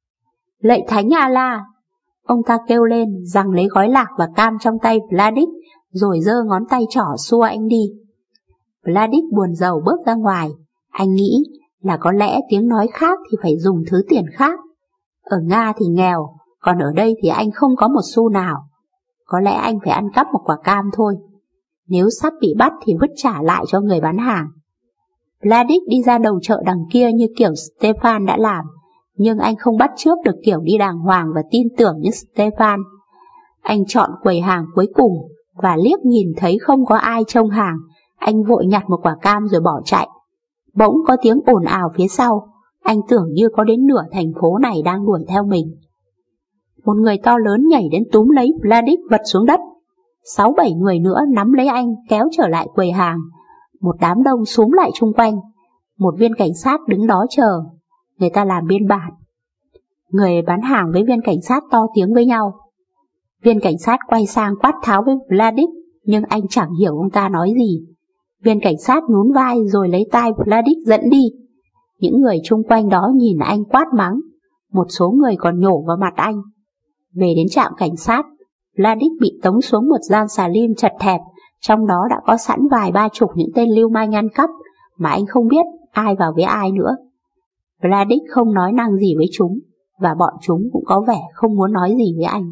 [SPEAKER 1] Lạy Thánh Allah! Ông ta kêu lên, giằng lấy gói lạc và cam trong tay Vladik, rồi giơ ngón tay trỏ xua anh đi. Vladik buồn rầu bước ra ngoài. Anh nghĩ là có lẽ tiếng nói khác thì phải dùng thứ tiền khác. Ở Nga thì nghèo, còn ở đây thì anh không có một xu nào. Có lẽ anh phải ăn cắp một quả cam thôi. Nếu sắp bị bắt thì vứt trả lại cho người bán hàng. Vladik đi ra đầu chợ đằng kia như kiểu Stefan đã làm, nhưng anh không bắt chước được kiểu đi đàng hoàng và tin tưởng như Stefan. Anh chọn quầy hàng cuối cùng và liếc nhìn thấy không có ai trông hàng. Anh vội nhặt một quả cam rồi bỏ chạy. Bỗng có tiếng ồn ào phía sau. Anh tưởng như có đến nửa thành phố này đang đuổi theo mình. Một người to lớn nhảy đến túm lấy Vladik vật xuống đất. 6-7 người nữa nắm lấy anh kéo trở lại quầy hàng. Một đám đông xúm lại chung quanh. Một viên cảnh sát đứng đó chờ. Người ta làm biên bản. Người bán hàng với viên cảnh sát to tiếng với nhau. Viên cảnh sát quay sang quát tháo với Vladik, nhưng anh chẳng hiểu ông ta nói gì. Viên cảnh sát nhún vai rồi lấy tai Vladik dẫn đi. Những người chung quanh đó nhìn anh quát mắng. Một số người còn nhổ vào mặt anh. Về đến trạm cảnh sát, Vladik bị tống xuống một gian xà lim chật hẹp, trong đó đã có sẵn vài ba chục những tên lưu manh ăn cắp mà anh không biết ai vào với ai nữa. Vladik không nói năng gì với chúng, và bọn chúng cũng có vẻ không muốn nói gì với anh.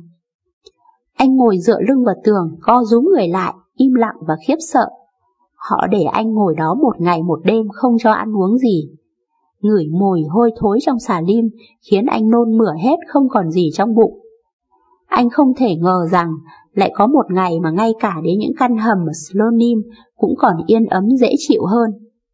[SPEAKER 1] Anh ngồi dựa lưng vào tường, co rúm người lại, im lặng và khiếp sợ. Họ để anh ngồi đó một ngày một đêm không cho ăn uống gì. ngửi mùi hôi thối trong xà lim khiến anh nôn mửa hết không còn gì trong bụng. Anh không thể ngờ rằng lại có một ngày mà ngay cả đến những căn hầm ở Slonim cũng còn yên ấm dễ chịu hơn.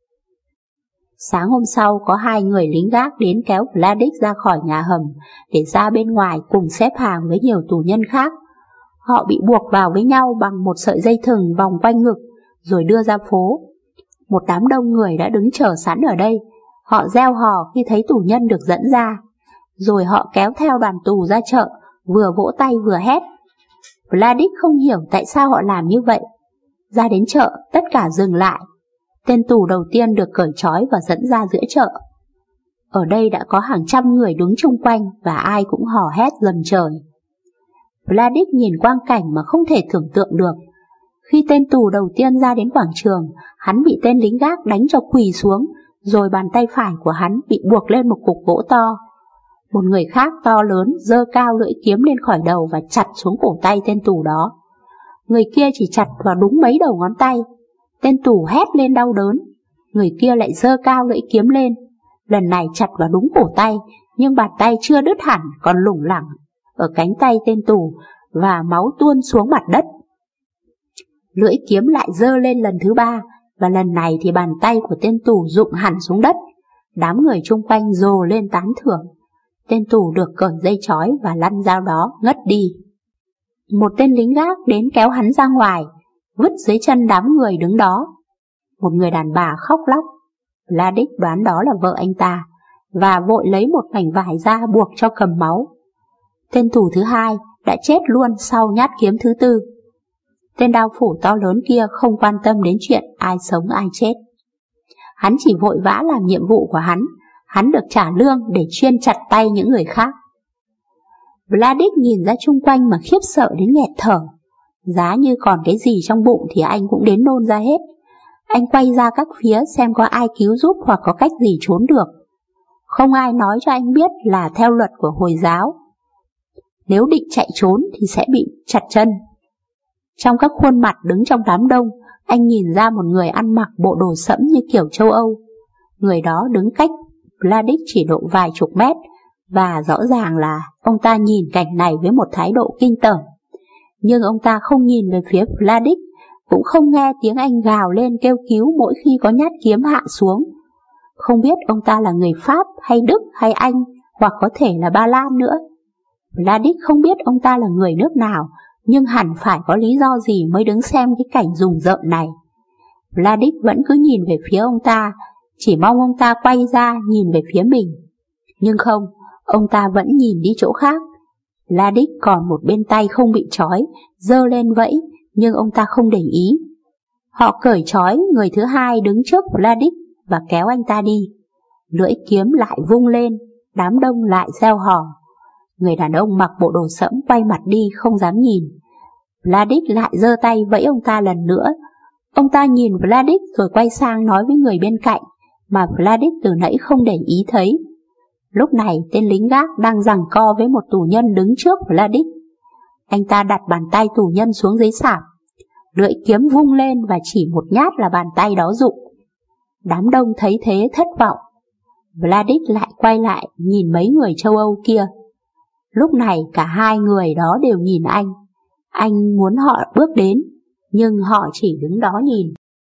[SPEAKER 1] Sáng hôm sau có 2 người lính gác đến kéo Vladik ra khỏi nhà hầm để ra bên ngoài cùng xếp hàng với nhiều tù nhân khác. Họ bị buộc vào với nhau bằng một sợi dây thừng vòng quanh ngực rồi đưa ra phố. Một đám đông người đã đứng chờ sẵn ở đây. Họ reo hò khi thấy tù nhân được dẫn ra. Rồi họ kéo theo đoàn tù ra chợ, vừa vỗ tay vừa hét. Vladik không hiểu tại sao họ làm như vậy. Ra đến chợ, tất cả dừng lại. Tên tù đầu tiên được cởi trói và dẫn ra giữa chợ. Ở đây đã có hàng trăm người đứng chung quanh và ai cũng hò hét dầm trời. Vladik nhìn quang cảnh mà không thể tưởng tượng được. Khi tên tù đầu tiên ra đến quảng trường, hắn bị tên lính gác đánh cho quỳ xuống, rồi bàn tay phải của hắn bị buộc lên một cục gỗ to. Một người khác to lớn giơ cao lưỡi kiếm lên khỏi đầu và chặt xuống cổ tay tên tù đó. Người kia chỉ chặt vào đúng mấy đầu ngón tay. Tên tù hét lên đau đớn. Người kia lại giơ cao lưỡi kiếm lên. Lần này chặt vào đúng cổ tay, nhưng bàn tay chưa đứt hẳn còn lủng lẳng ở cánh tay tên tù và máu tuôn xuống mặt đất. Lưỡi kiếm lại giơ lên lần thứ 3 và lần này thì bàn tay của tên tù rụng hẳn xuống đất. Đám người chung quanh rồ lên tán thưởng. Tên tù được cởi dây trói và lăn ra đó ngất đi. Một tên lính gác đến kéo hắn ra ngoài, vứt dưới chân đám người đứng đó. Một người đàn bà khóc lóc. Vladik đoán đó là vợ anh ta và vội lấy một mảnh vải ra buộc cho cầm máu. Tên tù thứ 2 đã chết luôn sau nhát kiếm thứ 4. Tên đao phủ to lớn kia không quan tâm đến chuyện ai sống ai chết. Hắn chỉ vội vã làm nhiệm vụ của hắn. Hắn được trả lương để chuyên chặt tay những người khác. Vladik nhìn ra chung quanh mà khiếp sợ đến nghẹt thở. Giá như còn cái gì trong bụng thì anh cũng đến nôn ra hết. Anh quay ra các phía xem có ai cứu giúp hoặc có cách gì trốn được. Không ai nói cho anh biết là theo luật của Hồi giáo, nếu định chạy trốn thì sẽ bị chặt chân. Trong các khuôn mặt đứng trong đám đông, anh nhìn ra một người ăn mặc bộ đồ sẫm như kiểu châu Âu. Người đó đứng cách Vladik chỉ độ vài chục mét và rõ ràng là ông ta nhìn cảnh này với một thái độ kinh tởm. Nhưng ông ta không nhìn về phía Vladik, cũng không nghe tiếng anh gào lên kêu cứu mỗi khi có nhát kiếm hạ xuống. Không biết ông ta là người Pháp hay Đức hay Anh hoặc có thể là Ba Lan nữa. Vladik không biết ông ta là người nước nào, nhưng hẳn phải có lý do gì mới đứng xem cái cảnh rùng rợn này. Vladik vẫn cứ nhìn về phía ông ta, chỉ mong ông ta quay ra nhìn về phía mình. Nhưng không, ông ta vẫn nhìn đi chỗ khác. Vladik còn một bên tay không bị trói, giơ lên vẫy, nhưng ông ta không để ý. Họ cởi trói người thứ 2 đứng trước Vladik và kéo anh ta đi. Lưỡi kiếm lại vung lên, đám đông lại reo hò. Người đàn ông mặc bộ đồ sẫm quay mặt đi không dám nhìn. Vladik lại giơ tay vẫy ông ta lần nữa. Ông ta nhìn Vladik rồi quay sang nói với người bên cạnh mà Vladik từ nãy không để ý thấy. Lúc này tên lính gác đang giằng co với một tù nhân đứng trước Vladik. Anh ta đặt bàn tay tù nhân xuống dưới sạp. Lưỡi kiếm vung lên và chỉ một nhát là bàn tay đó rụng. Đám đông thấy thế thất vọng. Vladik lại quay lại nhìn mấy người châu Âu kia. Lúc này cả 2 người đó đều nhìn anh. Anh muốn họ bước đến, nhưng họ chỉ đứng đó nhìn.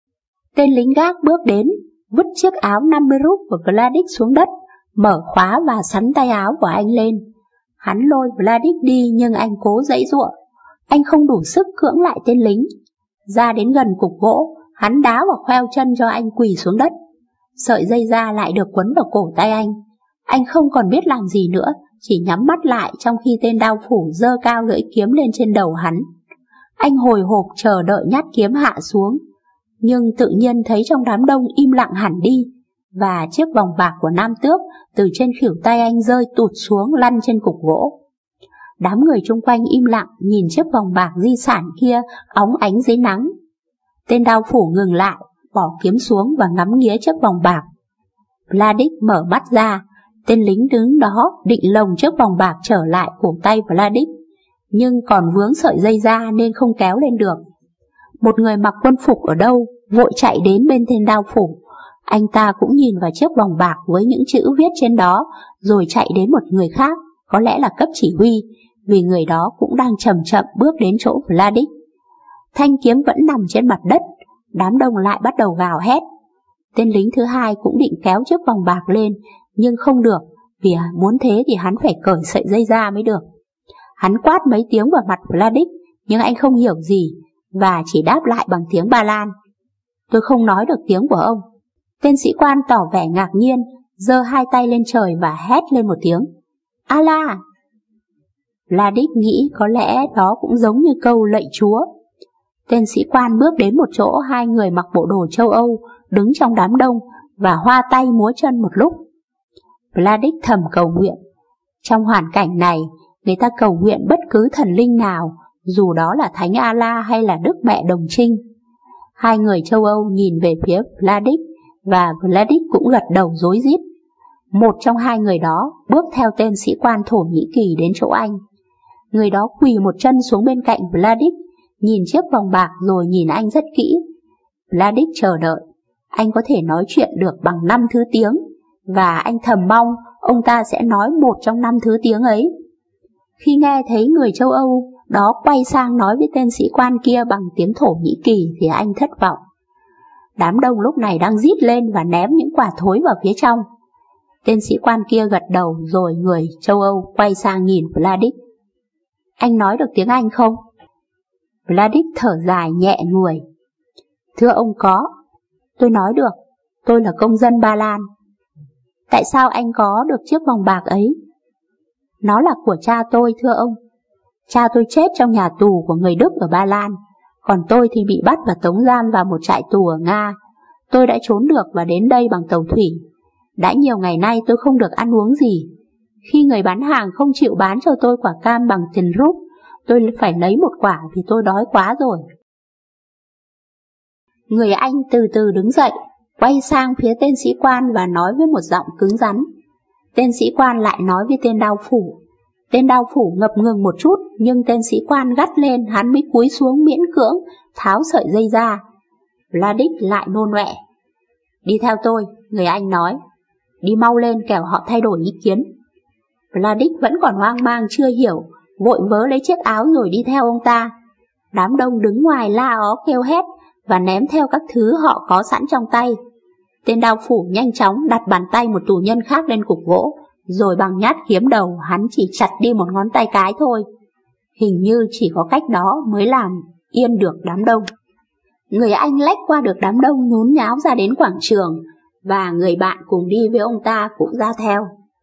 [SPEAKER 1] Tên lính gác bước đến, vứt chiếc áo 50 rúp của Vladik xuống đất, mở khóa và sắn tay áo của anh lên. Hắn lôi Vladik đi nhưng anh cố giãy giụa. Anh không đủ sức cưỡng lại tên lính. Ra đến gần cục gỗ, hắn đá vào khoeo chân cho anh quỳ xuống đất. Sợi dây da lại được quấn vào cổ tay anh. Anh không còn biết làm gì nữa, chỉ nhắm mắt lại trong khi tên đao phủ giơ cao lưỡi kiếm lên trên đầu hắn. Anh hồi hộp chờ đợi nhát kiếm hạ xuống, nhưng tự nhiên thấy trong đám đông im lặng hẳn đi, và chiếc vòng bạc của nam tước từ trên khuỷu tay anh rơi tụt xuống lăn trên cục gỗ. Đám người chung quanh im lặng nhìn chiếc vòng bạc di sản kia óng ánh dưới nắng. Tên đao phủ ngừng lại, bỏ kiếm xuống và ngắm nghía chiếc vòng bạc. Vladik mở mắt ra. Tên lính đứng đó định lồng chiếc vòng bạc trở lại cổ tay Vladik, nhưng còn vướng sợi dây ra nên không kéo lên được. Một người mặc quân phục ở đâu vội chạy đến bên tên đao phủ. Anh ta cũng nhìn vào chiếc vòng bạc với những chữ viết trên đó, rồi chạy đến một người khác, có lẽ là cấp chỉ huy, vì người đó cũng đang chậm chậm bước đến chỗ Vladik. Thanh kiếm vẫn nằm trên mặt đất, đám đông lại bắt đầu gào hét. Tên lính thứ hai cũng định kéo chiếc vòng bạc lên, nhưng không được, vì muốn thế thì hắn phải cởi sợi dây ra mới được. Hắn quát mấy tiếng vào mặt Vladik, nhưng anh không hiểu gì, và chỉ đáp lại bằng tiếng Ba Lan. Tôi không nói được tiếng của ông. Tên sĩ quan tỏ vẻ ngạc nhiên, giơ hai tay lên trời và hét lên một tiếng. Allah! Vladik nghĩ có lẽ đó cũng giống như câu lạy Chúa. Tên sĩ quan bước đến một chỗ hai người mặc bộ đồ châu Âu, đứng trong đám đông và hoa tay múa chân một lúc. Vladik thầm cầu nguyện. Trong hoàn cảnh này, người ta cầu nguyện bất cứ thần linh nào, dù đó là Thánh Allah hay là Đức Mẹ Đồng Trinh. Hai người châu Âu nhìn về phía Vladik, và Vladik cũng gật đầu rối rít. Một trong hai người đó bước theo tên sĩ quan Thổ Nhĩ Kỳ đến chỗ anh. Người đó quỳ một chân xuống bên cạnh Vladik, nhìn chiếc vòng bạc rồi nhìn anh rất kỹ. Vladik chờ đợi. Anh có thể nói chuyện được bằng 5 thứ tiếng, và anh thầm mong ông ta sẽ nói một trong 5 thứ tiếng ấy. Khi nghe thấy người châu Âu đó quay sang nói với tên sĩ quan kia bằng tiếng Thổ Nhĩ Kỳ thì anh thất vọng. Đám đông lúc này đang rít lên và ném những quả thối vào phía trong. Tên sĩ quan kia gật đầu rồi người châu Âu quay sang nhìn Vladik. Anh nói được tiếng Anh không? Vladik thở dài nhẹ người. Thưa ông có. Tôi nói được. Tôi là công dân Ba Lan. Tại sao anh có được chiếc vòng bạc ấy? Nó là của cha tôi, thưa ông. Cha tôi chết trong nhà tù của người Đức ở Ba Lan, còn tôi thì bị bắt và tống giam vào một trại tù ở Nga. Tôi đã trốn được và đến đây bằng tàu thủy. Đã nhiều ngày nay tôi không được ăn uống gì. Khi người bán hàng không chịu bán cho tôi quả cam bằng tiền rúp, tôi phải lấy một quả vì tôi đói quá rồi. Người Anh từ từ đứng dậy, quay sang phía tên sĩ quan và nói với một giọng cứng rắn. Tên sĩ quan lại nói với tên đao phủ. Tên đao phủ ngập ngừng một chút, nhưng tên sĩ quan gắt lên, hắn mới cúi xuống miễn cưỡng, tháo sợi dây ra. Vladik lại nôn ọe. Đi theo tôi, người Anh nói. Đi mau lên kẻo họ thay đổi ý kiến. Vladik vẫn còn hoang mang chưa hiểu, vội vớ lấy chiếc áo rồi đi theo ông ta. Đám đông đứng ngoài la ó kêu hét và ném theo các thứ họ có sẵn trong tay. Tên đao phủ nhanh chóng đặt bàn tay một tù nhân khác lên cục gỗ, rồi bằng nhát kiếm đầu hắn chỉ chặt đi một ngón tay cái thôi. Hình như chỉ có cách đó mới làm yên được đám đông. Người Anh lách qua được đám đông nhốn nháo ra đến quảng trường, và người bạn cùng đi với ông ta cũng ra theo.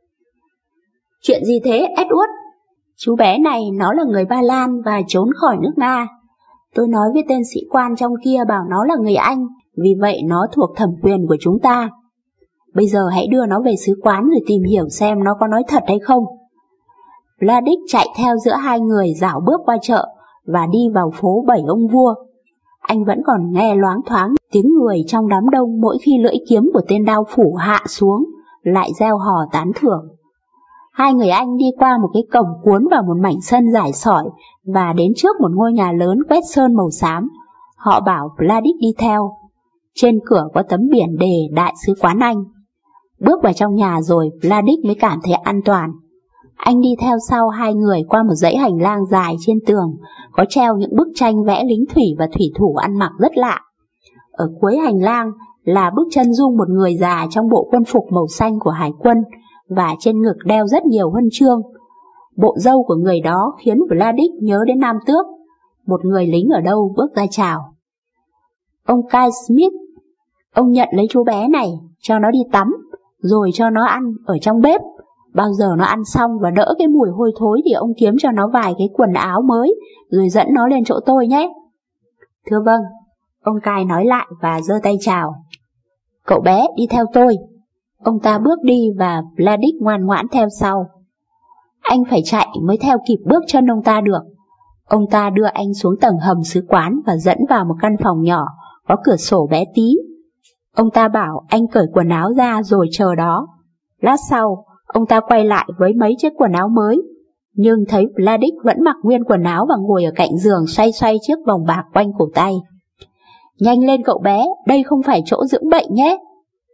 [SPEAKER 1] Chuyện gì thế, Edward? Chú bé này nó là người Ba Lan và trốn khỏi nước Nga. Tôi nói với tên sĩ quan trong kia bảo nó là người Anh, vì vậy nó thuộc thẩm quyền của chúng ta. Bây giờ hãy đưa nó về sứ quán rồi tìm hiểu xem nó có nói thật hay không. Vladik chạy theo giữa hai người rảo bước qua chợ và đi vào phố Bảy Ông Vua. Anh vẫn còn nghe loáng thoáng tiếng người trong đám đông mỗi khi lưỡi kiếm của tên đao phủ hạ xuống, lại reo hò tán thưởng. Hai người Anh đi qua một cái cổng cuốn vào một mảnh sân rải sỏi và đến trước một ngôi nhà lớn quét sơn màu xám. Họ bảo Vladik đi theo. Trên cửa có tấm biển đề Đại sứ quán Anh. Bước vào trong nhà rồi Vladik mới cảm thấy an toàn. Anh đi theo sau hai người qua một dãy hành lang dài trên tường, có treo những bức tranh vẽ lính thủy và thủy thủ ăn mặc rất lạ. Ở cuối hành lang là bức chân dung một người già trong bộ quân phục màu xanh của hải quân, và trên ngực đeo rất nhiều huân chương. Bộ râu của người đó khiến Vladik nhớ đến Nam Tước. Một người lính ở đâu bước ra chào. Ông Kai Smith, ông nhận lấy chú bé này, cho nó đi tắm, rồi cho nó ăn ở trong bếp. Bao giờ nó ăn xong và đỡ cái mùi hôi thối thì ông kiếm cho nó vài cái quần áo mới, rồi dẫn nó lên chỗ tôi nhé. Thưa vâng, ông Kai nói lại và giơ tay chào. Cậu bé đi theo tôi. Ông ta bước đi và Vladik ngoan ngoãn theo sau. Anh phải chạy mới theo kịp bước chân ông ta được. Ông ta đưa anh xuống tầng hầm sứ quán và dẫn vào một căn phòng nhỏ, có cửa sổ bé tí. Ông ta bảo anh cởi quần áo ra rồi chờ đó. Lát sau, ông ta quay lại với mấy chiếc quần áo mới, nhưng thấy Vladik vẫn mặc nguyên quần áo và ngồi ở cạnh giường xoay xoay chiếc vòng bạc quanh cổ tay. Nhanh lên cậu bé, đây không phải chỗ dưỡng bệnh nhé.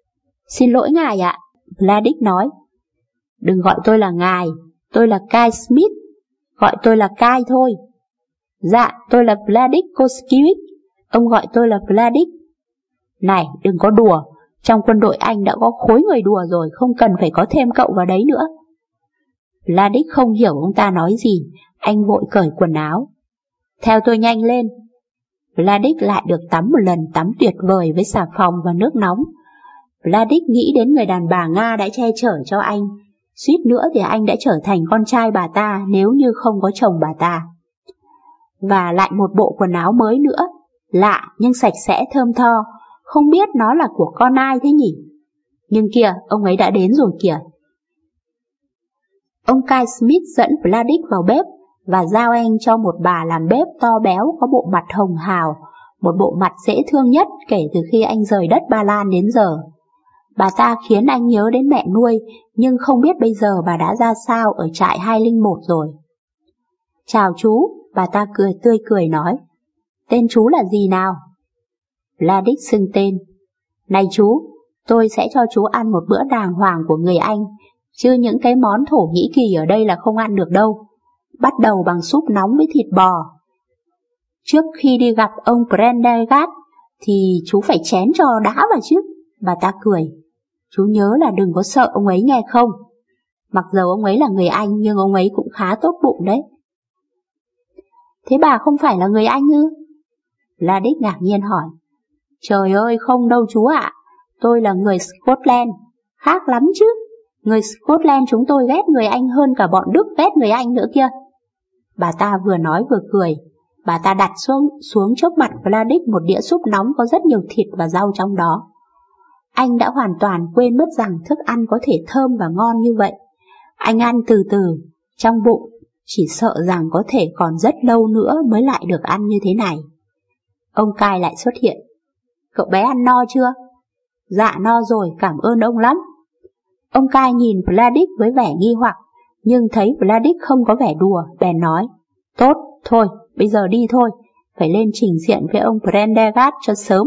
[SPEAKER 1] Xin lỗi ngài ạ, Vladik nói. Đừng gọi tôi là ngài, tôi là Kai Smith, gọi tôi là Kai thôi. Dạ, tôi là Vladik Koskiewicz, ông gọi tôi là Vladik. Này, đừng có đùa, trong quân đội Anh đã có khối người đùa rồi, không cần phải có thêm cậu vào đấy nữa. Vladik không hiểu ông ta nói gì, anh vội cởi quần áo. Theo tôi nhanh lên. Vladik lại được tắm một lần tắm tuyệt vời với xà phòng và nước nóng. Vladik nghĩ đến người đàn bà Nga đã che chở cho anh. Suýt nữa thì anh đã trở thành con trai bà ta nếu như không có chồng bà ta. Và lại một bộ quần áo mới nữa, lạ nhưng sạch sẽ thơm tho, không biết nó là của con ai thế nhỉ? Nhưng kìa, ông ấy đã đến rồi kìa. Ông Kai Smith dẫn Vladik vào bếp và giao anh cho một bà làm bếp to béo có bộ mặt hồng hào, một bộ mặt dễ thương nhất kể từ khi anh rời đất Ba Lan đến giờ. Bà ta khiến anh nhớ đến mẹ nuôi, nhưng không biết bây giờ bà đã ra sao ở trại 201 rồi. Chào chú, bà ta tươi cười nói. Tên chú là gì nào? Vladik xưng tên. Này chú, tôi sẽ cho chú ăn một bữa đàng hoàng của người Anh, chứ những cái món Thổ Nhĩ Kỳ ở đây là không ăn được đâu. Bắt đầu bằng súp nóng với thịt bò. Trước khi đi gặp ông Prendergast thì chú phải chén cho đã vào chứ, bà ta cười. Chú nhớ là đừng có sợ ông ấy nghe không? Mặc dầu ông ấy là người Anh nhưng ông ấy cũng khá tốt bụng đấy. Thế bà không phải là người Anh ư? Vladik ngạc nhiên hỏi. Trời ơi không đâu chú ạ, tôi là người Scotland, khác lắm chứ. Người Scotland chúng tôi ghét người Anh hơn cả bọn Đức ghét người Anh nữa kia. Bà ta vừa nói vừa cười. Bà ta đặt xuống trước mặt Vladik một đĩa súp nóng có rất nhiều thịt và rau trong đó. Anh đã hoàn toàn quên mất rằng thức ăn có thể thơm và ngon như vậy. Anh ăn từ từ, trong bụng, chỉ sợ rằng có thể còn rất lâu nữa mới lại được ăn như thế này. Ông Kai lại xuất hiện. Cậu bé ăn no chưa? Dạ no rồi, cảm ơn ông lắm. Ông Kai nhìn Vladik với vẻ nghi hoặc, nhưng thấy Vladik không có vẻ đùa, bèn nói. Tốt, thôi, bây giờ đi thôi, phải lên trình diện với ông Prendergast cho sớm.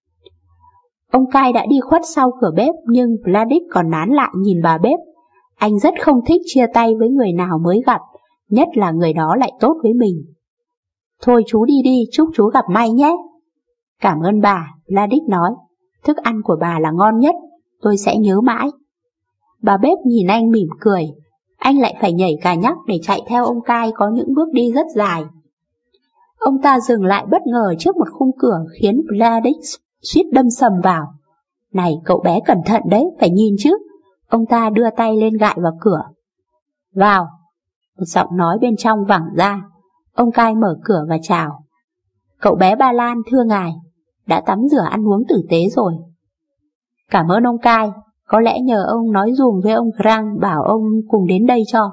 [SPEAKER 1] Ông Kai đã đi khuất sau cửa bếp nhưng Vladik còn nán lại nhìn bà bếp. Anh rất không thích chia tay với người nào mới gặp, nhất là người đó lại tốt với mình. Thôi chú đi đi, chúc chú gặp may nhé. Cảm ơn bà, Vladik nói. Thức ăn của bà là ngon nhất, tôi sẽ nhớ mãi. Bà bếp nhìn anh mỉm cười. Anh lại phải nhảy cà nhắc để chạy theo ông Kai có những bước đi rất dài. Ông ta dừng lại bất ngờ trước một khung cửa khiến Vladik suýt đâm sầm vào. Này cậu bé cẩn thận đấy, phải nhìn chứ. Ông ta đưa tay lên gại vào cửa. Vào. Một giọng nói bên trong vẳng ra. Ông Kai mở cửa và chào. Cậu bé Ba Lan thưa ngài, đã tắm rửa ăn uống tử tế rồi. Cảm ơn ông Kai, có lẽ nhờ ông nói dùm với ông Grant bảo ông cùng đến đây cho.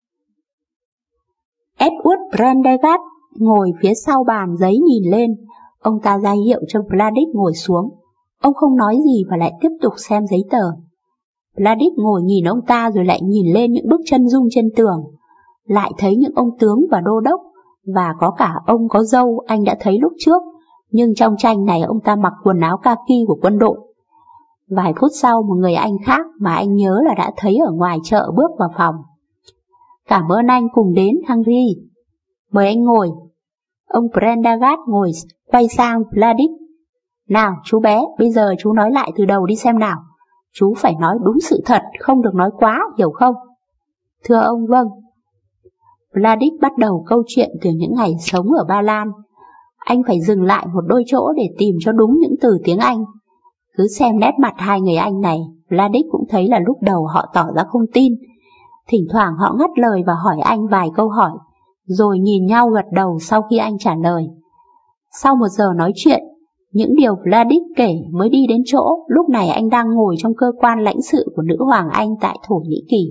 [SPEAKER 1] Edward Prendergast ngồi phía sau bàn giấy nhìn lên. Ông ta ra hiệu cho Vladik ngồi xuống. Ông không nói gì và lại tiếp tục xem giấy tờ. Vladik ngồi nhìn ông ta rồi lại nhìn lên những bức chân dung trên tường. Lại thấy những ông tướng và đô đốc, và có cả ông có râu anh đã thấy lúc trước, nhưng trong tranh này ông ta mặc quần áo kaki của quân đội. Vài phút sau một người anh khác mà anh nhớ là đã thấy ở ngoài chợ bước vào phòng. Cảm ơn anh cùng đến, Henry. Mời anh ngồi. Ông Prendergast ngồi quay sang Vladik. Nào chú bé, bây giờ chú nói lại từ đầu đi xem nào. Chú phải nói đúng sự thật, không được nói quá, hiểu không? Thưa ông, vâng. Vladik bắt đầu câu chuyện từ những ngày sống ở Ba Lan. Anh phải dừng lại một đôi chỗ để tìm cho đúng những từ tiếng Anh. Cứ xem nét mặt hai người anh này, Vladik cũng thấy là lúc đầu họ tỏ ra không tin. Thỉnh thoảng họ ngắt lời và hỏi anh vài câu hỏi, rồi nhìn nhau gật đầu sau khi anh trả lời. Sau một giờ nói chuyện, những điều Vladik kể mới đi đến chỗ lúc này anh đang ngồi trong cơ quan lãnh sự của nữ hoàng Anh tại Thổ Nhĩ Kỳ.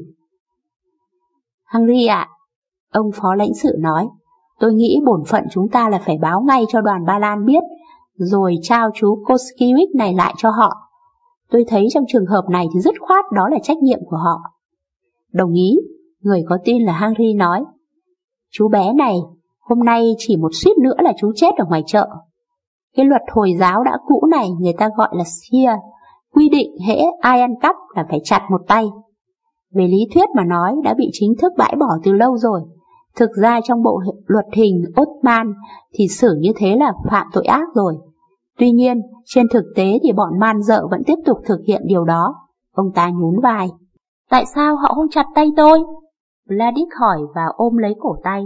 [SPEAKER 1] Henry ạ, ông phó lãnh sự nói, tôi nghĩ bổn phận chúng ta là phải báo ngay cho đoàn Ba Lan biết, rồi trao chú Koskiewicz này lại cho họ. Tôi thấy trong trường hợp này thì dứt khoát đó là trách nhiệm của họ. Đồng ý, người có tin là Henry nói. Chú bé này, hôm nay chỉ một suýt nữa là chú chết ở ngoài chợ. Cái luật Hồi giáo đã cũ này người ta gọi là Shia, quy định hễ ai ăn cắp là phải chặt một tay. Về lý thuyết mà nói đã bị chính thức bãi bỏ từ lâu rồi. Thực ra trong bộ luật hình Ottoman thì xử như thế là phạm tội ác rồi. Tuy nhiên, trên thực tế thì bọn man dợ vẫn tiếp tục thực hiện điều đó. Ông ta nhún vai. Tại sao họ không chặt tay tôi? Vladik hỏi và ôm lấy cổ tay.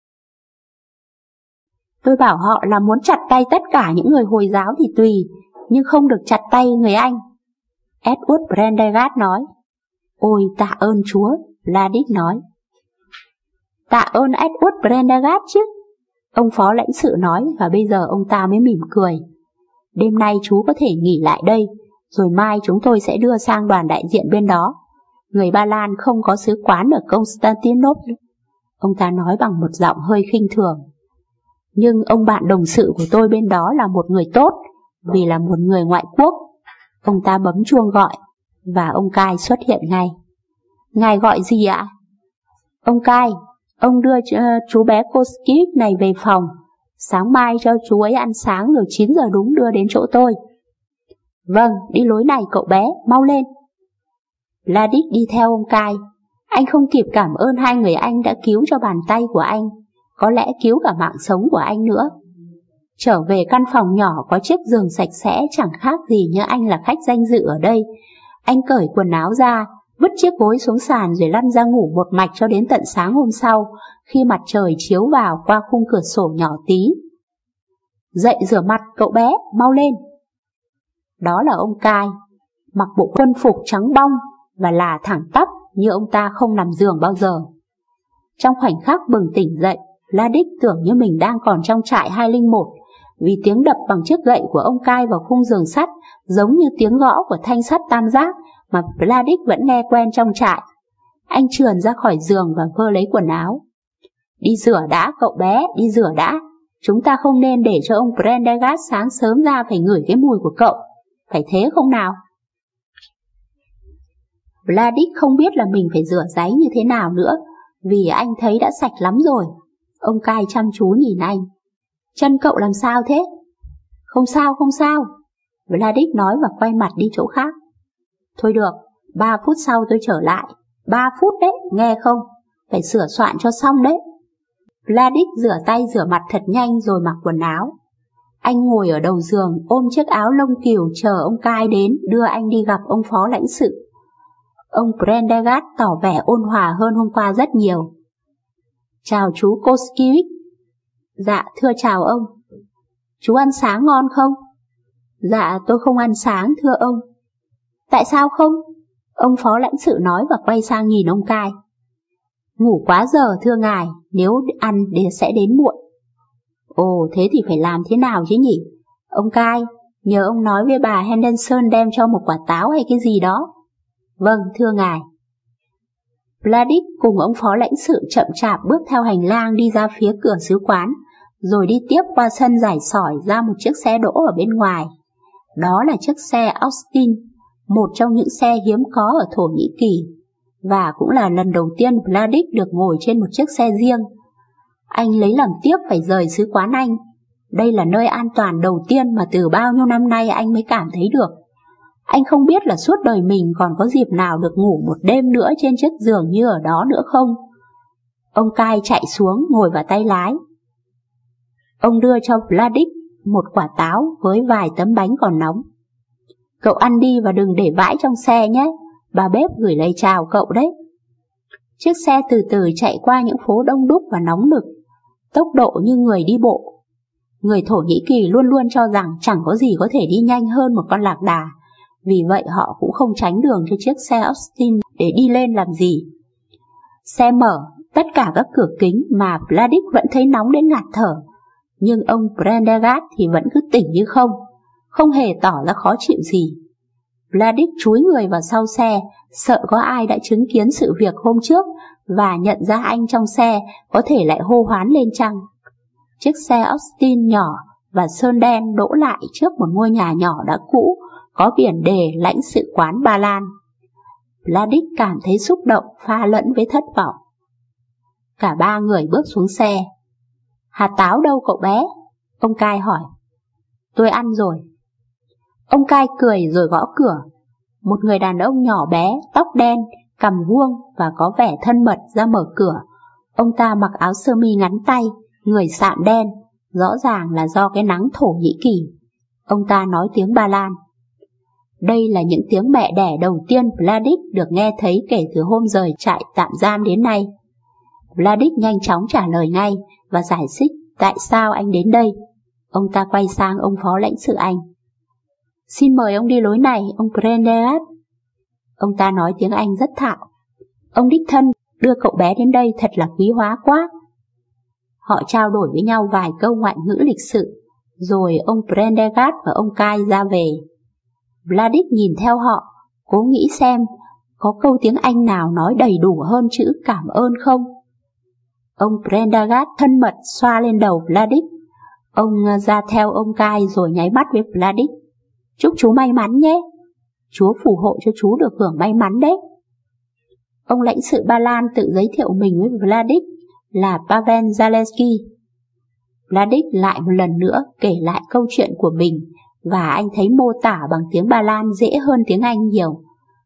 [SPEAKER 1] Tôi bảo họ là muốn chặt tay tất cả những người Hồi giáo thì tùy, nhưng không được chặt tay người Anh. Edward Prendergast nói. Ôi tạ ơn Chúa, Vladik nói. Tạ ơn Edward Prendergast chứ, ông phó lãnh sự nói, và bây giờ ông ta mới mỉm cười. Đêm nay chú có thể nghỉ lại đây, rồi mai chúng tôi sẽ đưa sang đoàn đại diện bên đó. Người Ba Lan không có sứ quán ở Constantinople. Ông ta nói bằng một giọng hơi khinh thường. Nhưng ông bạn đồng sự của tôi bên đó là một người tốt, vì là một người ngoại quốc. Ông ta bấm chuông gọi, và ông Cai xuất hiện ngay. Ngài gọi gì ạ? Ông Cai, ông đưa chú bé Koskevich này về phòng. Sáng mai cho chú ấy ăn sáng rồi 9 giờ đúng đưa đến chỗ tôi. Vâng, đi lối này cậu bé, mau lên. Vladik đi theo ông Cai. Anh không kịp cảm ơn hai người Anh đã cứu cho bàn tay của anh, có lẽ cứu cả mạng sống của anh nữa. Trở về căn phòng nhỏ có chiếc giường sạch sẽ chẳng khác gì như anh là khách danh dự ở đây. Anh cởi quần áo ra, vứt chiếc gối xuống sàn rồi lăn ra ngủ một mạch cho đến tận sáng hôm sau, khi mặt trời chiếu vào qua khung cửa sổ nhỏ tí. Dậy rửa mặt cậu bé, mau lên. Đó là ông Cai, mặc bộ quân phục trắng bong và là thẳng tắp như ông ta không nằm giường bao giờ. Trong khoảnh khắc bừng tỉnh dậy, Vladik tưởng như mình đang còn trong trại 201, vì tiếng đập bằng chiếc gậy của ông Cai vào khung giường sắt giống như tiếng gõ của thanh sắt tam giác mà Vladik vẫn nghe quen trong trại. Anh trườn ra khỏi giường và vơ lấy quần áo. Đi rửa đã cậu bé, đi rửa đã. Chúng ta không nên để cho ông Prendergast sáng sớm ra phải ngửi cái mùi của cậu. Phải thế không nào? Vladik không biết là mình phải rửa ráy như thế nào nữa, vì anh thấy đã sạch lắm rồi. Ông Cai chăm chú nhìn anh. Chân cậu làm sao thế? Không sao, không sao. Vladik nói và quay mặt đi chỗ khác. Thôi được, 3 phút sau tôi trở lại. 3 phút đấy, nghe không? Phải sửa soạn cho xong đấy. Vladik rửa tay rửa mặt thật nhanh rồi mặc quần áo. Anh ngồi ở đầu giường ôm chiếc áo lông cừu chờ ông Cai đến đưa anh đi gặp ông phó lãnh sự. Ông Prendergast tỏ vẻ ôn hòa hơn hôm qua rất nhiều. Chào chú Koskevich. Dạ thưa chào ông. Chú ăn sáng ngon không? Dạ tôi không ăn sáng thưa ông. Tại sao không? Ông phó lãnh sự nói và quay sang nhìn ông Cai. Ngủ quá giờ thưa ngài, nếu ăn sẽ đến muộn. Ồ thế thì phải làm thế nào chứ nhỉ? Ông Cai, nhờ ông nói với bà Henderson đem cho một quả táo hay cái gì đó. Vâng thưa ngài. Vladik cùng ông phó lãnh sự chậm chạp bước theo hành lang đi ra phía cửa sứ quán, rồi đi tiếp qua sân giải sỏi ra một chiếc xe đỗ ở bên ngoài. Đó là chiếc xe Austin, một trong những xe hiếm có ở Thổ Nhĩ Kỳ, và cũng là lần đầu tiên Vladik được ngồi trên một chiếc xe riêng. Anh lấy làm tiếc phải rời sứ quán Anh. Đây là nơi an toàn đầu tiên mà từ bao nhiêu năm nay anh mới cảm thấy được. Anh không biết là suốt đời mình còn có dịp nào được ngủ một đêm nữa trên chiếc giường như ở đó nữa không. Ông Cai chạy xuống ngồi vào tay lái. Ông đưa cho Vladik một quả táo với vài tấm bánh còn nóng. Cậu ăn đi và đừng để vãi trong xe nhé, bà bếp gửi lời chào cậu đấy. Chiếc xe từ từ chạy qua những phố đông đúc và nóng nực, tốc độ như người đi bộ. Người Thổ Nhĩ Kỳ luôn luôn cho rằng chẳng có gì có thể đi nhanh hơn một con lạc đà, vì vậy họ cũng không tránh đường cho chiếc xe Austin để đi lên làm gì. Xe mở, tất cả các cửa kính mà Vladik vẫn thấy nóng đến ngạt thở, nhưng ông Prendergast thì vẫn cứ tỉnh như không hề tỏ ra khó chịu gì. Vladik chúi người vào sau xe, sợ có ai đã chứng kiến sự việc hôm trước và nhận ra anh trong xe có thể lại hô hoán lên chăng. Chiếc xe Austin nhỏ và sơn đen đỗ lại trước một ngôi nhà nhỏ đã cũ, có biển đề lãnh sự quán Ba Lan. Vladik cảm thấy xúc động pha lẫn với thất vọng. Cả ba người bước xuống xe. Hạt táo đâu cậu bé? Ông Cai hỏi. Tôi ăn rồi. Ông cai cười rồi gõ cửa. Một người đàn ông nhỏ bé, tóc đen, cằm vuông và có vẻ thân mật ra mở cửa. Ông ta mặc áo sơ mi ngắn tay, người sạm đen, rõ ràng là do cái nắng Thổ Nhĩ Kỳ. Ông ta nói tiếng Ba Lan. Đây là những tiếng mẹ đẻ đầu tiên Vladik được nghe thấy kể từ hôm rời trại tạm giam đến nay. Vladik nhanh chóng trả lời ngay và giải thích tại sao anh đến đây. Ông ta quay sang ông phó lãnh sự Anh. Xin mời ông đi lối này, ông Prendergast. Ông ta nói tiếng Anh rất thạo. Ông đích thân đưa cậu bé đến đây thật là quý hóa quá. Họ trao đổi với nhau vài câu ngoại ngữ lịch sự, rồi ông Prendergast và ông Cai ra về. Vladik nhìn theo họ, cố nghĩ xem có câu tiếng Anh nào nói đầy đủ hơn chữ cảm ơn không. Ông Prendergast thân mật xoa lên đầu Vladik. Ông ra theo ông Cai rồi nháy mắt với Vladik. Chúc chú may mắn nhé. Chúa phù hộ cho chú được hưởng may mắn đấy. Ông lãnh sự Ba Lan tự giới thiệu mình với Vladik là Pavel Zalewski. Vladik lại một lần nữa kể lại câu chuyện của mình và anh thấy mô tả bằng tiếng Ba Lan dễ hơn tiếng Anh nhiều.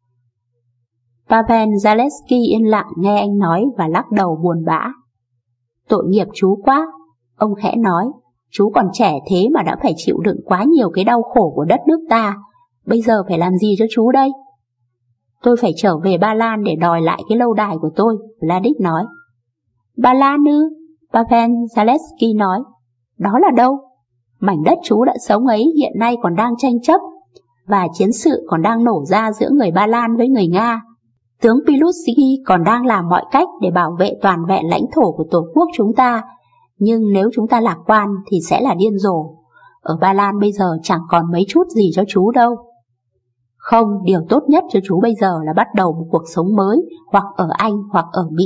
[SPEAKER 1] Pavel Zalewski yên lặng nghe anh nói và lắc đầu buồn bã. Tội nghiệp chú quá, ông khẽ nói, chú còn trẻ thế mà đã phải chịu đựng quá nhiều cái đau khổ của đất nước ta, bây giờ phải làm gì cho chú đây? Tôi phải trở về Ba Lan để đòi lại cái lâu đài của tôi, Vladik nói. Ba Lan ư? Pavel Zalewski nói. Đó là đâu? Mảnh đất chú đã sống ấy hiện nay còn đang tranh chấp, và chiến sự còn đang nổ ra giữa người Ba Lan với người Nga. Tướng Piłsudski còn đang làm mọi cách để bảo vệ toàn vẹn lãnh thổ của Tổ quốc chúng ta, nhưng nếu chúng ta lạc quan thì sẽ là điên rồ. Ở Ba Lan bây giờ chẳng còn mấy chút gì cho chú đâu. Không, điều tốt nhất cho chú bây giờ là bắt đầu một cuộc sống mới, hoặc ở Anh hoặc ở Mỹ.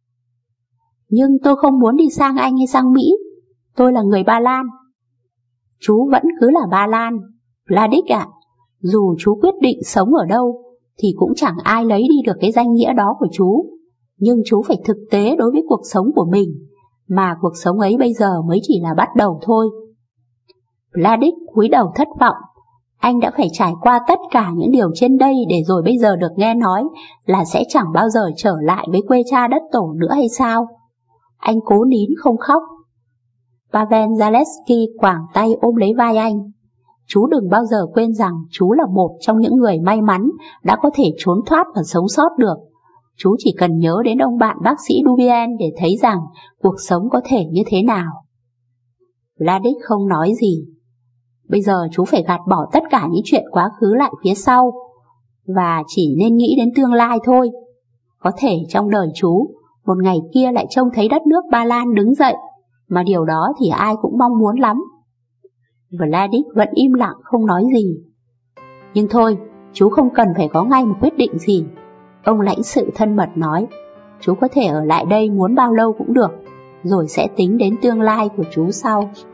[SPEAKER 1] Nhưng tôi không muốn đi sang Anh hay sang Mỹ. Tôi là người Ba Lan. Chú vẫn cứ là Ba Lan, Vladik ạ. Dù chú quyết định sống ở đâu, thì cũng chẳng ai lấy đi được cái danh nghĩa đó của chú. Nhưng chú phải thực tế đối với cuộc sống của mình, mà cuộc sống ấy bây giờ mới chỉ là bắt đầu thôi. Vladik cúi đầu thất vọng. Anh đã phải trải qua tất cả những điều trên đây để rồi bây giờ được nghe nói là sẽ chẳng bao giờ trở lại với quê cha đất tổ nữa hay sao? Anh cố nín không khóc. Pavel Zalewski quàng tay ôm lấy vai anh. Chú đừng bao giờ quên rằng chú là một trong những người may mắn đã có thể trốn thoát và sống sót được. Chú chỉ cần nhớ đến ông bạn bác sĩ Dubien để thấy rằng cuộc sống có thể như thế nào. Vladik không nói gì. Bây giờ chú phải gạt bỏ tất cả những chuyện quá khứ lại phía sau, và chỉ nên nghĩ đến tương lai thôi. Có thể trong đời chú, một ngày kia lại trông thấy đất nước Ba Lan đứng dậy, mà điều đó thì ai cũng mong muốn lắm. Vladik vẫn im lặng không nói gì. Nhưng thôi, chú không cần phải có ngay một quyết định gì. Ông lãnh sự thân mật nói, chú có thể ở lại đây muốn bao lâu cũng được, rồi sẽ tính đến tương lai của chú sau.